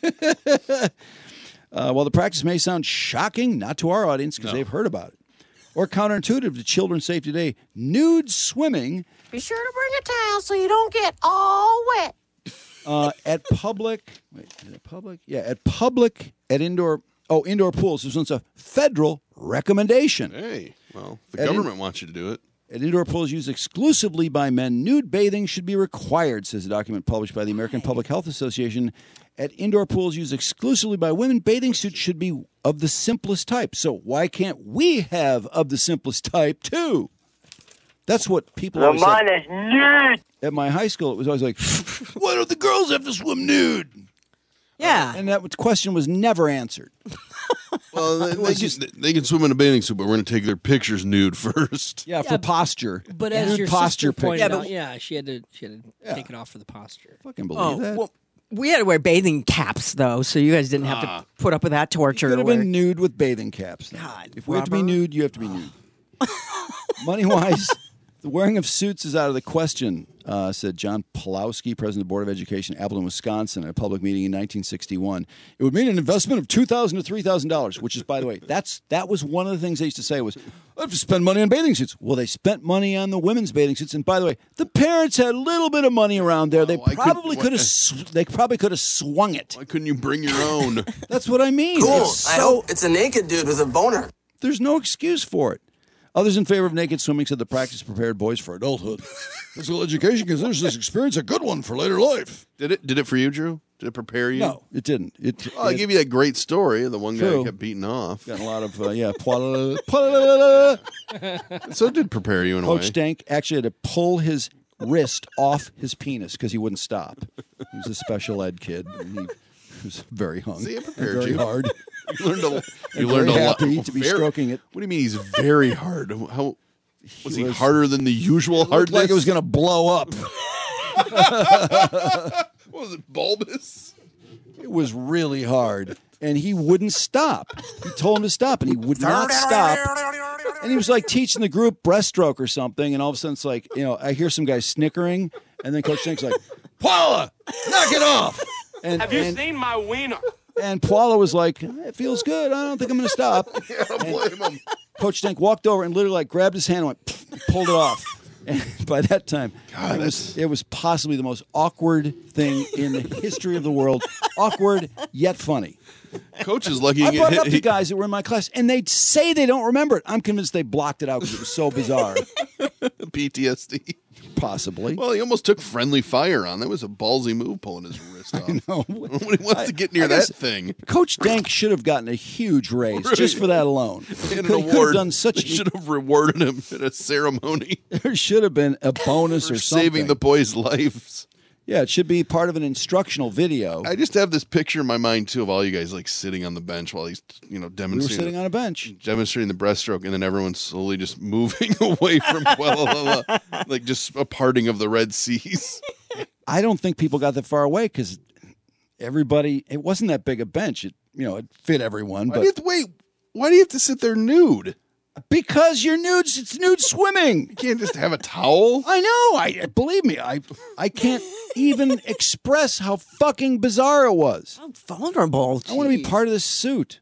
see, huh? Uh, while the practice may sound shocking, not to our audience because No. they've heard about it. Or counterintuitive to Children's Safety Day, nude swimming Be sure to bring a towel so you don't get all wet. uh, at public. Wait, is it public? Yeah, at public at indoor. Oh, indoor pools. This one's a federal recommendation. Hey, well, the At government in- wants you to do it. At indoor pools used exclusively by men, nude bathing should be required, says a document published by the American Public Health Association. At indoor pools used exclusively by women, bathing suits should be of the simplest type. So why can't we have of the simplest type, too? That's what people always said. Mine is nude. At my high school, it was always like, why don't the girls have to swim nude? Yeah. And that question was never answered. Well, they, they, can, they can swim in a bathing suit, but we're going to take their pictures nude first. Yeah, for posture. But Yeah. as Nude your posture sister pointed picture. out, yeah, she had to she had to take it off for the posture. Fucking believe Oh, that. well, we had to wear bathing caps, though, so you guys didn't have Ah. to put up with that torture. Could have where- been nude with bathing caps. God, if we have to be Robert. nude, you have to be nude. Money wise, the wearing of suits is out of the question, uh, said John Pulowski, president of the Board of Education, Appleton, Wisconsin, at a public meeting in nineteen sixty-one. It would mean an investment of two thousand to three thousand dollars, which is, by the way, that's that was one of the things they used to say was, I have to spend money on bathing suits. Well, they spent money on the women's bathing suits, and by the way, the parents had a little bit of money around there. They I could- probably what- could have sw- they probably could have swung it. Why couldn't you bring your own? That's what I mean. Cool. It's I so- hope it's a naked dude with a boner. There's no excuse for it. Others in favor of naked swimming said the practice prepared boys for adulthood. Physical education considers this experience a good one for later life. Did it? Did it for you, Drew? Did it prepare you? No, it didn't. It. Oh, I it- gave you that great story. The one guy True. who kept beating off. Got a lot of uh, yeah. pwala- pwala- So it did prepare you in a Coach way. Dank actually had to pull his wrist off his penis because he wouldn't stop. He was a special ed kid. And he was very hung. See, it and prepared very you. hard. You learned a. And You learned very a lot. happy to be Very- stroking it. What do you mean he's very hard? How was he, was- harder than the usual Looked hardness? like it was going to blow up. What was it, bulbous? It was really hard. And he wouldn't stop. He told him to stop, and he would not stop. And he was like teaching the group breaststroke or something, and all of a sudden it's like, you know, I hear some guy snickering, and then Coach Dank's like, Paula, knock it off. And, Have you and, seen my wiener? and Paula was like, it feels good. I don't think I'm going to stop. Yeah, I don't blame him. Coach Dank walked over and literally like grabbed his hand and went, pff, pulled it off. And by that time, God, it was it was possibly the most awkward thing in the history of the world. Awkward yet funny. Coach is lucky. I he brought it get up hit- to guys that were in my class, and they'd say they don't remember it. I'm convinced they blocked it out because it was so bizarre. P T S D. Possibly. Well, he almost took friendly fire on. That was a ballsy move, pulling his wrist off. know. Nobody wants to get near I guess that thing. Coach Dank should have gotten a huge raise Right. just for that alone. And He an could have award. done such. They should have rewarded him at a ceremony There should have been a bonus for or something. saving the boys' lives. Yeah, it should be part of an instructional video. I just have this picture in my mind too of all you guys like sitting on the bench while he's, you know, We were demonstrating. sitting on a bench. demonstrating the breaststroke, and then everyone's slowly just moving away from Kuala like just a parting of the Red Seas. I don't think people got that far away because everybody. It wasn't that big a bench. It you know it fit everyone, Why but do you have to wait? Why do you have to sit there nude? because you're nude, it's nude swimming. You can't just have a towel. I know. I believe me. I I can't even express how fucking bizarre it was. How vulnerable. I want to be Jeez. part of this suit.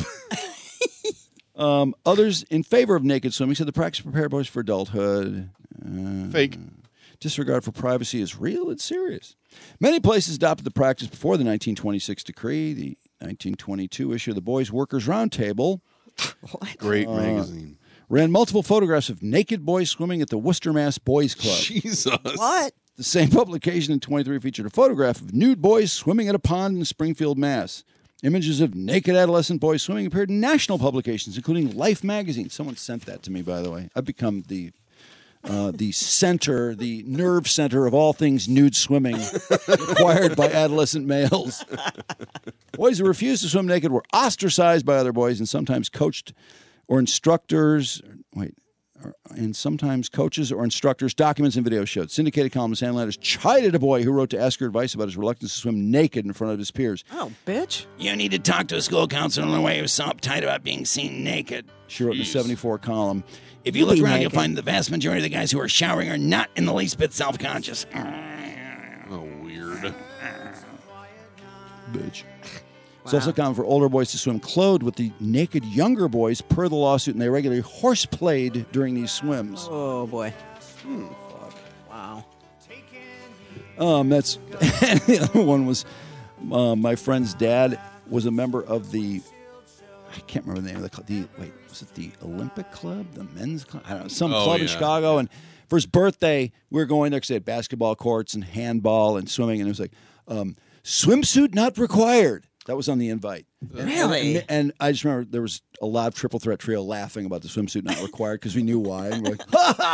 um, others in favor of naked swimming said the practice prepared boys for adulthood. Uh, Fake. Disregard for privacy is real and serious. Many places adopted the practice before the nineteen twenty-six decree. The nineteen twenty-two issue of the Boys Workers Roundtable Great Uh, magazine. ran multiple photographs of naked boys swimming at the Worcester, Mass. Boys Club. Jesus. What? The same publication in twenty-three featured a photograph of nude boys swimming at a pond in Springfield, Mass. Images of naked adolescent boys swimming appeared in national publications, including Life magazine. Someone sent that to me, by the way. I've become the uh, the center, the nerve center of all things nude swimming required by adolescent males. Boys who refused to swim naked were ostracized by other boys and sometimes coached or instructors. Wait. And sometimes coaches or instructors, documents and videos showed. Syndicated columnist Ann Landers chided a boy who wrote to ask her advice about his reluctance to swim naked in front of his peers. Oh, bitch. You need to talk to a school counselor on the way he was so uptight about being seen naked. She wrote in the seventy-four column. If you look Be around, naked. you'll find the vast majority of the guys who are showering are not in the least bit self-conscious. Oh, weird. Bitch. It's also common for older boys to swim clothed with the naked younger boys per the lawsuit, and they regularly horseplayed during these swims. Oh, boy. Hmm. Wow. Um, that's and the other one was uh, my friend's dad was a member of the I can't remember the name of the club. The, wait, was it the Olympic Club, the men's club? I don't know, some Oh, club in yeah. Chicago. And for his birthday, we were going there because they had basketball courts and handball and swimming, and it was like um, swimsuit not required. That was on the invite. And- Really? And, and I just remember there was a lot of Triple Threat Trio laughing about the swimsuit not required because we knew why. And we're like,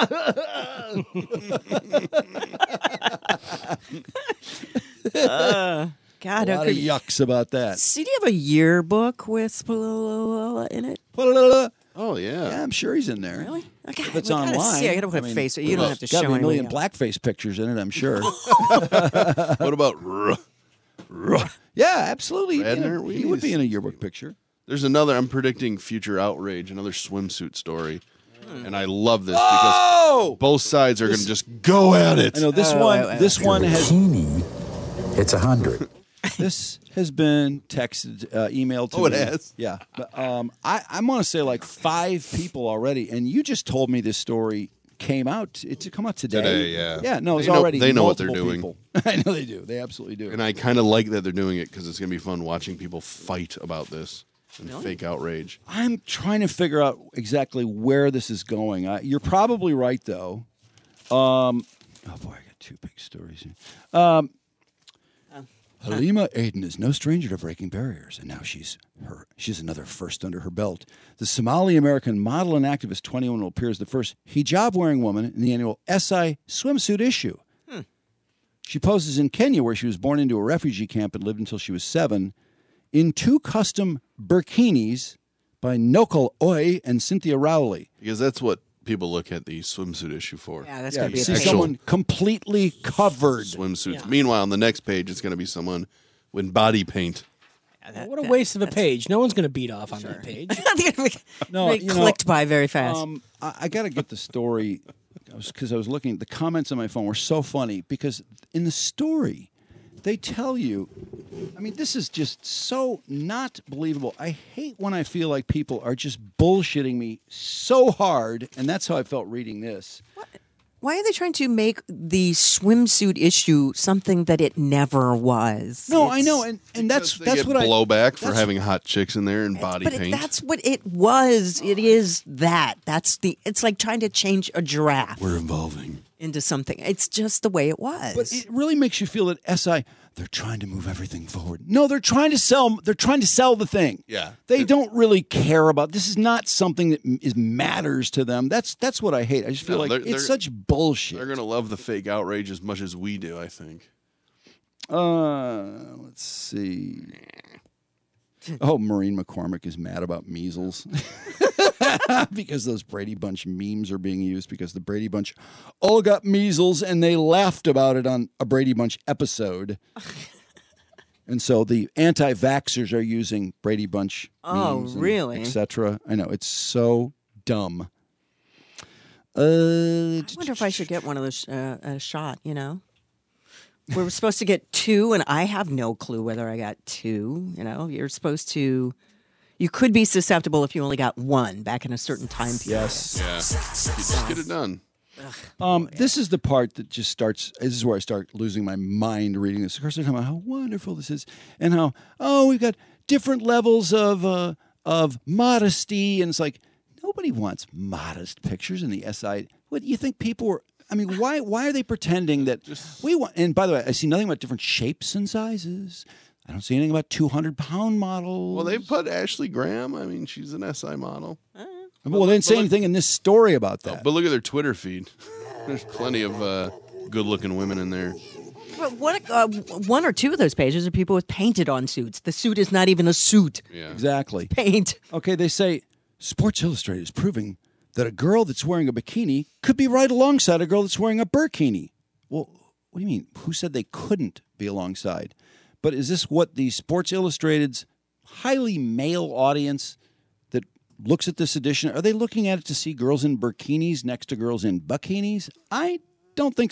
uh, God, a how lot could of yucks about that. See, do you have a yearbook with in it? Oh, yeah. Yeah, I'm sure he's in there. Really? Okay, If it's we gotta online. see. I gotta put I mean, face. You don't have to gotta show be a anybody million else. blackface pictures in it, I'm sure. What about R- R- Yeah, absolutely. He'd be in a- Radner he would be Weeze? in a yearbook picture. There's another, I'm predicting future outrage, another swimsuit story. Hmm. And I love this Oh! because both sides are going to just go at it. I know this one. This one has. It's a hundred. This has been texted, uh, emailed to Oh, it me. has? Yeah. But, um, I, I'm going to say like five people already, and you just told me this story came out. It's come out today. Today, yeah. Yeah, no, it's They know- already. they know what they're multiple doing. people. I know they do. They absolutely do. And I kind of like that they're doing it because it's going to be fun watching people fight about this and Really? fake outrage. I'm trying to figure out exactly where this is going. I, you're probably right, though. Um, oh, boy, I got two big stories here. Um, Halima Aden is no stranger to breaking barriers, and now she's her. She's another first under her belt. The Somali-American model and activist twenty-one will appear as the first hijab-wearing woman in the annual S I swimsuit issue. Hmm. She poses in Kenya, where she was born into a refugee camp and lived until she was seven, in two custom burkinis by Nokal Oy and Cynthia Rowley. Because that's what people look at the swimsuit issue for. Yeah, that's Yeah, gonna be you a see page. someone completely covered. Swimsuits. Yeah. Meanwhile, on the next page, it's going to be someone with body paint. What a waste of a page. No one's going to beat off on that page. No, They you know, clicked by very fast. Um, I, I got to get the story because I, I was looking. The comments on my phone were so funny because in the story, they tell you. I mean, this is just so not believable. I hate when I feel like people are just bullshitting me so hard, and that's how I felt reading this. Why are they trying to make the swimsuit issue something that it never was? No, I know, and, and that's They that's get what I blowback for that's- having hot chicks in there and body But it, paint. that's what it was. It is that. That's the. It's like trying to change a giraffe We're evolving. into something. It's just the way it was. But it really makes you feel that S I they're trying to move everything forward. No, they're trying to sell. They're trying to sell the thing. Yeah. They don't really care about. This is not something that m- is matters to them. That's that's what I hate. I just feel No, like they're- it's they're- such bullshit. They're going to love the fake outrage as much as we do, I think. Uh, let's see. Oh, Maureen McCormick is mad about measles because those Brady Bunch memes are being used because the Brady Bunch all got measles and they laughed about it on a Brady Bunch episode. And so the anti-vaxxers are using Brady Bunch Oh, memes and really? et cetera. I know. It's so dumb. Uh, I wonder if I should get one of those uh, a shot. You know, we were supposed to get two, and I have no clue whether I got two. You know, you're supposed to. You could be susceptible if you only got one back in a certain time period. Yes. Yeah. You just get it done. Um, this is the part that just starts. This is where I start losing my mind reading this. Of course, they're talking about how wonderful this is, and how oh, we've got different levels of uh, of modesty, and it's like nobody wants modest pictures in the S I. What you think people were? I mean, why why are they pretending that we want? And by the way, I see nothing about different shapes and sizes. I don't see anything about two hundred pound models. Well, they put Ashley Graham. I mean, she's an S I model. Well, they didn't say anything in this story about that. But look at their Twitter feed. There's plenty of uh, good-looking women in there. But what? Uh, one or two of those pages are people with painted on suits. The suit is not even a suit. Yeah. Exactly. Paint. Okay, they say Sports Illustrated is proving that a girl that's wearing a bikini could be right alongside a girl that's wearing a burkini. Well, what do you mean? Who said they couldn't be alongside? But is this what the Sports Illustrated's highly male audience that looks at this edition, are they looking at it to see girls in burkinis next to girls in bikinis? I don't think so.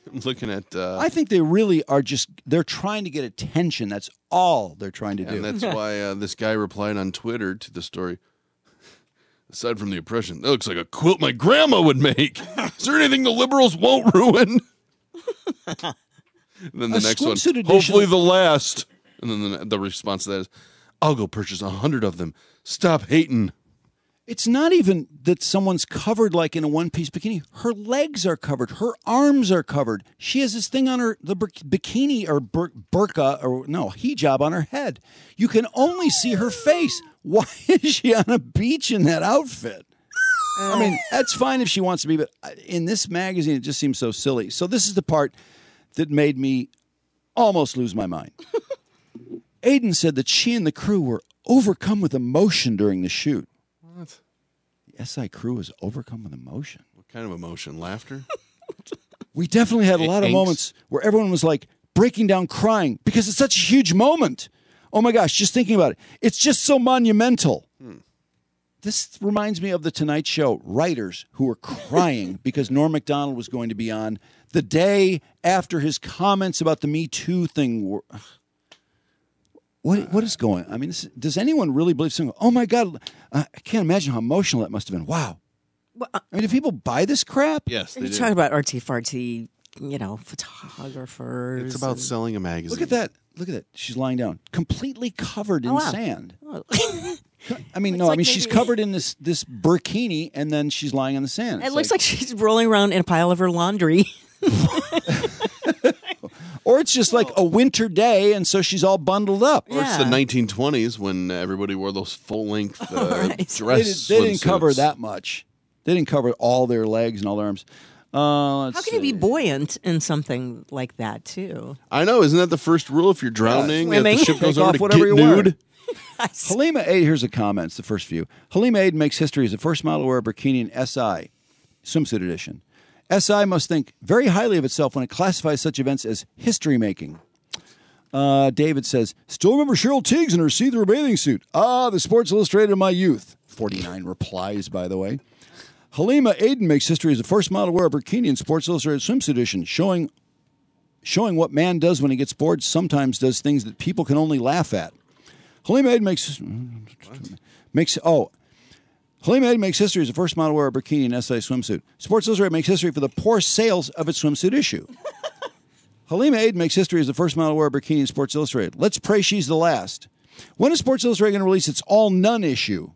I'm looking at. Uh, I think they really are just, they're trying to get attention. That's all they're trying to do. and that's why uh, this guy replied on Twitter to the story. Aside from the oppression, that looks like a quilt my grandma would make. Is there anything the liberals won't ruin? And then the A next one, swimsuit edition- hopefully the last. And then the, the response to that is, I'll go purchase a hundred of them. Stop hating. It's not even that someone's covered like in a one-piece bikini. Her legs are covered. Her arms are covered. She has this thing on her, the bur- bikini or bur- burqa, or no, hijab on her head. You can only see her face. Why is she on a beach in that outfit? I mean, that's fine if she wants to be, but in this magazine, it just seems so silly. So this is the part that made me almost lose my mind. Aiden said that she and the crew were overcome with emotion during the shoot. What? The S I crew was overcome with emotion. What kind of emotion? Laughter? We definitely had a lot of Angst? moments where everyone was like breaking down crying because it's such a huge moment. Oh my gosh, just thinking about it. It's just so monumental. Hmm. This reminds me of the Tonight Show writers who were crying because Norm Macdonald was going to be on the day after his comments about the Me Too thing were. What what is going? I mean, this, does anyone really believe something? Oh my God, I can't imagine how emotional that must have been. Wow. Well, uh, I mean, do people buy this crap? Yes, they you do. talk about arty farty, you know, photographers. It's about and- selling a magazine. Look at that. Look at that. She's lying down, completely covered in Oh, wow. sand. Oh. I mean, Looks no, I like mean, she's maybe- covered in this this burkini, and then she's lying on the sand. It It's looks like, she's rolling around in a pile of her laundry. or it's just like a winter day, and so she's all bundled up. Or it's the nineteen twenties when everybody wore those full-length uh, dress They, did, they didn't cover swimsuits. that much. They didn't cover all their legs and all their arms. Uh, let's How can you see. be buoyant in something like that, too? I know. Isn't that the first rule? If you're drowning, if the swimming. ship goes Take over off to whatever get you wear. nude. Halima Aid, here's the comments, the first few. Halima Aid makes history as the first model to wear a bikini in S I, swimsuit edition. S I must think very highly of itself when it classifies such events as history-making. Uh, David says, still remember Cheryl Teagues in her see-through bathing suit. Ah, the Sports Illustrated of my youth. forty-nine replies, by the way. Halima Aiden makes history as the first model to wear a bikini in Sports Illustrated swimsuit edition, showing, showing what man does when he gets bored, sometimes does things that people can only laugh at. Halima Aid makes makes oh, Halima Aid makes history as the first model to wear a bikini in S I swimsuit. Sports Illustrated makes history for the poor sales of its swimsuit issue. Halima Aid makes history as the first model to wear a bikini in Sports Illustrated. Let's pray she's the last. When is Sports Illustrated going to release its all none issue?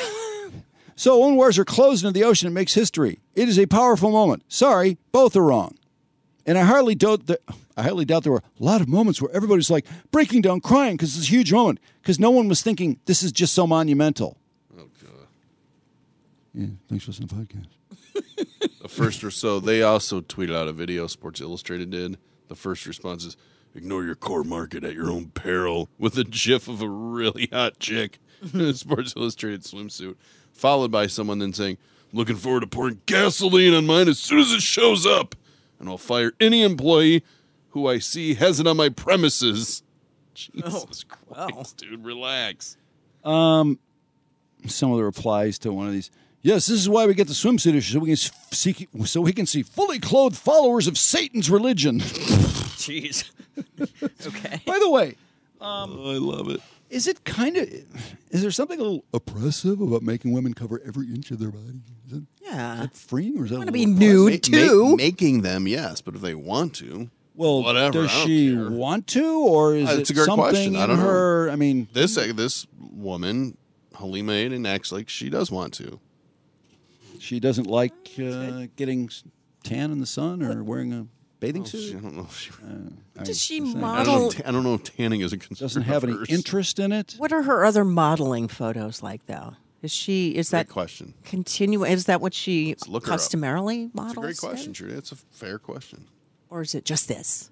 So a woman wears her clothes into the ocean and makes history. It is a powerful moment. Sorry, both are wrong. And I hardly doubt that I hardly doubt there were a lot of moments where everybody's like breaking down, crying because it's a huge moment. Because no one was thinking this is just so monumental. Oh God! Yeah, thanks for listening to the podcast. The first or so, they also tweeted out a video. Sports Illustrated did. The first response is, "Ignore your core market at your own peril," with a GIF of a really hot chick in a Sports Illustrated swimsuit, followed by someone then saying, "Looking forward to pouring gasoline on mine as soon as it shows up, and I'll fire any employee who I see has it on my premises." Jesus Christ, dude, relax. Um, some of the replies to one of these. Yes, this is why we get the swimsuit issue, so we can see, so we can see fully clothed followers of Satan's religion. Jeez. Okay. By the way, um, oh, I love it. Is it kind of? Is there something a little oppressive about making women cover every inch of their body? Is it, Yeah. is that freeing or is that? Want a to be little nude Ma- too? ma- making them, yes, but if they want to, Well, whatever. does I don't she care. want to, or is Uh, it it's a great something question. I in don't know. her? I mean, This uh, this woman, Halima Aiden, acts like she does want to. she doesn't like uh, getting tan in the sun or wearing a bathing Oh, suit. she- I don't know if she. Uh, Does she I don't, know model? if, ta- I don't know if tanning is a concern. doesn't have of any hers. interest in it. What are her other modeling photos like, though? Is she? Is Great that question. continue? Is that what she look her up. customarily models? It's a great question, in? Trudy. It's a fair question. Or is it just this?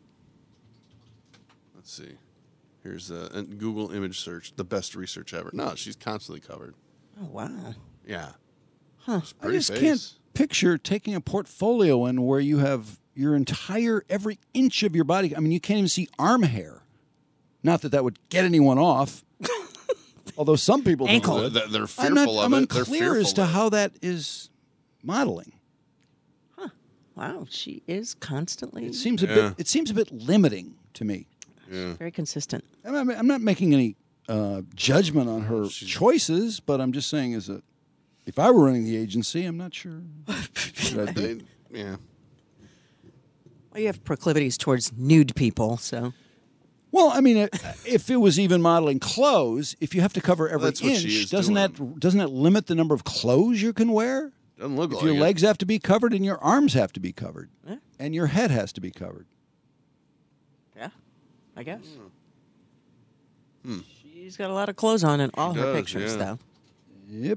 Let's see. Here's a, a Google image search, the best research ever. No, she's constantly covered. Oh wow. Yeah. Huh. It's I pretty just face. can't picture taking a portfolio in where you have your entire every inch of your body. I mean, you can't even see arm hair. Not that that would get anyone off. Although some people think Ankle. it would. They're, they're I'm, not, fearful I'm of it. They're unclear fearful as to of it. how that is modeling. Wow, she is constantly. It seems a Yeah. bit. It seems a bit limiting to me. Yeah. Very consistent. I'm not, I'm not making any uh, judgment on her choices, but I'm just saying, as a, if I were running the agency, I'm not sure. Should I do? Yeah. Well, you have proclivities towards nude people, so. Well, I mean, if it was even modeling clothes, if you have to cover every that's what inch, she is doesn't doing. that doesn't that limit the number of clothes you can wear? Doesn't look If like your it. legs have to be covered and your arms have to be covered, Yeah. and your head has to be covered. Yeah, I guess. Hmm. She's got a lot of clothes on in all She her does, pictures, yeah. though. Yep.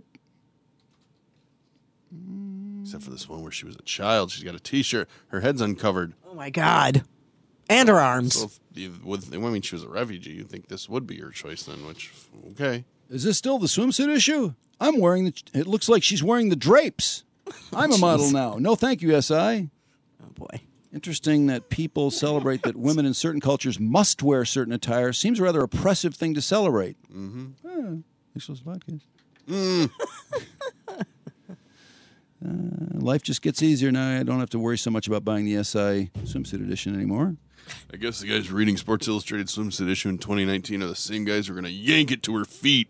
Except for this one where she was a child. She's got a T-shirt. Her head's uncovered. Oh, my God. And her arms. So if you, with, I mean, she was a refugee. You'd think this would be your choice then, which, okay. Is this still the swimsuit issue? I'm wearing the. It looks like she's wearing the drapes. I'm a model Jeez. now. No, thank you, S I. Oh, boy. Interesting that people celebrate that women in certain cultures must wear certain attire. Seems a rather oppressive thing to celebrate. Mm-hmm. Oh, thanks for this podcast. Mm. Uh, life just gets easier now. I don't have to worry so much about buying the S I swimsuit edition anymore. I guess the guys reading Sports Illustrated swimsuit issue in twenty nineteen are the same guys who are going to yank it to her feet.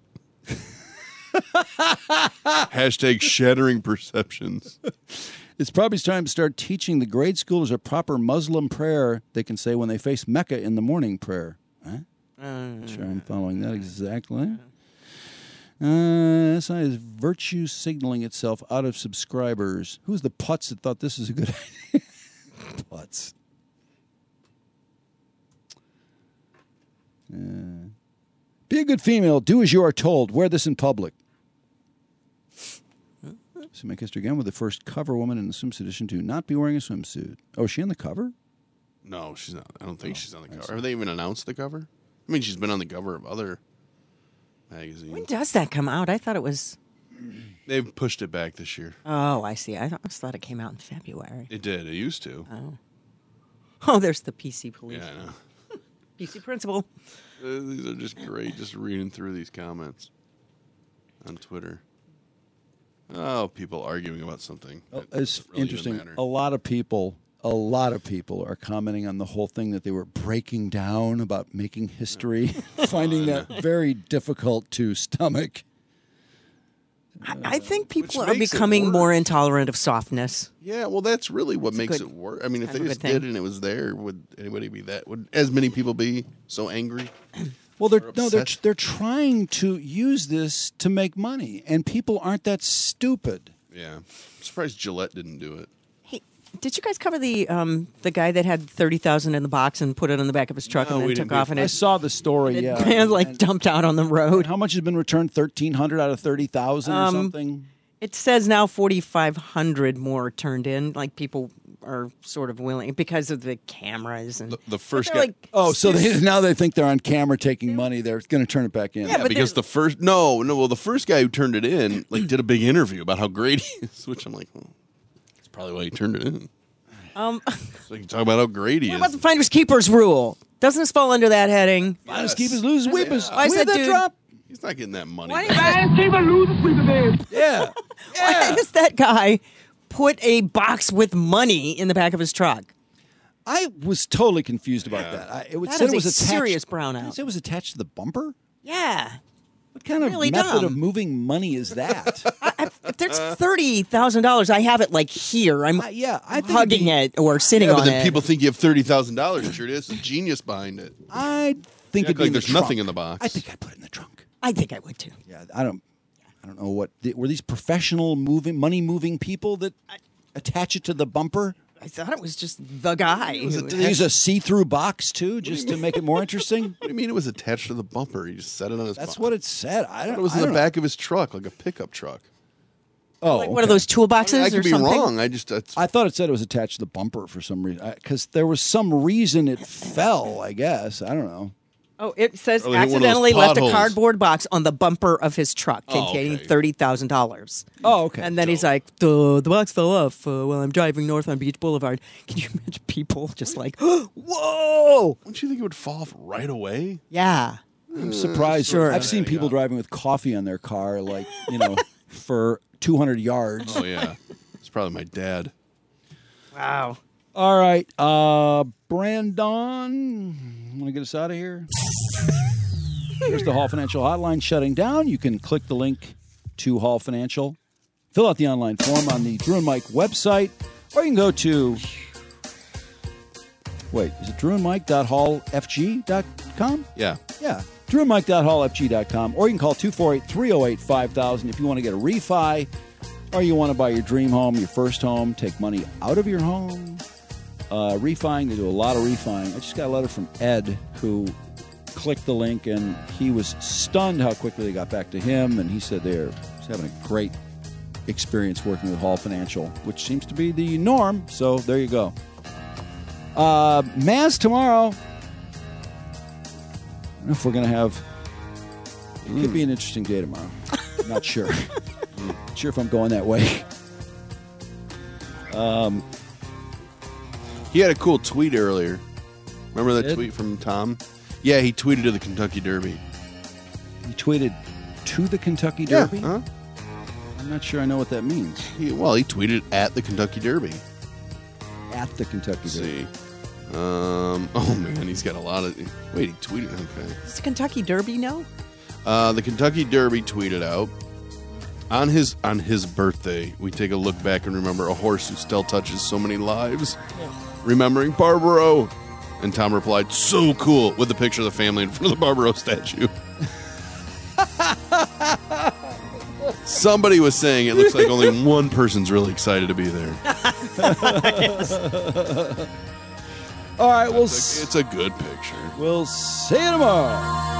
Hashtag shattering perceptions. It's probably time to start teaching the grade schoolers a proper Muslim prayer they can say when they face Mecca in the morning prayer. Huh? Uh, Sure, I'm following that exactly. Uh, S I is virtue signaling itself out of subscribers. Who's the putz that thought this is a good idea? Putz. Uh, be a good female. Do as you are told. Wear this in public. So make history again with the first cover woman in the swimsuit edition to not be wearing a swimsuit. Oh, is she on the cover? No, she's not. I don't think she's on the cover. Have they even announced the cover? I mean, she's been on the cover of other magazines. when does that come out? I thought it was. They've pushed it back this year. Oh, I see. I always thought it came out in February. It did. It used to. Oh. Oh, there's the P C police. Yeah, I know. P C principal. Uh, these are just great, just reading through these comments on Twitter. Oh, people arguing about something. Oh, that it's doesn't really even interesting. matter. A lot of people, a lot of people are commenting on the whole thing that they were breaking down about making history, finding that very difficult to stomach. I, I think people Which are makes it becoming more worse. intolerant of softness. Yeah, well, that's really what That's a makes good- it work. I mean, if kind they of a just good did thing. and it was there, would anybody be that? Would as many people be so angry? Well, they're Or no, they're upset? they're trying to use this to make money, and people aren't that stupid. Yeah, I'm surprised Gillette didn't do it. Hey, did you guys cover the um, the guy that had thirty thousand in the box and put it on the back of his truck No, and then we took didn't do off and I it, saw the story. it Yeah, kind of like And dumped out on the road? how much has been returned? Thirteen hundred out of thirty thousand or Um, something. It says now forty-five hundred more turned in. Like people are sort of willing because of the cameras and The, the first they're guy. like, Oh, so they, now they think they're on camera taking money. They're going to turn it back in. Yeah, yeah, but because they're- the first no, no, well, the first guy who turned it in like did a big interview about how great he is, which I'm like, well, that's probably why he turned it in. um, So you can talk about how great he what is. about the finders keepers rule? Doesn't this fall under that heading? Finest keepers lose weepers. Why is Where that that dude- drop? He's not getting that money. Why, back. Yeah. why does that guy put a box with money in the back of his truck? I was totally confused about Yeah. that. I, it would, That said is it was a attached, serious It brownout. said it was attached to the bumper. Yeah. What kind of Really method dumb. of moving money is that? I, I, if there's thirty thousand dollars, I have it like here. I'm Uh, yeah, I think hugging it'd it or sitting Yeah, on but then it. people think you have thirty thousand dollars. Sure, there's a genius behind it. I think You it'd act be like in the there's nothing trunk. in the box. I think I'd put it in the trunk. I think I would too. Yeah, I don't. I don't know what were these professional moving money moving people that attach it to the bumper. I thought it was just the guy. Was who it, did they use a see through box too, just to make it more interesting? What do you mean it was attached to the bumper? He just set it on his. That's bu- what it said. I I don't. thought it was I in the don't know. back of his truck, like a pickup truck. Oh, like one of okay. those toolboxes I, mean, I or could be something. wrong. I just that's, I thought it said it was attached to the bumper for some reason, because there was some reason it fell. I guess I don't know. Oh, it says Oh, they hit one of those accidentally left a potholes. cardboard box on the bumper of his truck Oh, containing okay. thirty thousand dollars. Oh, okay. And then he's like, the, the box fell off uh, while I'm driving north on Beach Boulevard. Can you imagine people just like, whoa? Wouldn't you think it would fall off right away? Yeah. I'm surprised. Sure. I've seen people driving with coffee on their car, like you know, for two hundred yards. Oh yeah, it's probably my dad. Wow. All right. Uh, Brandon, want to get us out of here? Here's the Hall Financial Hotline shutting down. You can click the link to Hall Financial, fill out the online form on the Drew and Mike website, or you can go to, wait, is it drew and mike dot hall f g dot com? Yeah. Yeah. drew and mike dot hall f g dot com, or you can call two four eight, three oh eight, five thousand if you want to get a refi, or you want to buy your dream home, your first home, take money out of your home. Uh, refining, they do a lot of refining. I just got a letter from Ed, who clicked the link, and he was stunned how quickly they got back to him, and he said they're having a great experience working with Hall Financial, which seems to be the norm, so there you go. Uh, Maz tomorrow. I don't know if we're going to have... It mm. could be an interesting day tomorrow. I'm not sure. Not sure if I'm going that way. Um... He had a cool tweet earlier. Remember that Did? tweet from Tom? Yeah, he tweeted to the Kentucky Derby. He tweeted to the Kentucky Yeah, Derby? huh? I'm not sure I know what that means. He, well, he tweeted at the Kentucky Derby. At the Kentucky Let's Derby. see. Um, oh, man, he's got a lot of... Wait, he tweeted... Okay. Does the Kentucky Derby know? Uh, the Kentucky Derby tweeted out, on his on his birthday, we take a look back and remember a horse who still touches so many lives. Yeah. Remembering Barbaro. And Tom replied, so cool, with the picture of the family in front of the Barbaro statue. Somebody was saying it looks like only one person's really excited to be there. All right, we'll it's, a, it's a good picture. We'll see you tomorrow.